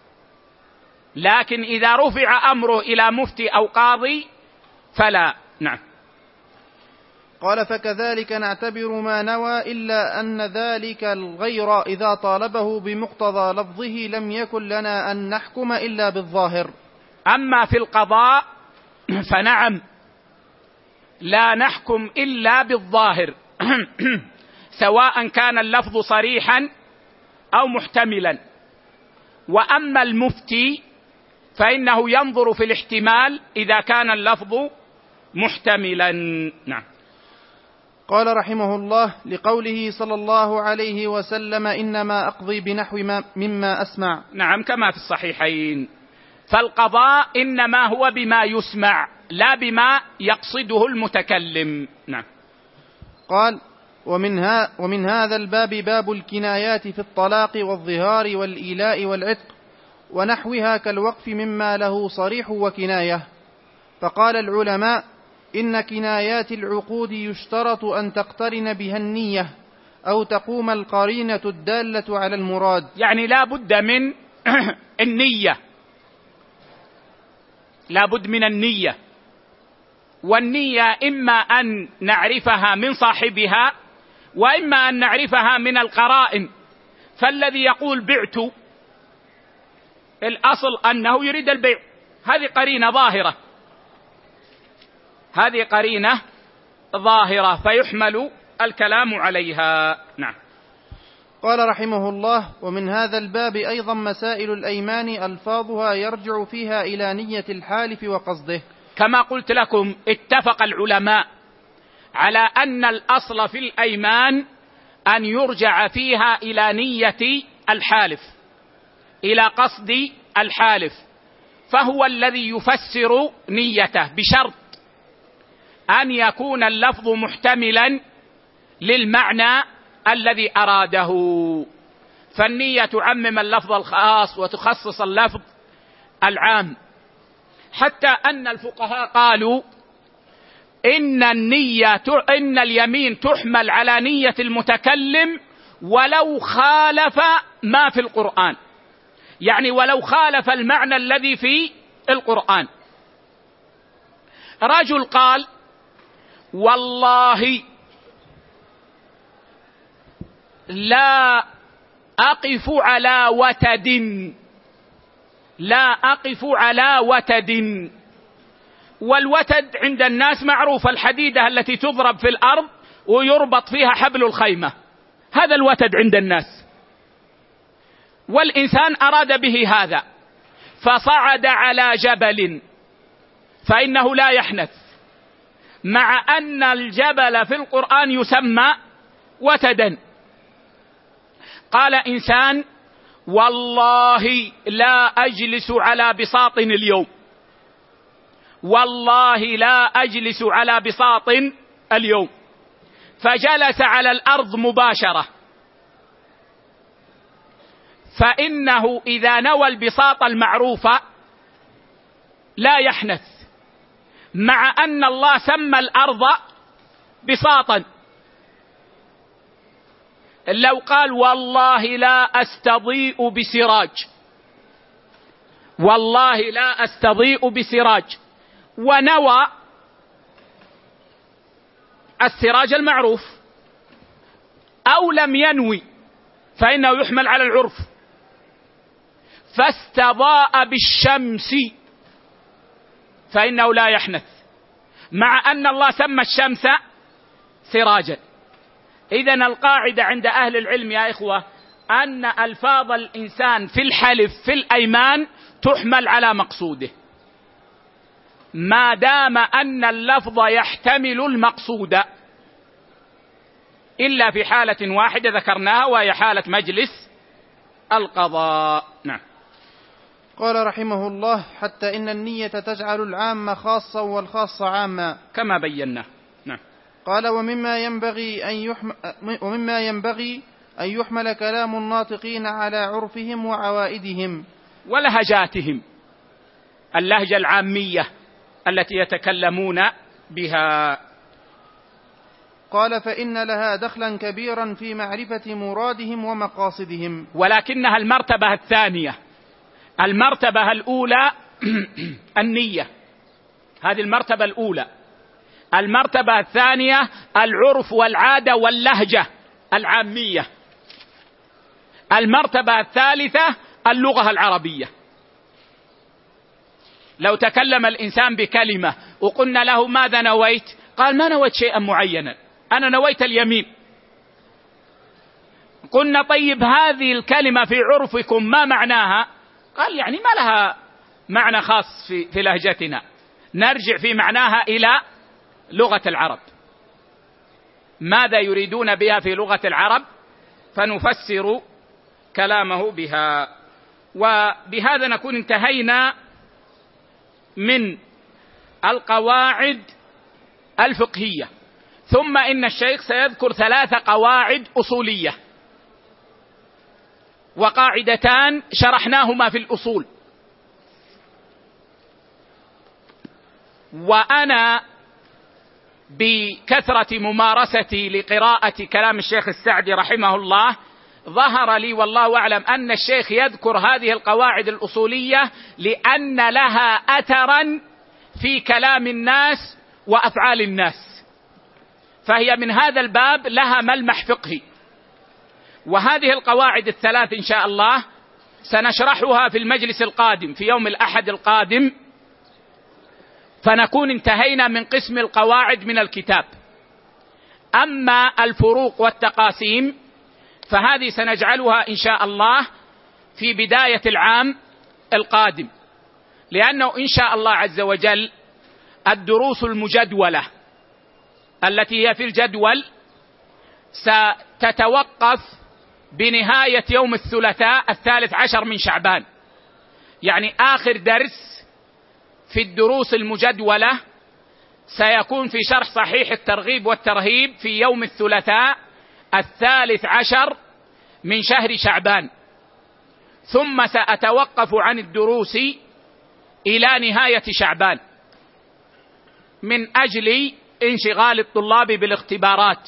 لكن إذا رفع أمره إلى مفتي أو قاضي فلا. نعم. قال: فكذلك نعتبر ما نوى، إلا أن ذلك الغير إذا طالبه بمقتضى لفظه لم يكن لنا أن نحكم إلا بالظاهر. أما في القضاء فنعم، لا نحكم إلا بالظاهر سواء كان اللفظ صريحا أو محتملا. وأما المفتي فإنه ينظر في الاحتمال إذا كان اللفظ محتملا. نعم. قال رحمه الله: لقوله صلى الله عليه وسلم: إنما أقضي بنحو ما مما أسمع. نعم، كما في الصحيحين. فالقضاء إنما هو بما يسمع لا بما يقصده المتكلم. نعم. قال: ومن, ها ومن هذا الباب باب الكنايات في الطلاق والظهار والإيلاء والعتق ونحوها كالوقف مما له صريح وكناية. فقال العلماء: إن كنايات العقود يشترط أن تقترن بها النية أو تقوم القرينة الدالة على المراد. يعني لا بد من النية، لابد من النية، والنية إما أن نعرفها من صاحبها وإما أن نعرفها من القرائن. فالذي يقول بعت الأصل أنه يريد البيع، هذه قرينة ظاهرة، هذه قرينة ظاهرة فيحمل الكلام عليها. نعم. قال رحمه الله: ومن هذا الباب أيضا مسائل الأيمان ألفاظها يرجع فيها إلى نية الحالف وقصده. كما قلت لكم اتفق العلماء على أن الأصل في الأيمان أن يرجع فيها إلى نية الحالف، إلى قصد الحالف، فهو الذي يفسر نيته بشرط أن يكون اللفظ محتملا للمعنى الذي أراده. فالنية تعمم اللفظ الخاص وتخصص اللفظ العام، حتى أن الفقهاء قالوا إن النية إن اليمين تحمل على نية المتكلم ولو خالف ما في القرآن، يعني ولو خالف المعنى الذي في القرآن. رجل قال: والله لا أقف على وتد، لا أقف على وتد. والوتد عند الناس معروف، الحديدة التي تضرب في الأرض ويربط فيها حبل الخيمة، هذا الوتد عند الناس. والإنسان أراد به هذا فصعد على جبل فإنه لا يحنث، مع أن الجبل في القرآن يسمى وتدا. قال إنسان: والله لا أجلس على بساط اليوم، والله لا أجلس على بساط اليوم، فجلس على الأرض مباشرة، فإنه إذا نوى البساط المعروف لا يحنث، مع أن الله سمى الأرض بساطا. لو قال: والله لا أستضيء بسراج، والله لا أستضيء بسراج، ونوى السراج المعروف، أو لم ينوي فإنه يحمل على العرف، فاستضاء بالشمس فإنه لا يحنث، مع أن الله سمى الشمس سراجا. إذن القاعدة عند أهل العلم يا إخوة أن ألفاظ الإنسان في الحلف في الأيمان تحمل على مقصوده، ما دام أن اللفظ يحتمل المقصود، إلا في حالة واحدة ذكرناها وهي حالة مجلس القضاء. نعم. قال رحمه الله: حتى إن النية تجعل العام خاصا والخاص عاما، كما بينا. نعم. قال: ومما ينبغي أن يحمل ومما ينبغي أن يحمل كلام الناطقين على عرفهم وعوائدهم ولهجاتهم، اللهجة العامية التي يتكلمون بها. قال: فإن لها دخلا كبيرا في معرفة مرادهم ومقاصدهم، ولكنها المرتبة الثانية. المرتبة الأولى النية، هذه المرتبة الأولى. المرتبة الثانية العرف والعادة واللهجة العامية. المرتبة الثالثة اللغة العربية. لو تكلم الإنسان بكلمة وقلنا له: ماذا نويت؟ قال: ما نويت شيئا معينا، أنا نويت اليمين. قلنا: طيب هذه الكلمة في عرفكم ما معناها؟ قال: يعني ما لها معنى خاص في, في لهجتنا، نرجع في معناها إلى لغة العرب، ماذا يريدون بها في لغة العرب فنفسر كلامه بها. وبهذا نكون انتهينا من القواعد الفقهية. ثم إن الشيخ سيذكر ثلاث قواعد أصولية وقاعدتان شرحناهما في الأصول. وأنا بكثرة ممارستي لقراءة كلام الشيخ السعدي رحمه الله ظهر لي والله أعلم أن الشيخ يذكر هذه القواعد الأصولية لأن لها أثرا في كلام الناس وأفعال الناس، فهي من هذا الباب لها ملمح فقهي. وهذه القواعد الثلاث إن شاء الله سنشرحها في المجلس القادم في يوم الأحد القادم، فنكون انتهينا من قسم القواعد من الكتاب. أما الفروق والتقاسيم فهذه سنجعلها إن شاء الله في بداية العام القادم، لأنه إن شاء الله عز وجل الدروس المجدولة التي هي في الجدول ستتوقف بنهاية يوم الثلاثاء الثالث عشر من شعبان، يعني آخر درس في الدروس المجدولة سيكون في شرح صحيح الترغيب والترهيب في يوم الثلاثاء الثالث عشر من شهر شعبان، ثم سأتوقف عن الدروس إلى نهاية شعبان من أجل انشغال الطلاب بالاختبارات.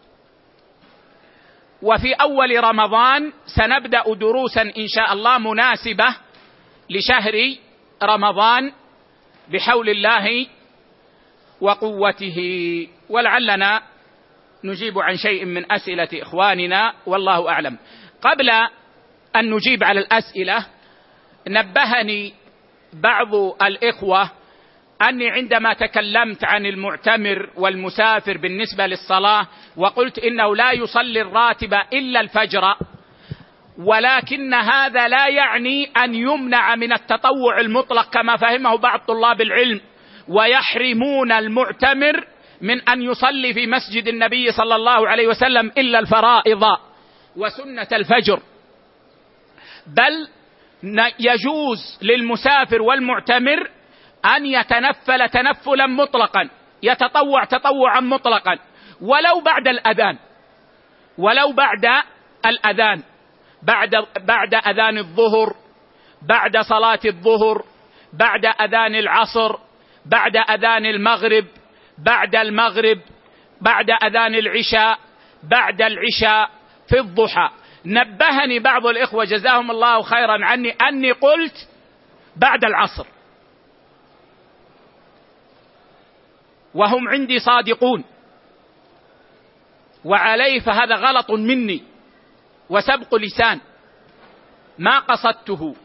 وفي أول رمضان سنبدأ دروسا إن شاء الله مناسبة لشهر رمضان بحول الله وقوته، ولعلنا نجيب عن شيء من أسئلة إخواننا والله أعلم. قبل أن نجيب على الأسئلة نبهني بعض الإخوة أني عندما تكلمت عن المعتمر والمسافر بالنسبة للصلاة وقلت إنه لا يصلي الراتب إلا الفجر، ولكن هذا لا يعني أن يمنع من التطوع المطلق كما فهمه بعض طلاب العلم، ويحرمون المعتمر من أن يصلي في مسجد النبي صلى الله عليه وسلم إلا الفرائض وسنة الفجر، بل يجوز للمسافر والمعتمر أن يتنفل تنفلا مطلقا، يتطوع تطوعا مطلقا ولو بعد الأذان، ولو بعد الأذان بعد بعد أذان الظهر، بعد صلاة الظهر، بعد أذان العصر، بعد أذان المغرب، بعد المغرب، بعد أذان العشاء، بعد العشاء، في الضحى. نبهني بعض الإخوة جزاهم الله خيرا عني أني قلت بعد العصر، وهم عندي صادقون وعليه، فهذا غلط مني وسبق لسان ما قصدته.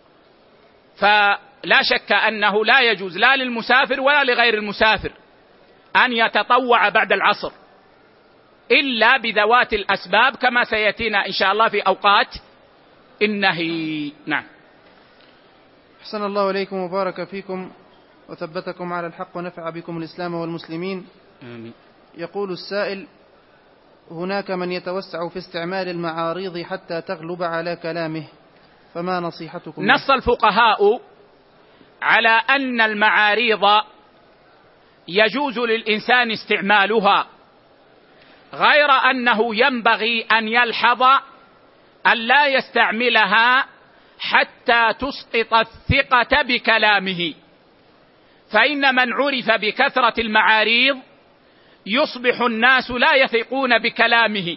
فلا شك أنه لا يجوز لا للمسافر ولا لغير المسافر أن يتطوع بعد العصر إلا بذوات الأسباب كما سيأتينا إن شاء الله في أوقات النهي. نعم. أحسن الله إليكم وبارك فيكم وثبتكم على الحق ونفع بكم الإسلام والمسلمين. آمين. يقول السائل: هناك من يتوسع في استعمال المعاريض حتى تغلب على كلامه، فما نصيحتكم؟ نص الفقهاء على أن المعاريض يجوز للإنسان استعمالها، غير أنه ينبغي أن يلحظ أن لا يستعملها حتى تسقط الثقة بكلامه، فإن من عرف بكثرة المعاريض يصبح الناس لا يثقون بكلامه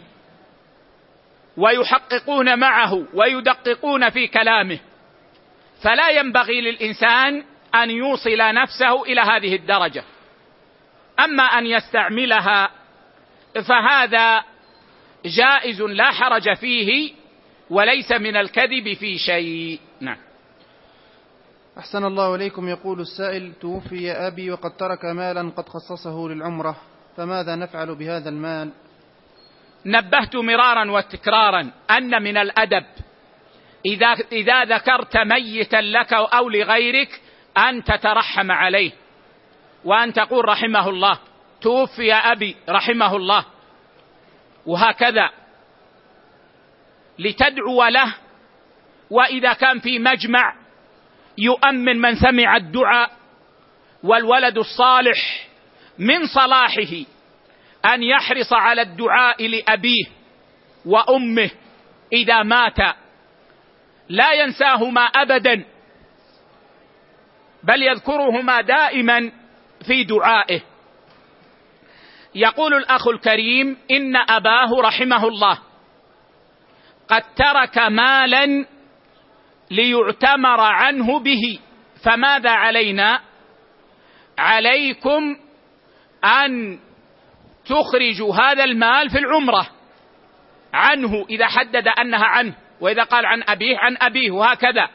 ويحققون معه ويدققون في كلامه، فلا ينبغي للإنسان أن يوصل نفسه إلى هذه الدرجة. أما أن يستعملها فهذا جائز لا حرج فيه وليس من الكذب في شيء. نعم. أحسن الله إليكم. يقول السائل: توفي أبي وقد ترك مالا قد خصصه للعمرة، فماذا نفعل بهذا المال؟ نبهت مرارا وتكرارا أن من الأدب إذا, إذا ذكرت ميتا لك أو لغيرك أن تترحم عليه وأن تقول رحمه الله، توفي أبي رحمه الله، وهكذا لتدعو له. وإذا كان في مجمع يؤمن من سمع الدعاء، والولد الصالح من صلاحه أن يحرص على الدعاء لأبيه وأمه إذا مات، لا ينساهما أبدا بل يذكرهما دائما في دعائه. يقول الأخ الكريم: إن أباه رحمه الله قد ترك مالا ليعتمر عنه به، فماذا علينا؟ عليكم أن تخرجوا هذا المال في العمرة عنه، إذا حدد أنها عنه، وإذا قال عن أبيه عن أبيه، وهكذا،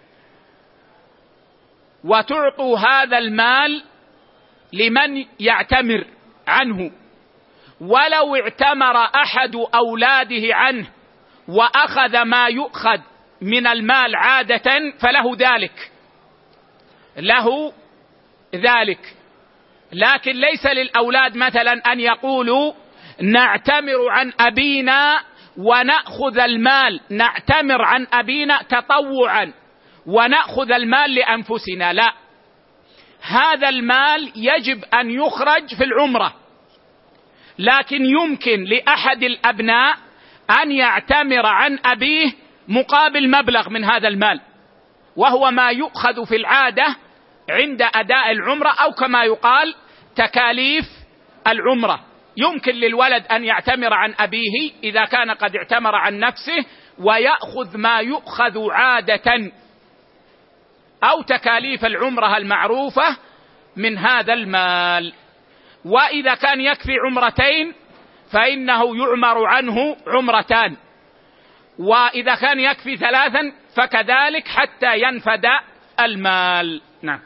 وتعطوا هذا المال لمن يعتمر عنه. ولو اعتمر أحد أولاده عنه وأخذ ما يؤخذ من المال عادة فله ذلك، له ذلك، لكن ليس للأولاد مثلا أن يقولوا نعتمر عن أبينا ونأخذ المال، نعتمر عن أبينا تطوعا ونأخذ المال لأنفسنا، لا، هذا المال يجب أن يخرج في العمرة، لكن يمكن لأحد الأبناء أن يعتمر عن أبيه مقابل مبلغ من هذا المال، وهو ما يؤخذ في العادة عند أداء العمرة، أو كما يقال تكاليف العمرة. يمكن للولد أن يعتمر عن أبيه إذا كان قد اعتمر عن نفسه، ويأخذ ما يؤخذ عادة أو تكاليف العمرة المعروفة من هذا المال. وإذا كان يكفي عمرتين فإنه يعمر عنه عمرتان، وإذا كان يكفي ثلاثا فكذلك حتى ينفد المال. نعم.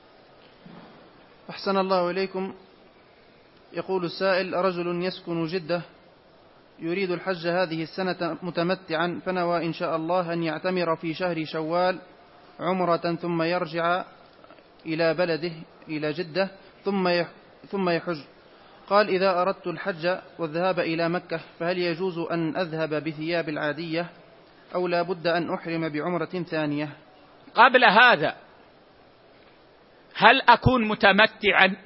أحسن الله إليكم. يقول السائل: رجل يسكن جدة يريد الحج هذه السنة متمتعا، فنوى إن شاء الله أن يعتمر في شهر شوال عمرة ثم يرجع إلى بلده إلى جدة ثم ثم يحج. قال: إذا أردت الحج والذهاب إلى مكة فهل يجوز أن أذهب بثياب العادية أو لا بد أن أحرم بعمرة ثانية؟ قبل هذا، هل أكون متمتعا؟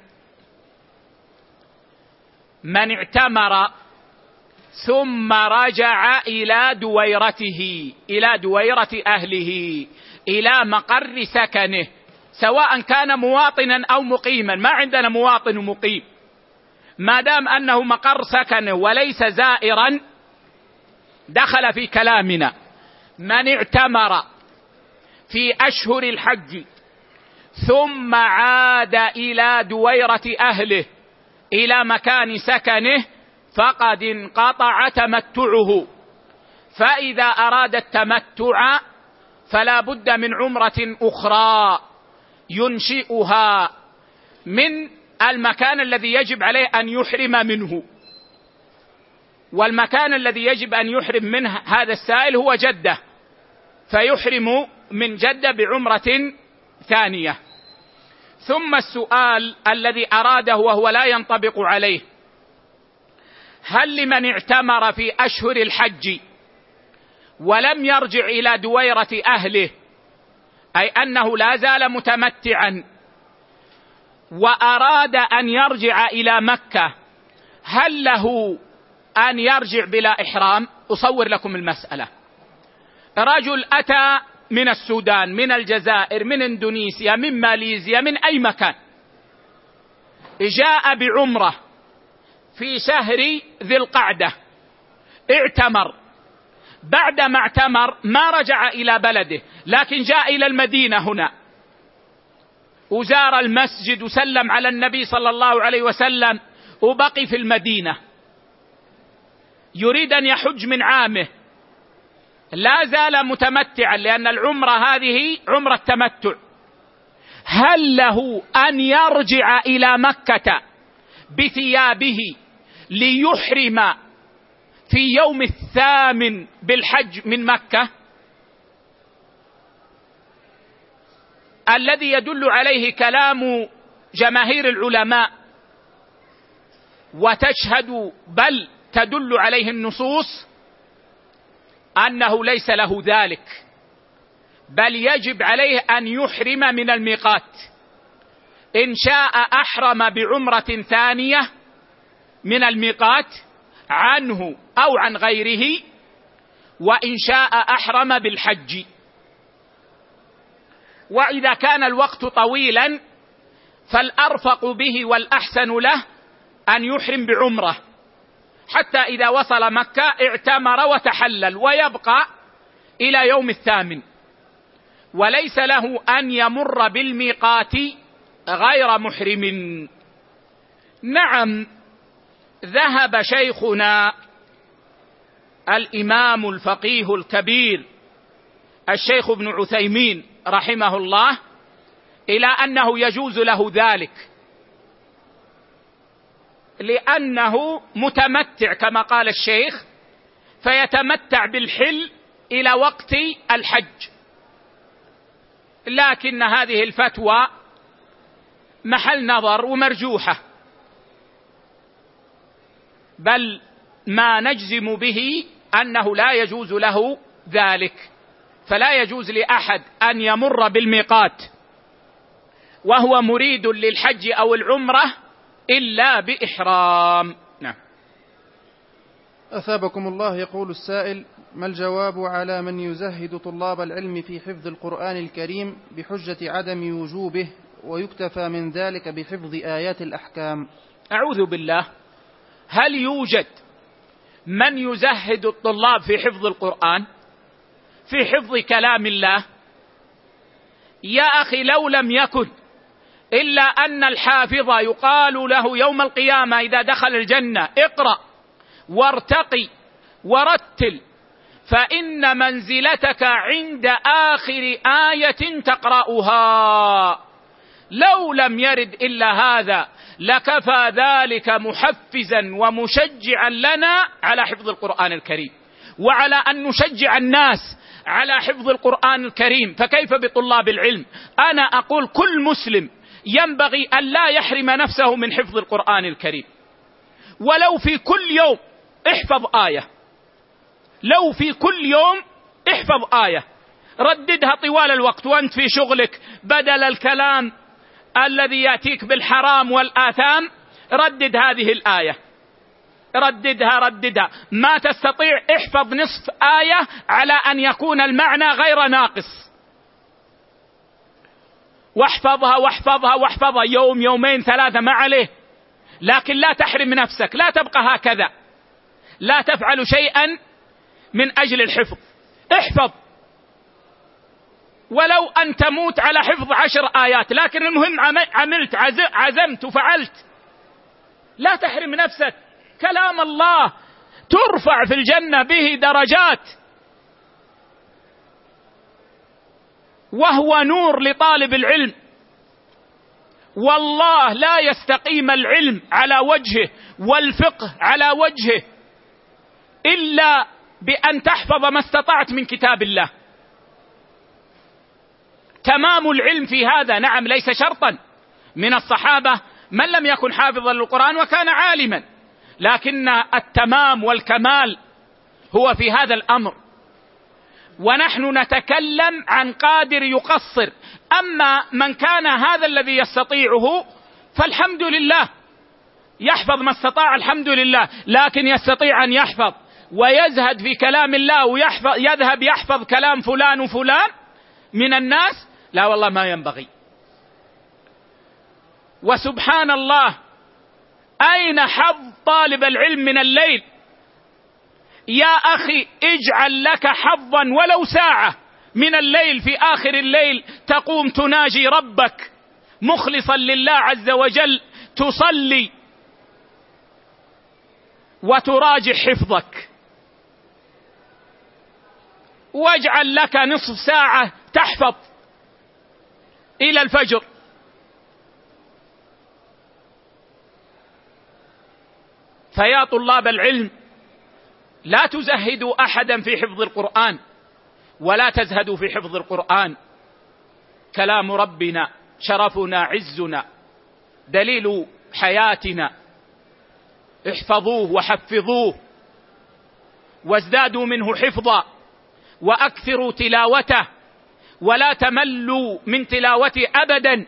من اعتمر ثم رجع إلى دويرته، إلى دويرة أهله، إلى مقر سكنه، سواء كان مواطنا أو مقيما، ما عندنا مواطن ومقيم، ما دام أنه مقر سكنه وليس زائرا دخل في كلامنا. من اعتمر في أشهر الحج ثم عاد إلى دويرة أهله إلى مكان سكنه فقد انقطع تمتعه، فإذا أراد التمتع فلا بد من عمرة أخرى ينشئها من المكان الذي يجب عليه أن يحرم منه. والمكان الذي يجب أن يحرم منه هذا السائل هو جدة، فيحرم من جدة بعمرة ثانية. ثم السؤال الذي أراده وهو لا ينطبق عليه: هل لمن اعتمر في أشهر الحج ولم يرجع إلى دويرة أهله، أي أنه لا زال متمتعا وأراد أن يرجع إلى مكة، هل له أن يرجع بلا إحرام؟ أصور لكم المسألة. رجل أتى من السودان، من الجزائر، من إندونيسيا، من ماليزيا، من أي مكان، جاء بعمرة في شهر ذي القعدة، اعتمر، بعدما اعتمر ما رجع إلى بلده، لكن جاء إلى المدينة هنا وزار المسجد وسلم على النبي صلى الله عليه وسلم وبقي في المدينة، يريد أن يحج من عامه، لا زال متمتعا لأن العمرة هذه عمرة تمتع، هل له أن يرجع إلى مكة بثيابه ليحرم في يوم الثامن بالحج من مكة؟ الذي يدل عليه كلام جماهير العلماء وتشهد بل تدل عليه النصوص أنه ليس له ذلك، بل يجب عليه أن يحرم من الميقات. إن شاء أحرم بعمرة ثانية من الميقات عنه أو عن غيره، وإن شاء أحرم بالحج. وإذا كان الوقت طويلا فالأرفق به والأحسن له أن يحرم بعمرة حتى إذا وصل مكة اعتمر وتحلل ويبقى إلى يوم الثامن، وليس له أن يمر بالميقات غير محرم. نعم، ذهب شيخنا الإمام الفقيه الكبير الشيخ ابن عثيمين رحمه الله إلى أنه يجوز له ذلك، لأنه متمتع كما قال الشيخ، فيتمتع بالحل إلى وقت الحج. لكن هذه الفتوى محل نظر ومرجوحة، بل ما نجزم به أنه لا يجوز له ذلك. فلا يجوز لأحد أن يمر بالميقات وهو مريد للحج أو العمرة إلا بإحرام. نعم. أثابكم الله. يقول السائل: ما الجواب على من يزهد طلاب العلم في حفظ القرآن الكريم بحجة عدم وجوبه ويكتفى من ذلك بحفظ آيات الأحكام؟ أعوذ بالله، هل يوجد من يزهد الطلاب في حفظ القرآن، في حفظ كلام الله؟ يا أخي، لو لم يكن إلا أن الحافظ يقال له يوم القيامة إذا دخل الجنة: اقرأ وارتقي ورتل، فإن منزلتك عند آخر آية تقرأها. لو لم يرد إلا هذا لكفى ذلك محفزا ومشجعا لنا على حفظ القرآن الكريم، وعلى أن نشجع الناس على حفظ القرآن الكريم. فكيف بطلاب العلم؟ أنا أقول كل مسلم ينبغي أن لا يحرم نفسه من حفظ القرآن الكريم، ولو في كل يوم احفظ آية، لو في كل يوم احفظ آية، رددها طوال الوقت وأنت في شغلك، بدل الكلام الذي يأتيك بالحرام والآثام ردد هذه الآية، رددها رددها. ما تستطيع احفظ نصف آية على أن يكون المعنى غير ناقص، واحفظها واحفظها واحفظها يوم يومين ثلاثة ما عليه، لكن لا تحرم نفسك، لا تبقى هكذا، لا تفعل شيئا من أجل الحفظ. احفظ ولو أن تموت على حفظ عشر آيات، لكن المهم عملت عزمت وفعلت. لا تحرم نفسك، كلام الله ترفع في الجنة به درجات، وهو نور لطالب العلم. والله لا يستقيم العلم على وجهه والفقه على وجهه إلا بأن تحفظ ما استطعت من كتاب الله. تمام العلم في هذا نعم ليس شرطا، من الصحابة من لم يكن حافظا للقرآن وكان عالما، لكن التمام والكمال هو في هذا الأمر. ونحن نتكلم عن قادر يقصر، أما من كان هذا الذي يستطيعه فالحمد لله، يحفظ ما استطاع الحمد لله، لكن يستطيع أن يحفظ ويزهد في كلام الله ويحفظ يذهب يحفظ كلام فلان وفلان من الناس، لا والله ما ينبغي. وسبحان الله، أين حظ طالب العلم من الليل؟ يا أخي اجعل لك حظا ولو ساعة من الليل، في آخر الليل تقوم تناجي ربك مخلصا لله عز وجل، تصلي وتراجع حفظك. واجعل لك نصف ساعة تحفظ إلى الفجر. فيا طلاب العلم، لا تزهدوا أحدا في حفظ القرآن، ولا تزهدوا في حفظ القرآن. كلام ربنا شرفنا عزنا دليل حياتنا، احفظوه وحفظوه وازدادوا منه حفظا وأكثروا تلاوته، ولا تملوا من تلاوته أبدا.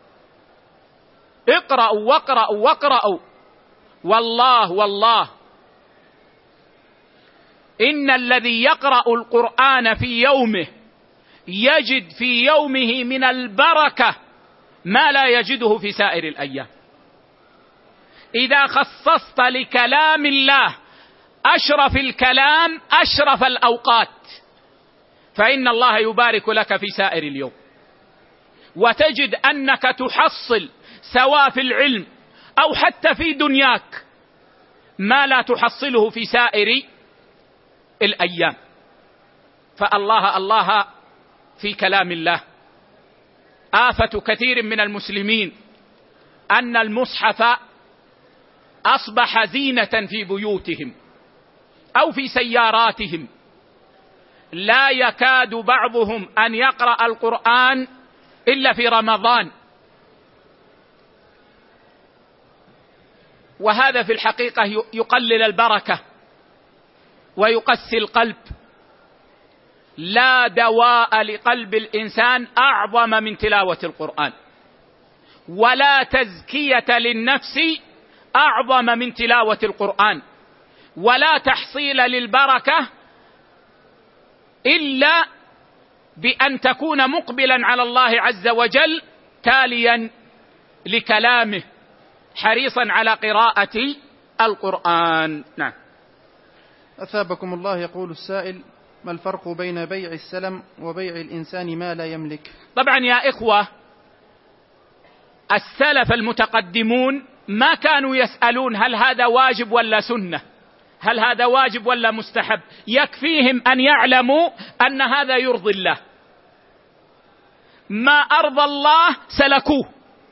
اقرأوا واقرأوا واقرأوا. والله والله إن الذي يقرأ القرآن في يومه يجد في يومه من البركة ما لا يجده في سائر الأيام. إذا خصصت لكلام الله أشرف الكلام أشرف الأوقات، فإن الله يبارك لك في سائر اليوم، وتجد أنك تحصل سواء في العلم أو حتى في دنياك ما لا تحصله في سائر الأيام. فالله الله في كلام الله. آفة كثير من المسلمين أن المصحف أصبح زينة في بيوتهم أو في سياراتهم، لا يكاد بعضهم أن يقرأ القرآن إلا في رمضان، وهذا في الحقيقة يقلل البركة ويقسي القلب. لا دواء لقلب الإنسان أعظم من تلاوة القرآن، ولا تزكية للنفس أعظم من تلاوة القرآن، ولا تحصيل للبركة إلا بأن تكون مقبلا على الله عز وجل، تاليا لكلامه، حريصا على قراءة القرآن. نعم. أثابكم الله. يقول السائل: ما الفرق بين بيع السلم وبيع الإنسان ما لا يملك؟ طبعا يا إخوة، السلف المتقدمون ما كانوا يسألون هل هذا واجب ولا سنة، هل هذا واجب ولا مستحب، يكفيهم أن يعلموا أن هذا يرضي الله، ما أرضى الله سلكوه،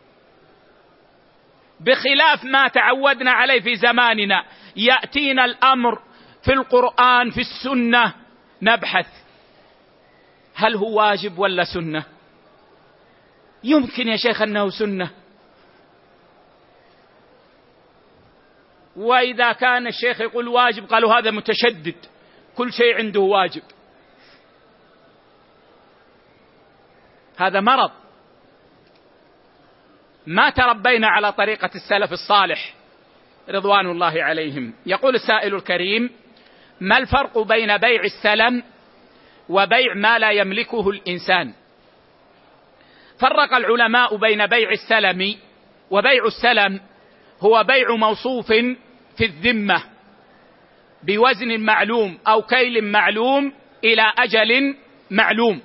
بخلاف ما تعودنا عليه في زماننا. يأتينا الأمر في القرآن في السنة، نبحث هل هو واجب ولا سنة. يمكن يا شيخ أنه سنة، وإذا كان الشيخ يقول واجب قالوا هذا متشدد، كل شيء عنده واجب. هذا مرض، ما تربينا على طريقة السلف الصالح رضوان الله عليهم. يقول السائل الكريم: ما الفرق بين بيع السلم وبيع ما لا يملكه الإنسان؟ فرق العلماء بين بيع السلم، وبيع السلم هو بيع موصوف في الذمة بوزن معلوم أو كيل معلوم إلى أجل معلوم.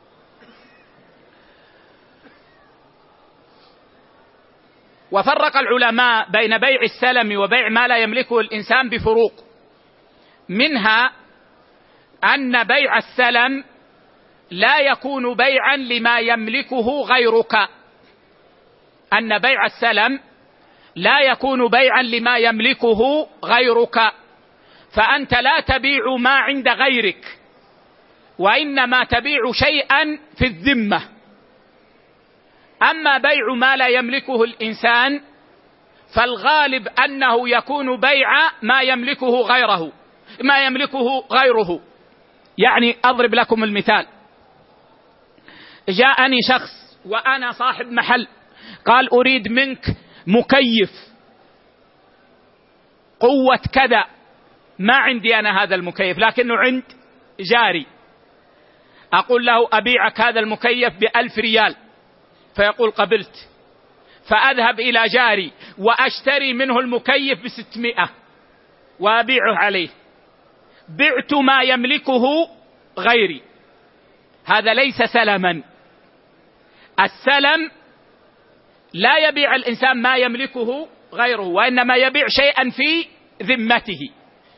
وفرق العلماء بين بيع السلم وبيع ما لا يملكه الإنسان بفروق، منها أن بيع السلم لا يكون بيعا لما يملكه غيرك، أن بيع السلم لا يكون بيعا لما يملكه غيرك، فأنت لا تبيع ما عند غيرك، وإنما تبيع شيئا في الذمة. أما بيع ما لا يملكه الإنسان فالغالب أنه يكون بيع ما يملكه غيره ما يملكه غيره. يعني أضرب لكم المثال: جاءني شخص وأنا صاحب محل، قال أريد منك مكيف قوة كذا، ما عندي أنا هذا المكيف لكنه عند جاري، أقول له أبيعك هذا المكيف بألف ريال، فيقول قبلت، فأذهب إلى جاري وأشتري منه المكيف بستمائة وأبيعه عليه، بعت ما يملكه غيري، هذا ليس سلما. السلم لا يبيع الإنسان ما يملكه غيره، وإنما يبيع شيئا في ذمته.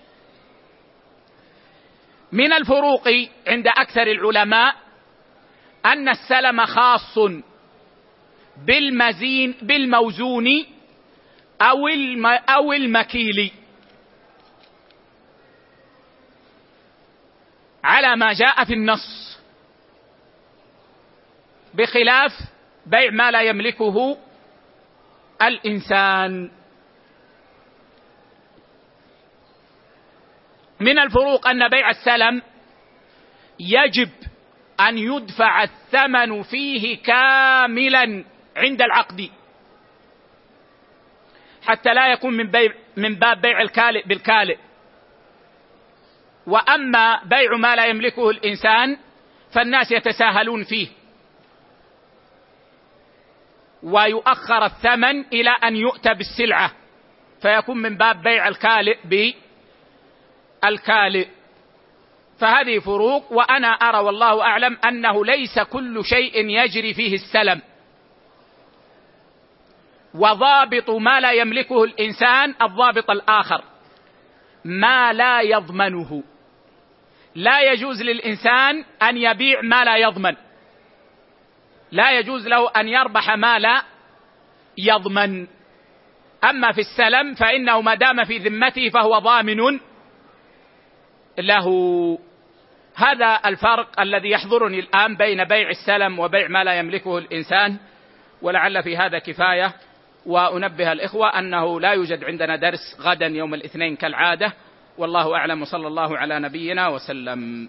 من الفروق عند أكثر العلماء أن السلم خاص بالمزين بالموزون أو الم أو المكيل على ما جاء في النص، بخلاف بيع ما لا يملكه الإنسان. من الفروق أن بيع السلم يجب أن يدفع الثمن فيه كاملا عند العقد، حتى لا يكون من, بيع من باب بيع الكالئ بالكالئ. وأما بيع ما لا يملكه الإنسان فالناس يتساهلون فيه، ويؤخر الثمن إلى أن يؤتى بالسلعة، فيكون من باب بيع الكالئ الكالئ. فهذه فروق، وأنا أرى والله أعلم أنه ليس كل شيء يجري فيه السلم، وضابط ما لا يملكه الإنسان الضابط الآخر، ما لا يضمنه. لا يجوز للإنسان أن يبيع ما لا يضمن، لا يجوز له أن يربح ما لا يضمن. أما في السلم فإنه ما دام في ذمته فهو ضامن له. هذا الفرق الذي يحضرني الآن بين بيع السلم وبيع ما لا يملكه الإنسان، ولعل في هذا كفاية. وأنبه الإخوة أنه لا يوجد عندنا درس غدا يوم الاثنين كالعادة، والله أعلم، وصلى الله على نبينا وسلم.